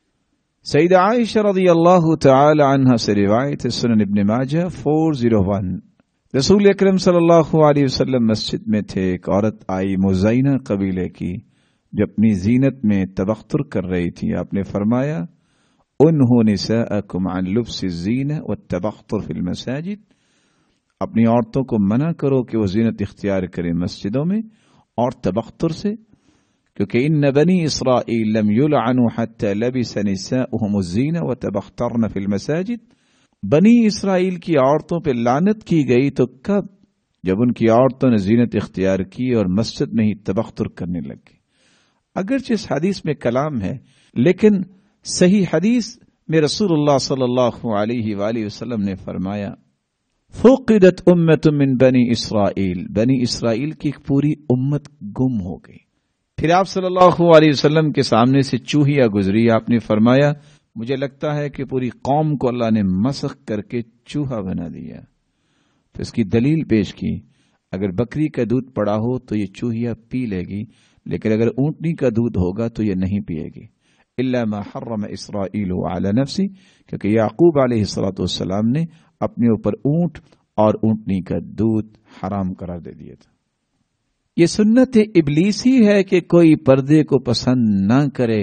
सईदा आयशा रज़ियल्लाहु तआला अन्हा से रिवायत है, सुनन इब्न माजा चार सौ एक। रसूल अकरम सल्लल्लाहु अलैहि वसल्लम मस्जिद में थे। एक औरत आई मुज़ैना कबीले की जो अपनी जीनत में तबख्तुर कर रही थी। आपने फरमाया, उन्हु निसाअकुम अन लुब्सि ज़ीना व तबख्तुर फिल मसाजिद, अपनी औरतों को मना करो कि वो जीनत इख्तियार करें मस्जिदों में और तबख्तुर से, क्योंकि इन्न बनी इसराइल लम युलअनु हत्ता लबिस निसाउहुम ज़ीना व तबख्तरन फिल मसाजिद। बनी इसराइल की औरतों पर लानत की गई तो कब? जब उनकी औरतों ने जीनत इख्तियार की और मस्जिद में ही तबख्तुर करने लगी। अगरचे इस हदीस में कलाम है, लेकिन सही हदीस में रसूलुल्लाह सल्लल्लाहु अलैहि वसल्लम ने फरमाया, फुक़िदत उम्मतुम मिन बनी इसराइल, बनी इसराइल की एक पूरी उम्मत गुम हो गई। फिर आप सल्लल्लाहु अलैहि वसल्लम के सामने से चूहिया गुजरी। आपने फरमाया, मुझे लगता है कि पूरी कौम को अल्लाह ने मसख करके चूहा बना दिया। तो इसकी दलील पेश की, अगर बकरी का दूध पड़ा हो तो ये चूहिया पी लेगी, लेकिन अगर ऊंटनी का दूध होगा तो ये नहीं पिएगी। इल्ला मा हर्रम इसराइलु अला नफ्सी, क्योंकि याकूब अलैहिस्सलातु वस्सलाम ने अपने ऊपर ऊंट और ऊंटनी का दूध हराम करार दे दिया था। ये सुन्नत इब्लीसी है कि कोई पर्दे को पसंद ना करे।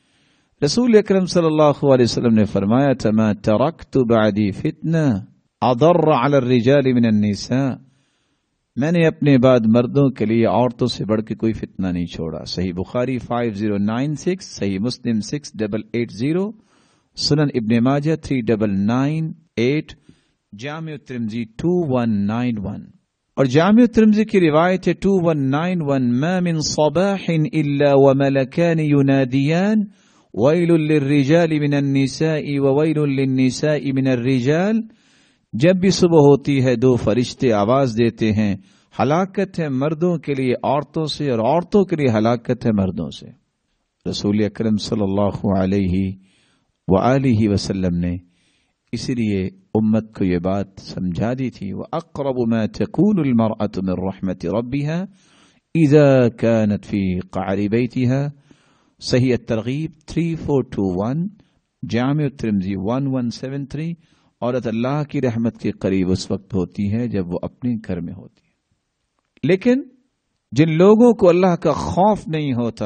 रसूल अकरम सल्लल्लाहु अलैहि वसल्लम ने फरमाया था, मा तरक्तु बअदी फितना अदर्र अला अर्रिजाल मिन अन्निसा, मैंने अपने बाद मर्दों के लिए औरतों से बढ़ के कोई फितना नहीं छोड़ा। सही बुखारी पाँच हज़ार छियानवे, सही मुस्लिम छह हज़ार आठ सौ अस्सी, सुनन इब्न माजा तीन हज़ार नौ सौ अट्ठानवे, जामिउ तिर्मिज़ी दो हज़ार एक सौ इक्यानवे और जामिउ तिर्मिज़ी की रिवायत है दो हज़ार इक्यानवे, मा मिन सबाहिन इल्ला व मलकान युनादियान वैलुल लिर्रिजाल मिनन निसाई व वैलुल लिन्निसाई मिनर रिजाल। जब भी सुबह होती है दो फरिश्ते आवाज देते हैं, हलाकत है मर्दों के लिए औरतों से और औरतों के लिए हलाकत है मर्दों से। रसूल अकरम सल्लल्लाहु अलैहि व आलिहि वसल्लम ने इसलिए उम्मत को ये बात समझा दी थी, व अक़रबु मा तकूनुल मरअतु मिन रहमति रब्बिहा इज़ा कानत फी क़अरि बैतिहा। सही तरगीब चौंतीस सौ इक्कीस, जामिउ तिर्मिज़ी ग्यारह सौ तिहत्तर। औरत अल्लाह की रहमत के करीब उस वक्त होती है जब वो अपने घर में होती है। लेकिन जिन लोगों को अल्लाह का खौफ नहीं होता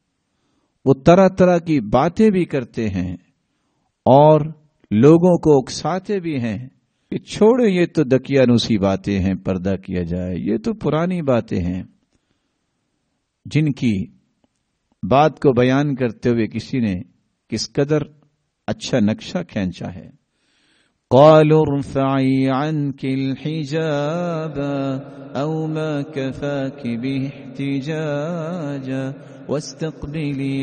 वो तरह तरह की बातें भी करते हैं और लोगों को उकसाते भी हैं कि छोड़े ये तो दकियानूसी बातें हैं, पर्दा किया जाए, ये तो पुरानी बातें हैं। जिनकी बात को बयान करते हुए किसी ने किस कदर अच्छा नक्शा खींचा है। क़ालू रफ़ई अन्किल हिजाबा औ मा कफ़ाकि बिहितिजाजा वस्तक़बिली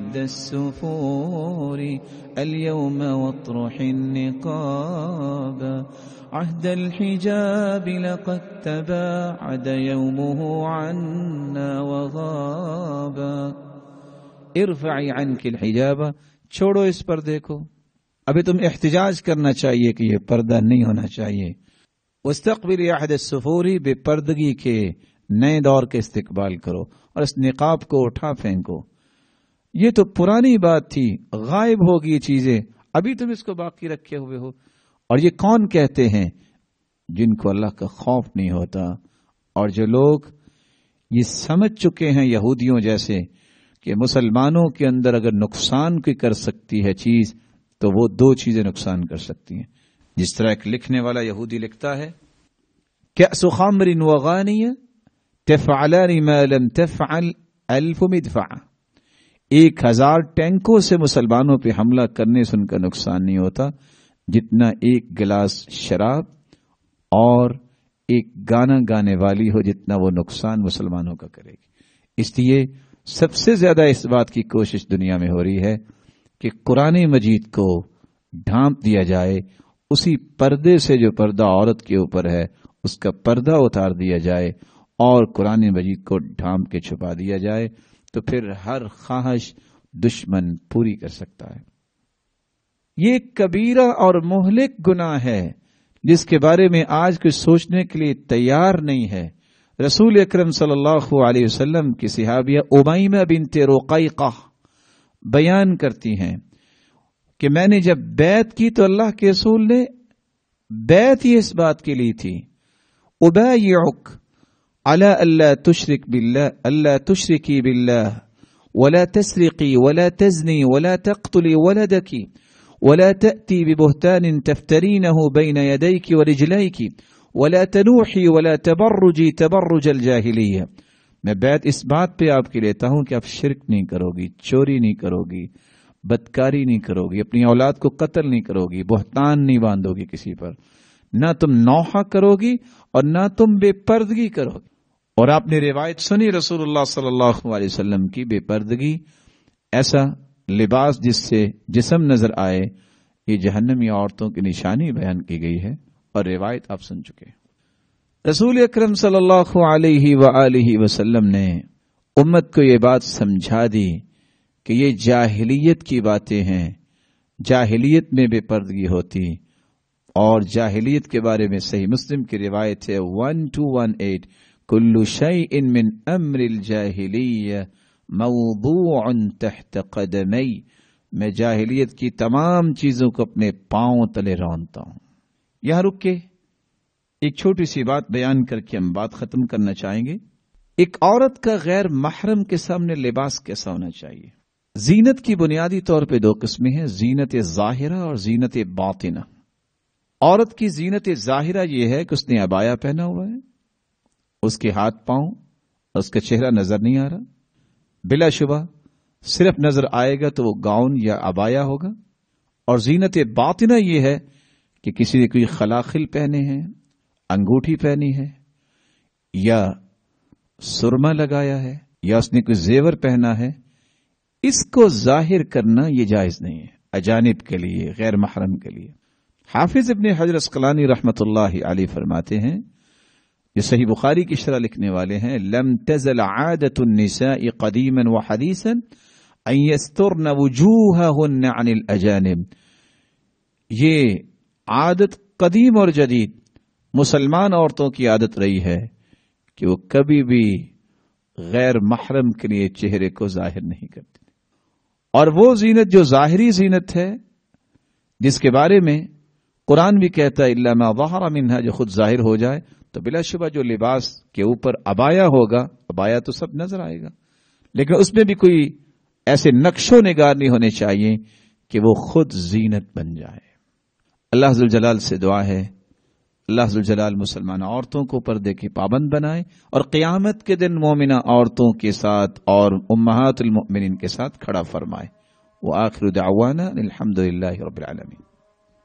अहदस्सुफ़ूरि अल-यौम वत्रुहिन निक़ाबा अहदल हिजाबि लक़द तबाअद यौमुहु अन्ना वग़ाबा। इरफ़ई अन्किल हिजाबा, छोड़ो इस पर्दे को। अभी तुम एहतिजाज करना चाहिए कि यह पर्दा नहीं होना चाहिए। वस्तक़बिली अहदस्सुफ़ूरि, बेपर्दगी के नए दौर के इस्तिकबाल करो और इस निकाब को उठा फेंको। ये तो पुरानी बात थी, गायब होगी ये चीजें, अभी तुम इसको बाकी रखे हुए हो। और ये कौन कहते हैं? जिनको अल्लाह का खौफ नहीं होता और जो लोग ये समझ चुके हैं यहूदियों जैसे कि मुसलमानों के अंदर अगर नुकसान की कर सकती है चीज तो वो दो चीजें नुकसान कर सकती हैं। जिस तरह एक लिखने वाला यहूदी लिखता है, कअसु ख़म्रिन व गानिया तफ़अलानि मा लम तफ़अल अल्फ मिदफ़अ। एक हजार टैंकों से मुसलमानों पे हमला करने से उनका नुकसान नहीं होता जितना एक गिलास शराब और एक गाना गाने वाली हो जितना वो नुकसान मुसलमानों का करेगी। इसलिए सबसे ज्यादा इस बात की कोशिश दुनिया में हो रही है कि कुरान मजीद को ढांप दिया जाए, उसी पर्दे से जो पर्दा औरत के ऊपर है उसका पर्दा उतार दिया जाए और कुरान मजीद को ढांप के छुपा दिया जाए, तो फिर हर ख्वाहिश दुश्मन पूरी कर सकता है। یہ کبیرہ اور مہلک گناہ ہے جس کے بارے میں آج کچھ سوچنے کے لیے تیار نہیں ہے۔ رسول اکرم صلی اللہ علیہ وسلم کی صحابیہ امیمہ بنت رقیقہ بیان کرتی ہیں کہ میں نے جب بیعت کی تو اللہ کے رسول نے بیعت ہی اس بات کے لیے تھی، ابایعک علی اللہ تشرک باللہ اللہ تشرکی باللہ ولا تسرقی ولا تزنی ولا تقتلی ولدکی ولا تأتی ببہتان تفترینہ بین یدیک ورجلیک ولا تنوحی ولا تبرجی تبرج الجاہلیہ۔ میں بیعت اس بات پہ آپ کی لیتا ہوں کہ آپ شرک نہیں کرو گی، چوری نہیں کرو گی، بدکاری نہیں کرو گی، اپنی اولاد کو قتل نہیں کرو گی، بہتان نہیں باندھو گی کسی پر، نہ تم نوحہ کرو گی اور نہ تم بے پردگی کرو گی۔ اور آپ نے روایت سنی رسول اللہ صلی اللہ علیہ وسلم کی، بے پردگی ایسا لباس جس سے جسم نظر آئے، یہ جہنمی عورتوں کی نشانی بیان کی گئی ہے اور روایت آپ سن چکے۔ رسول اکرم صلی اللہ علیہ وآلہ وسلم نے امت کو یہ بات سمجھا دی کہ یہ جاہلیت کی باتیں ہیں، جاہلیت میں بے پردگی ہوتی، اور جاہلیت کے بارے میں صحیح مسلم کی روایت ہے ون ٹو ون ایٹ کل شیء من امر الجاہلیہ موضوع تحت قدمی، میں جاہلیت کی تمام چیزوں کو اپنے پاؤں تلے رونتا ہوں۔ یہاں رک کے ایک چھوٹی سی بات بیان کر کے ہم بات ختم کرنا چاہیں گے۔ ایک عورت کا غیر محرم کے سامنے لباس کیسا ہونا چاہیے؟ زینت کی بنیادی طور پہ دو قسمیں ہیں، زینت ظاہرہ اور زینت باطنہ۔ عورت کی زینت ظاہرہ یہ ہے کہ اس نے عبایا پہنا ہوا ہے، اس کے ہاتھ پاؤں اور اس کا چہرہ نظر نہیں آ رہا، بلا شبہ صرف نظر آئے گا تو وہ گاؤن یا عبایا ہوگا۔ اور زینت باطنہ یہ ہے کہ کسی نے کوئی خلاخل پہنے ہیں، انگوٹھی پہنی ہے، یا سرما لگایا ہے، یا اس نے کوئی زیور پہنا ہے، اس کو ظاہر کرنا یہ جائز نہیں ہے اجانب کے لیے، غیر محرم کے لیے۔ حافظ ابن حجر اسقلانی رحمت اللہ علیہ فرماتے ہیں، یہ صحیح بخاری کی شرح لکھنے والے ہیں، لم تزل عادت النساء قدیما وحدیثا ان یسترن وجوہہن عن الاجانب۔ یہ عادت قدیم اور جدید مسلمان عورتوں کی عادت رہی ہے کہ وہ کبھی بھی غیر محرم کے لیے چہرے کو ظاہر نہیں کرتی، اور وہ زینت جو ظاہری زینت ہے جس کے بارے میں قرآن بھی کہتا ہے الا ما ظہر منہا، جو خود ظاہر ہو جائے، تو بلا شبہ جو لباس کے اوپر عبایا ہوگا، عبایا تو سب نظر آئے گا، لیکن اس میں بھی کوئی ایسے نقش و نگار نہیں ہونے چاہیے کہ وہ خود زینت بن جائے۔ اللہ ذوالجلال سے دعا ہے اللہ ذوالجلال مسلمان عورتوں کو پردے کے پابند بنائے اور قیامت کے دن مومنہ عورتوں کے ساتھ اور امہات المؤمنین کے ساتھ کھڑا فرمائے۔ وآخر دعوانا الحمد للہ رب العالمین۔